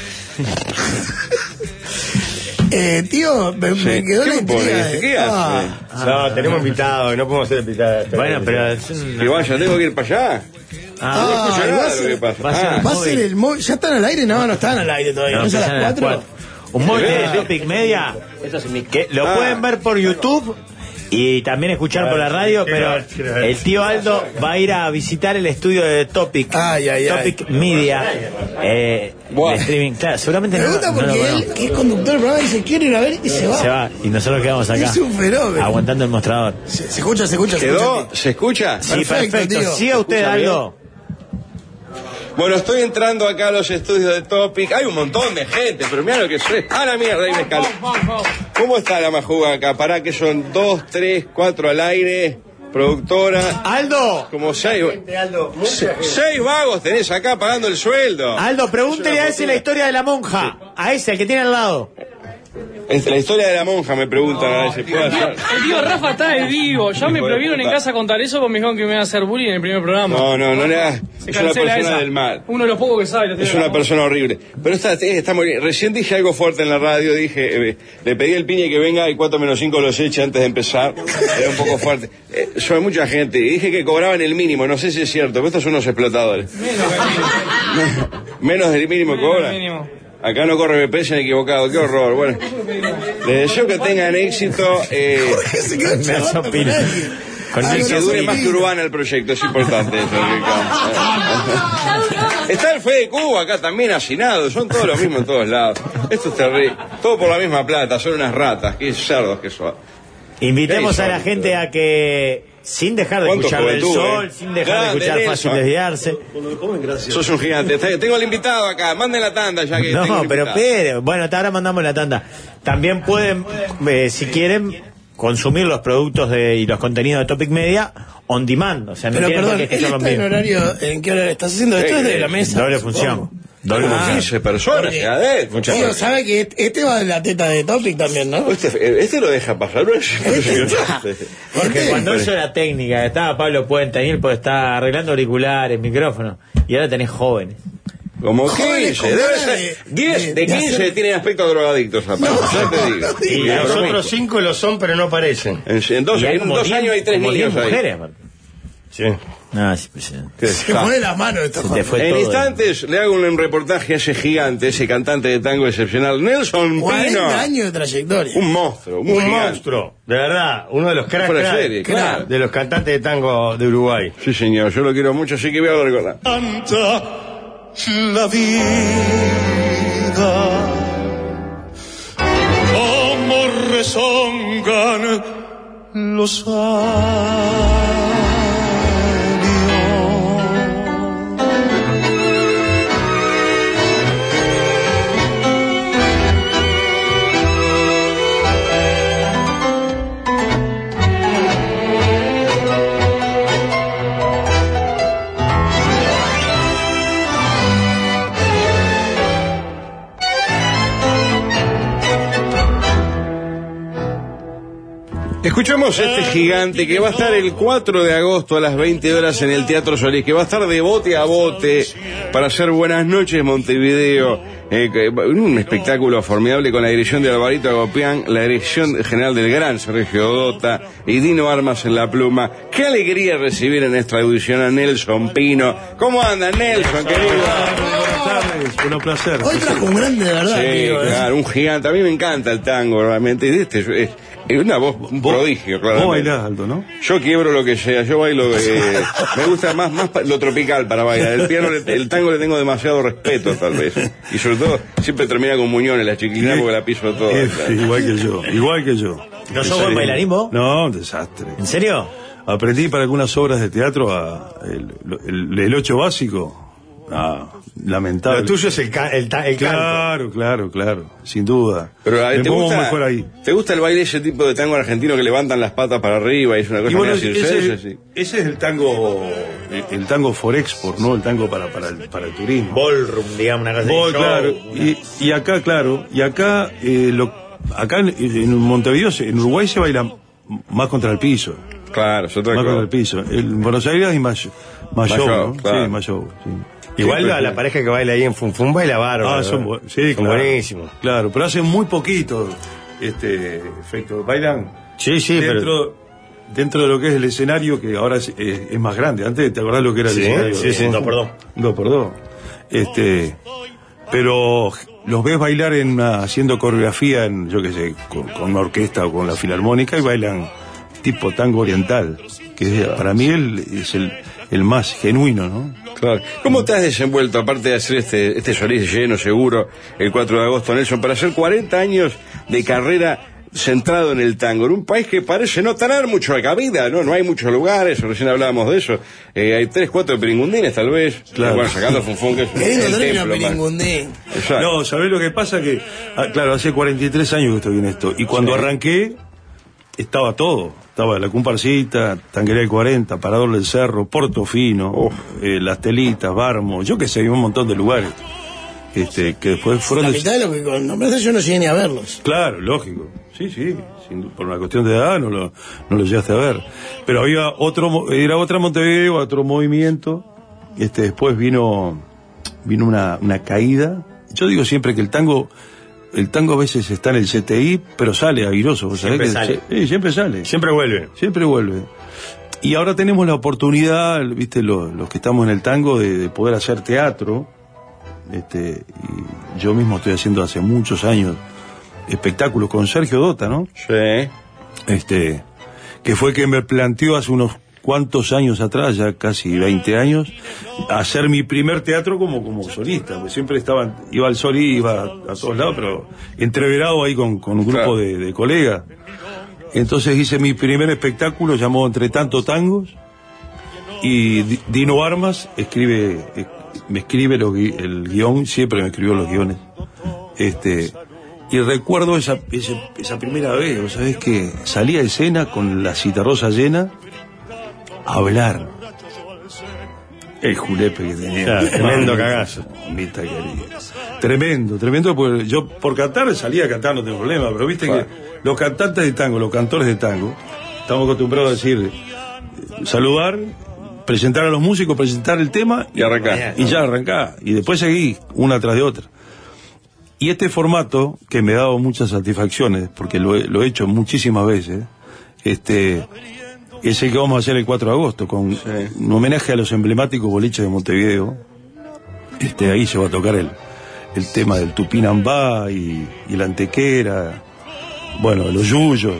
Eh, tío, me, Sí. me quedó ¿Qué la me pone? intriga. de- ¿Qué hace? Ah, No, tenemos invitados, no podemos hacer invitados. Bueno, pero es una- Que vaya, tengo que ir para allá. Ah, No Ah, escucho y nada va a de lo ser- que pasa. va a ser- Ah, ¿Va a ser el móvil? ¿Ya están al aire? No, no están al aire todavía. no, ¿No es a empiezan las a las cuatro? cuatro. Un móvil de Topic Media que lo Ah. pueden ver por YouTube y también escuchar por la radio, Quiero pero ver, quiero ver. el tío Aldo va a ir a visitar el estudio de Topic, Ay, ay, ay. Topic Media, eh, Buah. de streaming. Claro, seguramente Me no, gusta no lo porque él, conozco. que es conductor del programa, dice: quiero ir a ver y se va. Se va y nosotros quedamos acá Es un fenómeno. aguantando el mostrador. Se, se escucha, se escucha, se ¿Quedó? escucha. ¿Se escucha? Sí, Perfecto, perfecto. tío. Siga usted, ¿Escucha bien? Aldo. Bueno, estoy entrando acá a los estudios de Topic. Hay un montón de gente, pero mira lo que soy. ¡Ah, la mierda! Ahí me escaló. ¿Cómo está la majuga acá? Pará que son dos, tres, cuatro al aire. Productora. Aldo, Como seis. Aldo, se- Seis vagos tenés acá pagando el sueldo. Aldo, pregúntele a ese la historia de la monja. A ese, al que tiene al lado. Es la historia de la monja, me preguntan a veces. ¿Puedo hacer? El tío Rafa está de vivo. Ya me Hijo de prohibieron en puta. casa contar eso porque me dijeron que me iba a hacer bullying en el primer programa. No, no, no le hagas. Se Es una cancela persona esa. del mal. Uno de los pocos que sabe. lo Es tiene una la voz. persona horrible. Pero está, está muy bien. Recién dije algo fuerte en la radio. Dije, eh, le pedí al piñe que venga y cuatro menos cinco los eche antes de empezar. Era un poco fuerte. Eh, soy mucha gente. Y dije que cobraban el mínimo. No sé si es cierto, pero estos son unos explotadores. Menos que el mínimo. Menos del mínimo Menos cobra. del mínimo. Acá no corre B P, se han equivocado. Qué horror. Bueno, les deseo que tengan éxito. Eh, Se quedó Me charlando con opina. alguien. Con Ah, el que dure sí. más que Urbana el proyecto, es importante eso. que- Está el Fede Cuba acá también hacinado, son todos los mismos en todos lados. Esto es terrible. Todo por la misma plata, son unas ratas, qué cerdos que son. Invitemos Qué a la insólito. gente a que, sin dejar de ¿Cuánto escuchar el juventud, sol, eh? sin dejar Grande, de escuchar Nelson. Fácil Desviarse. Sos un gigante. Está- Tengo el invitado acá, manden la tanda ya que tengo No, el pero invitado. espere. Bueno, ahora mandamos la tanda. También pueden, eh, si quieren, consumir los productos de, y los contenidos de Topic Media on demand. O sea, no Pero tienen perdón, por él qué escucharlo está en en vivo. horario. ¿En qué horario estás haciendo esto? Sí, Desde sí, la mesa. Doble supongo. función. Doble Como función. quince personas, Porque- ya de muchas Digo, gracias. sabe que este, este va de la teta de Topic también, ¿no? Este, este lo deja pasar, ¿no? Porque Este- cuando eso era técnica, estaba Pablo Puente y él pues estaba arreglando auriculares, micrófonos, y ahora tenés jóvenes. Como Jóvenes quince, con debe ganas ser. de- diez de- de de quince hacer- tienen aspecto drogadictos, aparte, ya te digo. Y Ya, los pero otros cinco lo son, pero no parecen. En, en dos, Y hay en como dos diez- años hay tres como diez niños ahí. mujeres, aparte. Sí. No, sí, pues, sí. Qué Se desastre. pone las manos esto. Se te fue En todo. instantes le hago un reportaje a ese gigante, ese cantante de tango excepcional, Nelson cuarenta Pino. años de trayectoria. Un monstruo, un, Un gigante. monstruo, de verdad, uno de los cracks Fuera de crack, serie, crack claro. de los cantantes de tango de Uruguay. Sí, señor, yo lo quiero mucho, así que voy a hablar con la... Canta la vida como rezongan los años. Escuchemos este gigante que va a estar el cuatro de agosto a las veinte horas en el Teatro Solís, que va a estar de bote a bote para hacer Buenas noches Montevideo, eh, que- un espectáculo formidable con la dirección de Alvarito Agopián, la dirección general del gran Sergio Dota y Dino Armas en la pluma. Qué alegría recibir en nuestra audición a Nelson Pino. ¿Cómo anda Nelson, querido? Buenas tardes, un placer. Hoy trajo un grande de verdad, Sí, amigo, ¿eh? claro, un gigante. A mí me encanta el tango, realmente. Y Este es, es- es una voz, un prodigio, Vos claramente. bailás, Aldo, ¿no? Yo quiebro lo que sea, yo bailo, eh, me gusta más, más pa- lo tropical para bailar. El piano, le- el tango le tengo demasiado respeto, tal vez. Y sobre todo, siempre termina con muñones la chiquilina porque la piso toda. Eh, claro. igual que yo, igual que yo. ¿No sos buen bailarín vos? No, un desastre. ¿En serio? Aprendí para algunas obras de teatro a el, el, el ocho básico. Ah, lamentable. Lo tuyo es el, ca- el, ta- el canto. Claro, claro, claro, sin duda. Pero a ver, Me ¿te muevo gusta, mejor ahí. ¿te gusta el baile ese tipo de tango argentino que levantan las patas para arriba y es una cosa Y bueno, media ese, circense, ese, sí? ese es el tango, el, el tango for export, ¿no? El tango para, para, el, para el turismo. Ballroom, digamos, una cosa Ball, de show, claro. una- Y, y acá, claro, y acá, eh, lo, acá en, en Montevideo, se- en Uruguay se baila más contra el piso. Claro, es otra Más cosa. contra el piso. En Buenos Aires hay más, más, Más show, show, ¿no? claro. Sí, más show, sí. Igual Sí, la, pero- la pareja que baila ahí en Fun Fun baila bárbaro. Ah, son, ¿no? bu- sí, Son claro. buenísimos. Claro, pero hacen muy poquito este efecto. Bailan Sí, sí, dentro, pero... dentro de lo que es el escenario, que ahora es, es- es más grande. Antes, ¿te acordás lo que era el Sí, escenario? sí, sí. Dos por dos. Dos por dos. Este, pero los ves bailar en una- haciendo coreografía en, yo qué sé, con, con una orquesta o con la filarmónica y bailan tipo tango oriental, que es, para mí el, es el, el más genuino, ¿no? Claro. ¿Cómo te has desenvuelto, aparte de hacer este, este Solís lleno seguro el cuatro de agosto, Nelson, para hacer cuarenta años de carrera centrado en el tango, en un país que parece no tener mucho cabida, ¿no? No hay muchos lugares, recién hablábamos de eso. Eh, hay tres, cuatro piringundines, tal vez. Claro. Bueno, sacando Funfun, que es Qué lindo el término, templo, man. piringundín. Exacto. No, ¿sabés lo que pasa? Que, ah, claro, hace cuarenta y tres años que estoy en esto. Y cuando Sí. arranqué, estaba todo. Estaba la comparsita, Tanquería del cuarenta, Parador del Cerro, Portofino, Uf. eh, Las Telitas, Barmo, yo qué sé, un montón de lugares. Este, que después fueron... La des- mitad de lo que con nombraste yo no llegué ni a verlos. Claro, lógico. Sí, sí, sin du- por una cuestión de edad no lo, no lo llegaste a ver. Pero había otro, mo- era otra Montevideo, otro movimiento. Este, después vino, vino una, una caída. Yo digo siempre que el tango, el tango a veces está en el C T I, pero sale airoso. ¿vos sabés Siempre que- sale. Sí, siempre sale. Siempre vuelve. Siempre vuelve. Y ahora tenemos la oportunidad, viste, los, los que estamos en el tango, de, de poder hacer teatro. Este, y yo mismo estoy haciendo hace muchos años espectáculos con Sergio Dota, ¿no? Sí. Este, que fue que me planteó hace unos cuantos años atrás, ya casi veinte años, hacer mi primer teatro como, como solista, porque siempre estaba, iba al Sol y iba a, a todos lados, pero entreverado ahí con, con un grupo claro. de, de colegas. Entonces hice mi primer espectáculo, llamado Entre Tanto Tangos, y Dino Armas escribe, me escribe lo, el guión, siempre me escribió los guiones. Este, y recuerdo esa, esa, esa primera vez, ¿sabes? Que salí a escena con la citarrosa llena, a hablar. El julepe que tenía. Claro, tremendo cagazo. Mita querida. Tremendo, tremendo, porque yo por cantar salía a cantar, no tengo problema, pero viste bueno. que los cantantes de tango, los cantores de tango, estamos acostumbrados a decir, saludar, presentar a los músicos, presentar el tema y arrancar. Y ya arrancar. Y después seguir una tras de otra. Y este formato, que me ha dado muchas satisfacciones, porque lo he, lo he hecho muchísimas veces, este, es el que vamos a hacer el cuatro de agosto, con sí. un homenaje a los emblemáticos boliches de Montevideo. Este, ahí se va a tocar el, el tema del Tupinambá y, y la Antequera, bueno, los Yuyos,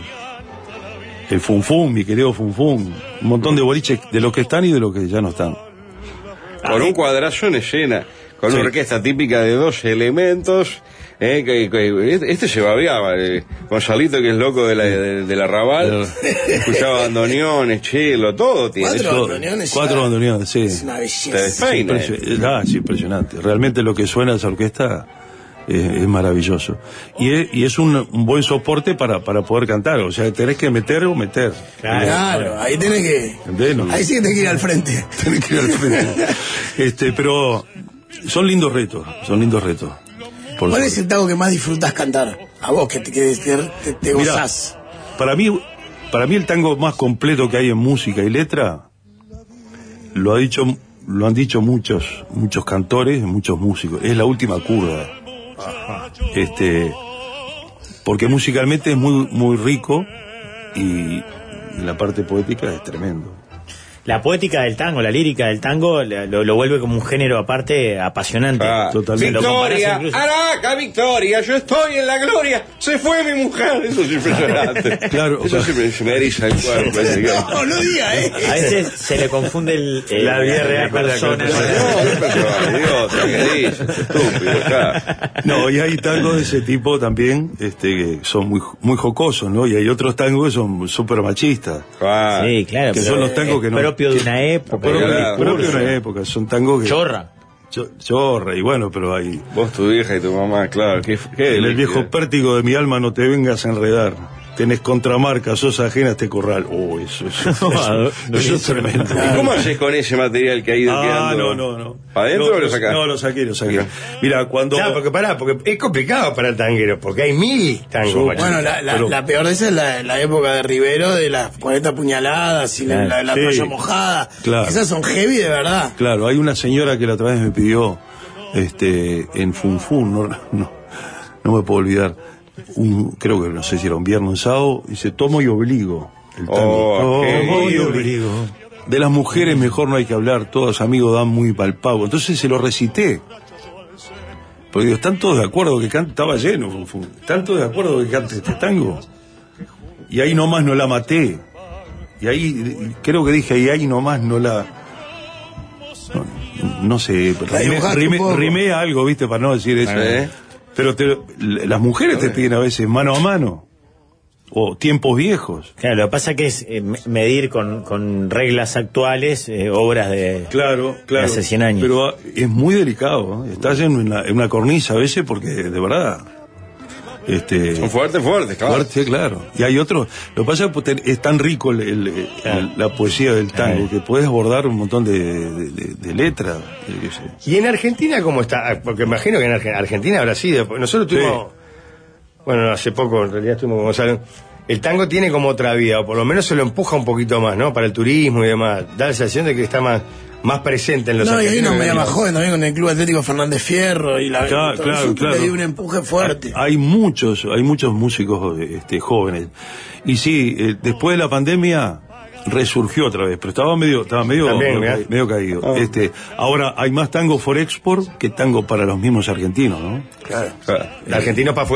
el Funfun, mi querido Funfun, un montón de boliches de los que están y de los que ya no están. Con un cuadrazo en escena, con sí. una orquesta típica de dos elementos. Eh, que, que, este se babeaba, eh, Gonzalito, que es loco de la, de, de la Raval, escuchaba bandoneones, chelo, todo tiene. Cuatro bandoneones. Cuatro bandoneones, sí. Es una belleza. Es, impresi- ah, es impresionante. Realmente lo que suena esa orquesta es, es maravilloso. Y es, y es un, un buen soporte para, para poder cantar. O sea, tenés que meter o meter. Claro, claro, ahí tenés que. No, ahí sí que tenés que ir al frente. Tenés que ir al frente. este, pero son lindos retos, son lindos retos. ¿Cuál suerte. Es el tango que más disfrutás cantar? A vos, que te, que te, te Mirá, gozás. Para mí, para mí el tango más completo que hay en música y letra, lo ha dicho, lo han dicho muchos, muchos cantores, muchos músicos, es La Última Curva. Ajá. Este, porque musicalmente es muy, muy rico y en la parte poética es tremendo. La poética del tango, la lírica del tango lo, lo vuelve como un género aparte apasionante. Ah, totalmente. Victoria, Araca, Victoria, yo estoy en la gloria, se fue mi mujer. Eso es impresionante. Claro, eso siempre se me eriza el cuerpo. No, no diga, eh. A veces se le confunde el, el la vida real con la persona. No, idiota, ¿qué dices? Estúpido, claro. No, y hay tangos de ese tipo también, este, que son muy, muy jocosos, ¿no? Y hay otros tangos que son súper machistas. Ah, sí, claro. Que son los tangos que no. Propio de una época. Propio, claro, propio de una época, son tangos que. Chorra. Cho, chorra, y bueno, pero hay. Vos, tu hija y tu mamá, claro. ¿Qué, qué en el viejo pértigo de mi alma no te vengas a enredar. Tenés contramarca, sos ajena a este corral. Oh, eso, eso, eso, eso, no, eso es tremendo. ¿Y cómo haces con ese material que ha ido ah, quedando? no, no, no. ¿Para adentro no, o lo sacás? No, lo saqué, lo saqué. Mira, cuando... Claro, porque pará, porque es complicado para el tanguero, porque hay mil tangos. Bueno, bueno la, la, pero... la peor de esa es la, la época de Rivero, de las cuarenta puñaladas y claro. la, la, la sí. toalla mojada. Claro. Esas son heavy de verdad. Claro, hay una señora que la otra vez me pidió, este, en Funfun, no, no, no me puedo olvidar. Un, creo que no sé si era un viernes o un sábado, dice tomo y obligo el tango. Oh, tomo y obligo. De las mujeres mejor no hay que hablar, todos amigos dan muy pa'l pavo. Entonces se lo recité. Porque digo, están todos de acuerdo que cante, estaba lleno, están todos de acuerdo que cante este tango. Y ahí nomás no la maté. Y ahí, creo que dije, y ahí nomás no la... No, no sé, rimé, rimé, rimé algo, viste, para no decir eso. ¿Eh? Pero te, las mujeres te piden a veces mano a mano o tiempos viejos. Claro, lo que pasa que es eh, medir con, con reglas actuales eh, obras de, claro, claro, de hace cien años. Pero es muy delicado, ¿eh? Estás en una, en una cornisa a veces porque de verdad... Este, son fuertes, fuertes, claro. Fuerte, claro. Y hay otros. Lo que pasa es que es tan rico el, el, el, claro. la poesía del tango, que puedes abordar un montón de, de, de, de letras. ¿Y en Argentina cómo está? Porque imagino que en Argentina habrá sido. Nosotros tuvimos. Sí. Bueno, hace poco en realidad estuvimos con Gonzalo. El tango tiene como otra vida, o por lo menos se lo empuja un poquito más, ¿no? Para el turismo y demás. Da la sensación de que está más. Más presente en los no, y hay una media más joven también con el Club Atlético Fernández Fierro y la claro, claro, claro. le dio un empuje fuerte. Hay, hay muchos, hay muchos músicos este, jóvenes. Y sí, eh, después de la pandemia resurgió otra vez, pero estaba medio, estaba medio, también, medio, medio caído. Oh. Este, ahora hay más tango for export que tango para los mismos argentinos, ¿no? Claro. claro. Argentinos para afuera.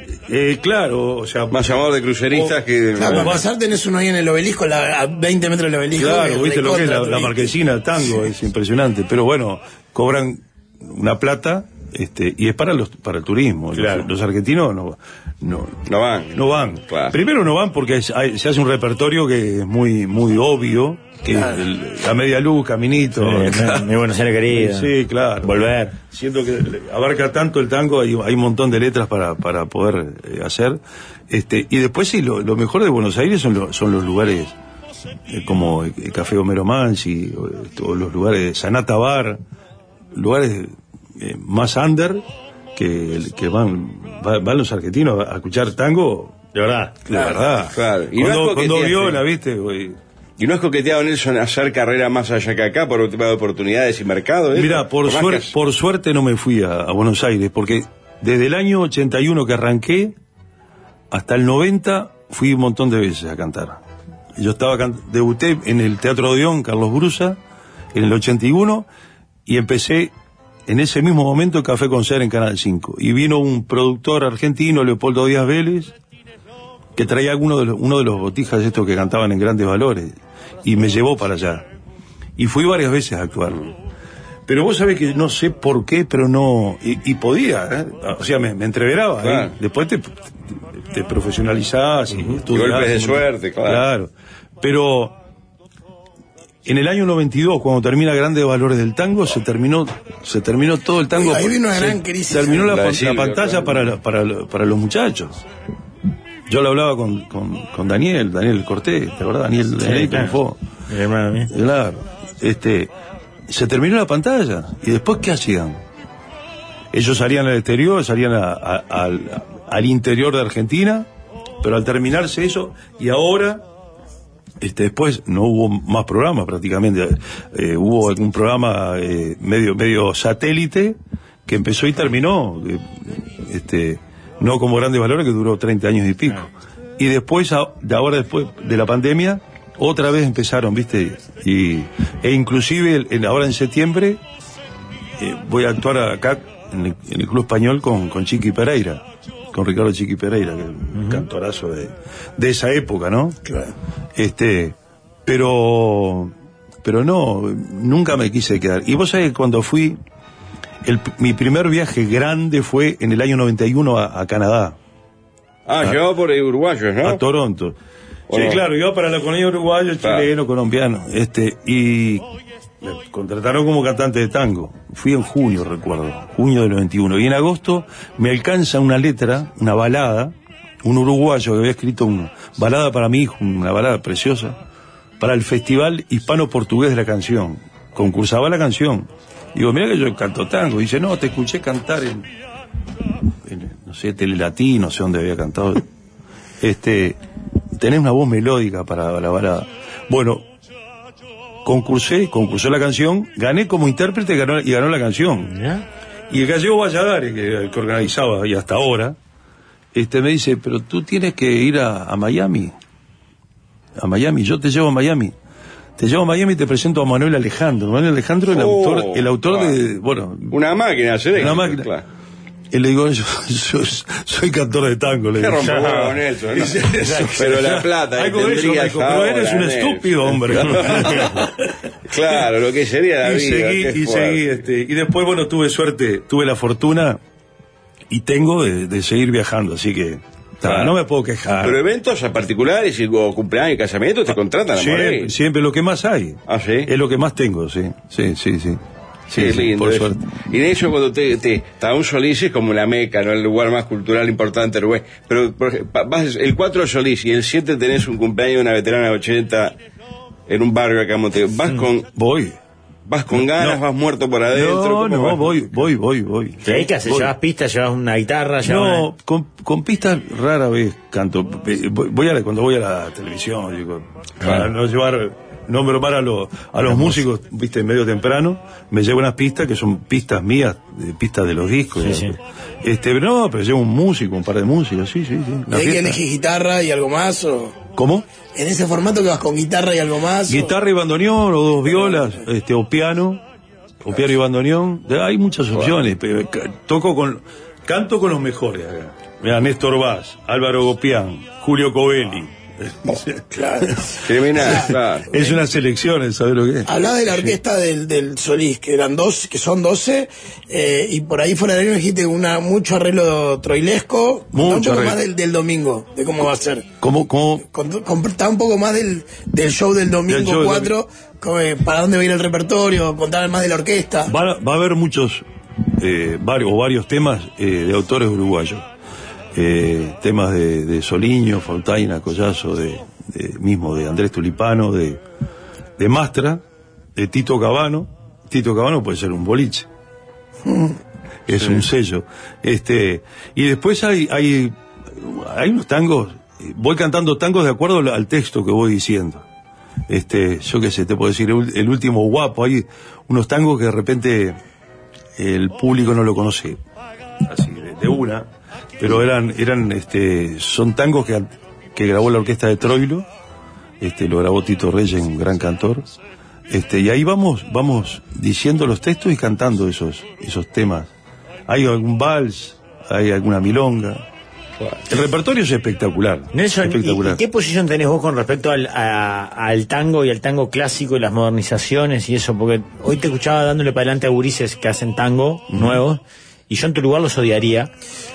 Eh, claro, o sea... Más llamado de cruceristas o, que... Claro, para pasar tenés uno ahí en el obelisco, la, a veinte metros del obelisco. Claro, viste lo que es la, recontra la marquesina, el tango, es impresionante. Pero bueno, cobran una plata este y es para los para el turismo. Claro. Los, los argentinos no, no, no van. No van. Claro. Primero no van porque es- hay- se hace un repertorio que es muy muy obvio, que Claro. es el- la media luz, Caminito. Sí, mi- mi Buenos Aires querido. Sí, claro. Volver. Siento que abarca tanto el tango, hay, hay un montón de letras para, para poder eh, hacer. Este, y después sí, lo, lo mejor de Buenos Aires son, lo- son los lugares eh, como el, el Café Homero Mansi, o, o los lugares de Sanata Bar, lugares eh, más under que, que van, va- van los argentinos a escuchar tango. De verdad. De verdad. Claro. Y no Cuando, es cuando coquetear, viola, sí. ¿viste? Güey. ¿Y no es coqueteado Nelson hacer carrera más allá que acá por un tema de oportunidades y mercado? ¿eh? Mira, por, más suer- que- por suerte no me fui a, a Buenos Aires, porque desde el año ochenta y uno que arranqué hasta el noventa fui un montón de veces a cantar. Yo estaba can- debuté en el Teatro Odeón, Carlos Brusa, en el ochenta y uno, y empecé en ese mismo momento Café con Ser en Canal cinco. Y vino un productor argentino, Leopoldo Díaz Vélez, que traía alguno de los, uno de los botijas estos que cantaban en Grandes Valores, y me llevó para allá. Y fui varias veces a actuar. Pero vos sabés que no sé por qué, pero no... Y, y podía, ¿eh? O sea, me, me entreveraba. Claro. ¿eh? Después te, te, te profesionalizás y estudiás. golpes de un montón. suerte, claro. Claro. Pero en el año noventa y dos, cuando termina Grandes Valores del Tango, se terminó se terminó todo el tango. Uy, ahí vino una Se gran crisis. Terminó la, La de pan- la Silvio, pantalla claro. para, la- para, la- para los muchachos. Yo lo hablaba con, con, con Daniel, Daniel Cortés, ¿te acordás? Daniel, Daniel claro. Confó. Mi hermano mío. Claro. Este, se terminó la pantalla. ¿Y después qué hacían? Ellos salían al exterior, salían a- a- al, al interior de Argentina, pero al terminarse eso, y ahora, este, después no hubo más programas prácticamente. Eh, hubo algún programa eh, medio, medio satélite que empezó y terminó. eh, este, no como Grandes Valores, que duró treinta años y pico. Y después, a- de ahora después de la pandemia, otra vez empezaron, ¿viste? Y, e inclusive el- en- ahora en septiembre eh, voy a actuar acá en el, en el Club Español con, con Chiqui Pereira, con Ricardo Chiqui Pereira, que es un cantorazo de, de esa época, ¿no? Claro. Este, pero, pero no, nunca me quise quedar. Y vos sabés que cuando fui, el, mi primer viaje grande fue en el año noventa y uno a, a Canadá, Ah, llevado por uruguayos, ¿no? a Toronto. ¿O Sí, no? claro, iba para la colonia uruguayo, Claro. chileno, colombiano, este, y me contrataron como cantante de tango. Fui en junio, recuerdo, junio del noventa y uno. Y en agosto me alcanza una letra, una balada, un uruguayo que había escrito una balada para mi hijo, una balada preciosa, para el Festival Hispano-Portugués de la Canción. Concursaba la canción. Digo, mira que yo canto tango. Dice, no, te escuché cantar en, en, no sé, Telelatín, no sé dónde había cantado. Este, tenés una voz melódica para la balada. Bueno, concursé, concursé la canción, gané como intérprete y ganó, y ganó la canción. Y el gallego Valladares, que era el que organizaba, y hasta ahora, este me dice, pero tú tienes que ir a, a Miami. A Miami, yo te llevo a Miami. Te llevo a Miami y te presento a Manuel Alejandro. Manuel Alejandro, el Oh, autor, el autor claro. de, bueno, Una máquina, ¿sí? una máquina. Claro. Y le digo, yo, yo soy cantor de tango. Le Qué digo. rompehuevo con eso, ¿no? Dice, eso. Pero la plata, Algo que de eso, tendrías me dijo, pero eres ahora, un Nelson. estúpido, hombre. Claro, lo que sería la y vida. seguí, qué y fuerte. seguí, este, y después, bueno, tuve suerte, tuve la fortuna y tengo de, de seguir viajando, así que ta, Claro. no me puedo quejar. Pero eventos a particulares, y- o cumpleaños y casamientos, te contratan a siempre, morir. siempre lo que más hay. Ah, sí. Es lo que más tengo, sí. Sí, sí, sí. Sí, Qué sí, lindo por eso. suerte. Y de hecho, cuando te, te está un Solís es como la Meca, ¿no? El lugar más cultural importante de Uruguay. Pero por ej- pa- vas el cuatro de Solís y el siete tenés un cumpleaños de una veterana de ochenta en un barrio acá en Montevideo. Vas con, Voy. vas con ganas, No. vas muerto por adentro. No, ¿cómo no, vas? voy, voy, voy, voy. ¿Qué haces? Voy. ¿Llevas pistas? ¿Llevas una guitarra? llevas No, una- con, con pistas rara vez canto. Eh, Voy voy a la- cuando voy a la televisión, digo, para no llevar, no bromar a, los a los músicos, viste, medio temprano, me llevo unas pistas que son pistas mías, de- pistas de los discos. Sí, ¿no? sí. Este, pero no, pero llevo un músico, un par de músicos, sí, sí, sí. ¿Y una hay que fiesta. elegir guitarra y algo más? O ¿Cómo? en ese formato que vas con guitarra y algo más. o- Guitarra y bandoneón, o dos violas, este, o piano, o piano y bandoneón. Hay muchas opciones, pero ca- toco con, canto con los mejores acá. Mirá, Néstor Vaz, Álvaro Gopián, Julio Covelli. Claro. Criminal, claro. Es una selección, ¿sabes lo que es? Hablaba de la orquesta del, del Solís, que eran dos, que son doce, eh, y por ahí fuera de ahí dijiste una, mucho arreglo troilesco. Contá Mucho un poco arreglo. más del, del domingo, de cómo va a ser. ¿Cómo, cómo? Contá contá un poco más del, del show del domingo Del show del cuatro, como, eh, para dónde va a ir el repertorio, contar más de la orquesta. Va, a- va a haber muchos, eh, varios, o varios temas eh, de autores uruguayos. Eh, temas de, de Soliño, Fontaina, Collazo, de, de- mismo de Andrés Tulipano, de, de Mastra, de Tito Cabano. Tito Cabano puede ser un boliche. Es Sí. un sello. Este, y después hay, hay, hay unos tangos, eh, voy cantando tangos de acuerdo al al texto que voy diciendo. Este, yo qué sé, te puedo decir, el, el último guapo, hay unos tangos que de repente el público no lo conoce, así, de, de una, pero eran, eran, este, son tangos que, que grabó la orquesta de Troilo, este, lo grabó Tito Reyes, un gran cantor, este, y ahí vamos, vamos diciendo los textos y cantando esos, esos temas. Hay algún vals, hay alguna milonga. El repertorio es espectacular. Nelson, ¿y, espectacular. y qué posición tenés vos con respecto al, a- al tango y al tango clásico y las modernizaciones y eso? Porque hoy te escuchaba dándole para adelante a gurises que hacen tango nuevos, y yo en tu lugar los odiaría.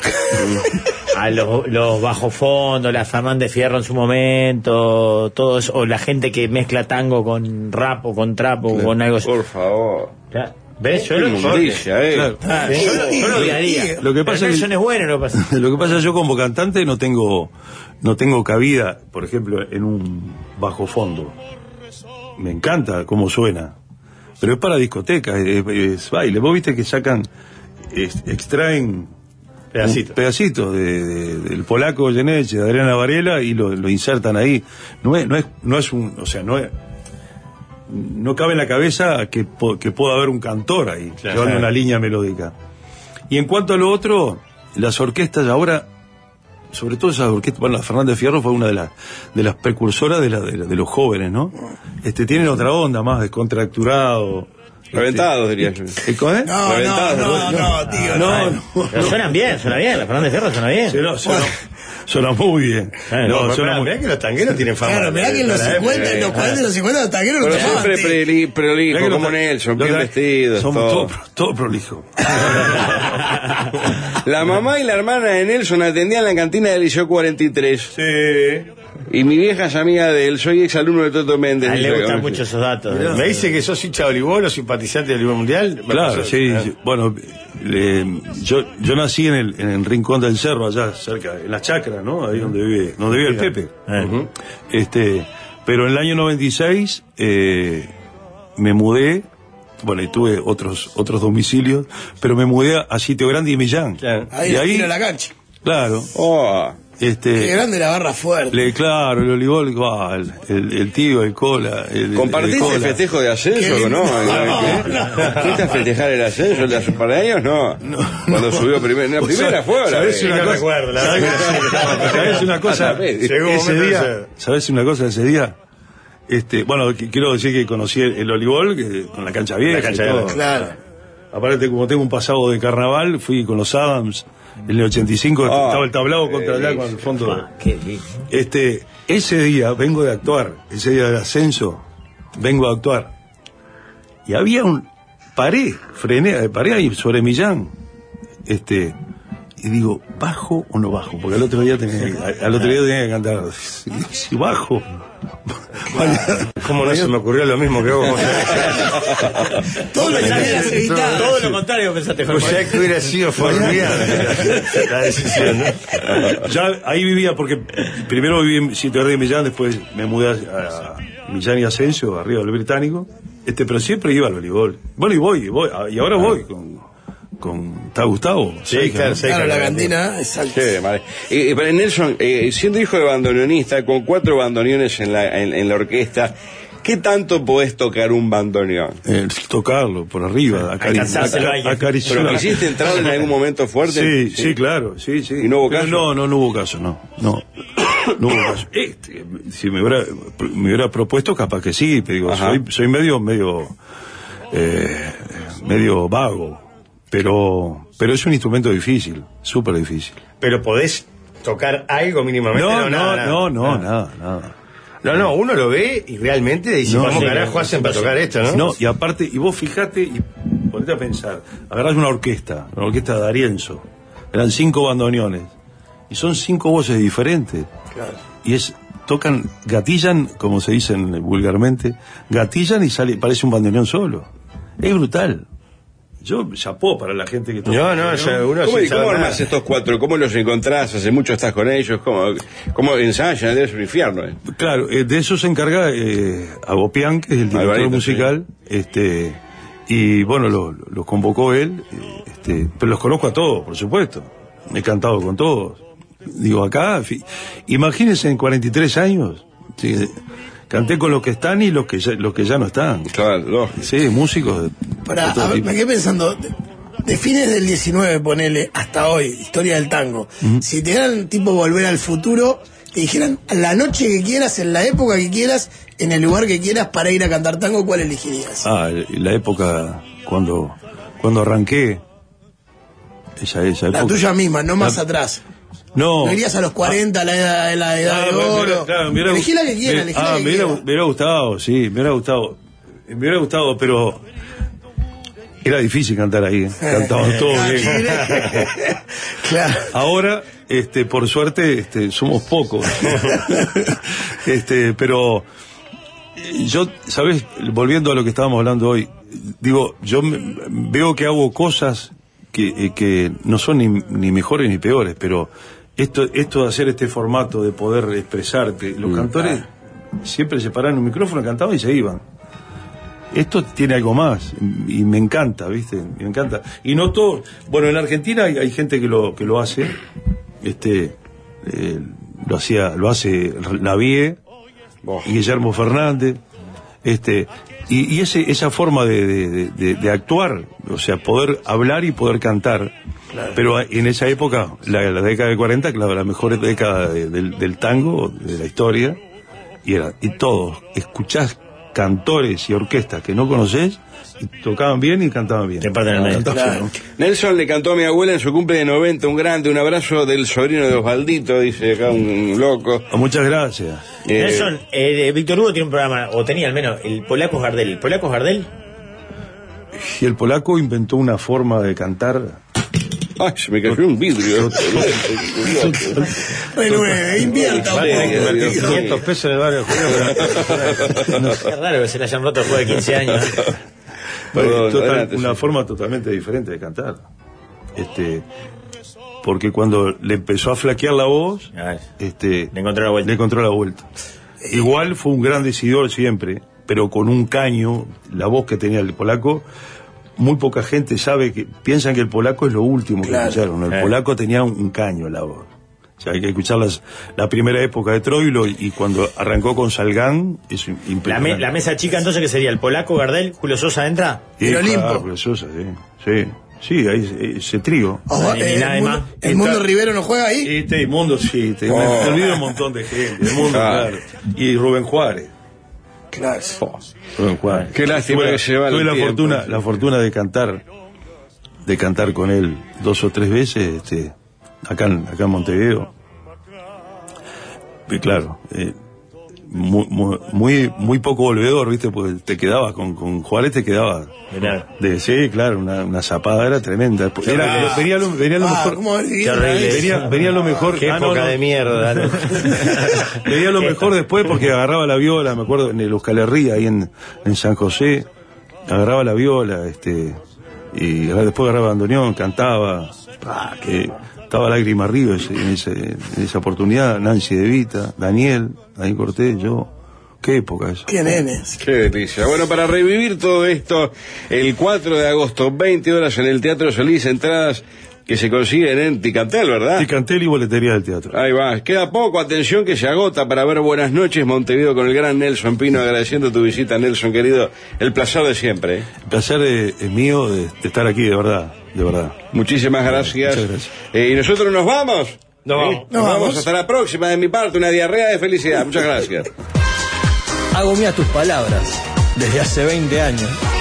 A los, los bajo fondo, la Fernández Fierro en su momento, todo eso, o la gente que mezcla tango con rap o con trap o con algo así. Por favor. Ya, ¿ves? Yo lo, Qué yo- inmundicia, eh. Claro. Ah, yo lo- yo lo odiaría. Lo que pasa Pero es que- Nelson es bueno, lo que pasa. Lo que pasa es que yo como cantante no tengo no tengo cabida, por ejemplo, en un bajo fondo. Me encanta cómo suena, pero es para discotecas, es, es baile. Vos viste que sacan, es- extraen Pedacito. un pedacito de, de- del polaco Goyeneche, de Adriana Varela, y lo, lo insertan ahí. No es, no es, no es un, o sea, no es, no cabe en la cabeza que, po- que pueda haber un cantor ahí, Claro. llevando una línea melódica. Y en cuanto a lo otro, las orquestas ahora, sobre todo esas orquestas, bueno, la Fernández Fierro fue una de las de las precursoras de, la, de, la- de los jóvenes, ¿no? Este, tienen otra onda, más descontracturado. Reventados, diría yo. ¿Eh, cómo es? No, no, Reventado, no, no, tío, No, no. no. Pero suenan bien, suena bien, la Fernández Fierro suena bien. Suena, suena- suena muy bien. Eh, No, No, suena mirá, muy- mirá que los tangueros tienen fama. Claro, mirá que en los de la cincuenta, época, en los eh. cuarenta y los cincuenta los tangueros no Pero tomaban siempre té. preli- prolijo, Mirá que como los- Nelson, los- bien vestidos, Somos todo. todo, todo prolijo. La mamá y la hermana de Nelson atendían la cantina del Liceo cuarenta y tres. Sí. Y mi vieja es amiga de él, soy ex alumno de Toto Méndez. A él le dice, gustan "Oye". mucho esos datos. Me dice que sos hincha de voleibol o simpatizante del voleibol mundial. Me Claro, pasó- sí, ah. sí. Bueno, le- yo, yo nací en el, en el rincón del cerro, allá cerca, en la chacra, ¿no? Ahí donde vive, donde vive el Pepe. Eh. Ujú. Este, pero en el año noventa y seis eh, me mudé, bueno, y tuve otros otros domicilios, pero me mudé a Sitio Grande y Millán. Claro. Ahí y en la ahí, esquina de la cancha. claro, Oh, este, Qué grande la barra fuerte. le, claro, el olivol, ah, el, el, el tío, el cola. El, ¿compartiste el el cola. festejo de ascenso Qué o no? lindo. ¿Qué? ¿Fuiste a festejar el ascenso de hace un par de años? No. Cuando subió primero. La primera fue ahora. ¿Sabés eh. una no cosa? recuerdo, la verdad que sí. ¿Sabés una cosa? Llegó un Ese momento día, de- ¿sabés una cosa ese día? Este, bueno, que- quiero decir que conocí el, el olivol que- con la cancha vieja. La cancha y todo. vieja. Claro. Aparte, como tengo un pasado de carnaval, fui con los Adams en el ochenta y cinco, Ah, estaba el tablado contra allá eh, con el fondo. Ah, qué lindo. Este, ese día vengo de actuar, ese día del ascenso, vengo a actuar. Y había un, paré, frené, paré ahí sobre Millán, este, y digo, ¿bajo o no bajo? Porque al otro día tenía, que- al otro día tenía que cantar, si, si bajo. ¿Cómo no se me ocurrió lo mismo que vos? Todo lo que quieras evitar. Todo lo contrario pensaste, O Jorge. sea que hubiera sido formidable la decisión, ¿no? Ya ahí vivía, porque primero viví en Sitio Verde de Millán, después me mudé a, a Millán y Asensio, arriba del Británico, este, pero siempre iba al voleibol. Bueno, y voy, y voy, y ahora voy con, con, ¿está Gustavo? Sí, Seca, claro, ¿no? sí. Claro, la cantina, exacto. Sí, vale. Eh, eh, pero Nelson, eh, siendo hijo de bandoneonista, con cuatro bandoneones en la, en, en la orquesta, ¿qué tanto podés tocar un bandoneón? Eh, tocarlo por arriba, acari- Alcanzárselo a aca- alguien. acariciarlo. ¿Pero quisiste entrar en algún momento fuerte? Sí, sí, claro, sí, sí. ¿Y no hubo Pero caso? No, no, no hubo caso, no, no. No hubo caso. Este, si me hubiera, me hubiera propuesto, capaz que sí, pero digo, Ajá. soy, soy medio, medio, eh, medio vago. pero, pero es un instrumento difícil, súper difícil. Pero podés tocar algo mínimamente. No, No, no, nada, no, no, nada. nada, nada. No, no, uno lo ve y realmente dice, No, ¿cómo sí, carajo no, hacen para sí. tocar esto, no? No, y aparte, y vos fijate y ponete a pensar, agarrás una orquesta, una orquesta de D'Arienzo, eran cinco bandoneones, y son cinco voces diferentes. Claro. Y es, tocan, gatillan, como se dicen vulgarmente, gatillan y sale, parece un bandoneón solo. Es brutal. Yo chapó para la gente que toca. No, no, ya uno ¿Cómo, sin y cómo saber armas nada. estos cuatro? ¿Cómo los encontrás? ¿Hace mucho estás con ellos? ¿Cómo, cómo ensayan? Debe ser un infierno. ¿eh? Claro, eh, de eso se encarga eh, Agopián, que es el director Alvarito, musical, este, y bueno, los lo, lo convocó él, eh, este, pero los conozco a todos, por supuesto. He cantado con todos. Digo, acá, fi- imagínense en cuarenta y tres años, sí, canté con los que están y los que ya, los que ya no están. Claro, sí, músicos. De, Pará, de todo a ver, tipo. me quedé pensando, de, de fines del diecinueve, ponele, hasta hoy, historia del tango. Ujú. Si te dieran tipo volver al futuro, te dijeran la noche que quieras, en la época que quieras, en el lugar que quieras para ir a cantar tango, ¿cuál elegirías? Ah, la época cuando, cuando arranqué, esa, esa época. La tuya misma, no más La- atrás. No. No irías a los cuarenta, la edad, la edad Ah, de me- me oro. hubiera- claro, me hubiera- Elegí la que quieras, me- elegí ah, la que me hubiera, quieras. me hubiera gustado, sí, me hubiera gustado. Me hubiera gustado, pero era difícil cantar ahí, ¿eh? Cantaban todos bien. Claro. Ahora, este, por suerte, este, somos pocos. este, pero eh, yo, ¿sabes? Volviendo a lo que estábamos hablando hoy, digo, yo me- veo que hago cosas que, eh, que no son ni, ni mejores ni peores, pero esto, esto de hacer este formato, de poder expresarte, los cantores siempre se paraban en un micrófono, cantaban y se iban. Esto tiene algo más y me encanta, ¿viste? Me encanta. Y no todo, bueno, en Argentina hay, hay gente que lo que lo hace, este, eh, lo hacía, lo hace Lavie, Guillermo Fernández, este, y, y ese, esa forma de, de, de, de actuar, o sea, poder hablar y poder cantar. Claro. Pero en esa época, la, la década del cuarenta, claro, la mejor década de- del, del tango, de la historia, y era, y todos, escuchás cantores y orquestas que no conocés, y tocaban bien y cantaban bien. Cantaban Claro. bien. Nelson le cantó a mi abuela en su cumple de noventa, un grande, un abrazo del sobrino de Osvaldito, dice acá un loco. Muchas gracias. Eh, Nelson, eh, Víctor Hugo tiene un programa, o tenía al menos, el Polaco Gardel. ¿El Polaco Gardel? Y el polaco inventó una forma de cantar. Ay, se me cayó un vidrio. Renueve, invierta un poco. quinientos pesos en el barrio judío. Es raro que se le hayan roto después de quince años. Bueno, total- adelante, una sí. forma totalmente diferente de cantar. Este, porque cuando le empezó a flaquear la voz, este, le encontró la vuelta. le encontró la vuelta. Igual fue un gran decidor siempre, pero con un caño, la voz que tenía el polaco, muy poca gente sabe que piensan que el polaco es lo último Claro. que escucharon. El Eh. polaco tenía un, un caño en la voz. O sea, hay que escuchar las, la primera época de Troilo y, y cuando arrancó con Salgán, es La, impresionante. me- la mesa chica entonces, ¿qué sería? ¿El Polaco Gardel? ¿Julio Sosa entra? Sí, El Olimpo. claro, preciosa, sí. Sí, sí, ahí ese trío. Ojo, Y eh, nada el más. mundo, el mundo Rivero no juega ahí. Este mundo, sí, te, Oh. me, me olvido un montón de gente. El mundo, Ah. claro. Y Rubén Juárez. Claro. Rubén Juárez. Qué lástima Tuve, que se va el tuve la tiempo. fortuna, la fortuna de cantar, de cantar con él dos o tres veces, este, acá en, acá en Montevideo. Y claro, eh, muy, muy, muy, muy poco volvedor, ¿viste? Porque te quedabas con, con Juárez, te quedabas. Mirá. De, sí, claro, una, una zapada era tremenda. Después- Era, venía lo, venía lo Ah, mejor. ¿cómo ver- Qué horrible. Venía, venía lo mejor. Qué Ah, no, época no. de mierda, ¿no? Venía lo mejor después porque agarraba la viola, me acuerdo, en el Euskal Herria, ahí en, en San José, agarraba la viola, este, y después agarraba bandoneón, cantaba, ah, que estaba Lágrima Arriba ese- en, ese- en esa oportunidad, Nancy De Vita, Daniel, Daniel Cortés, yo, qué época eso. Qué nenes. Qué delicia. Bueno, para revivir todo esto, el cuatro de agosto, veinte horas en el Teatro Solís, entradas que se consiguen en Ticantel, ¿verdad? Ticantel y boletería del teatro. Ahí va, queda poco, atención que se agota para ver Buenas noches Montevideo con el gran Nelson Pino, agradeciendo tu visita, Nelson, querido, el placer de siempre. ¿eh? El placer es, es mío de, de estar aquí, de verdad, de verdad. Muchísimas gracias. Muchas gracias. Eh, y nosotros nos vamos. Nos ¿Sí? vamos. Nos Nos vamos. vamos. Hasta la próxima. De mi parte, una diarrea de felicidad. Muchas gracias. Hago mía tus palabras desde hace veinte años.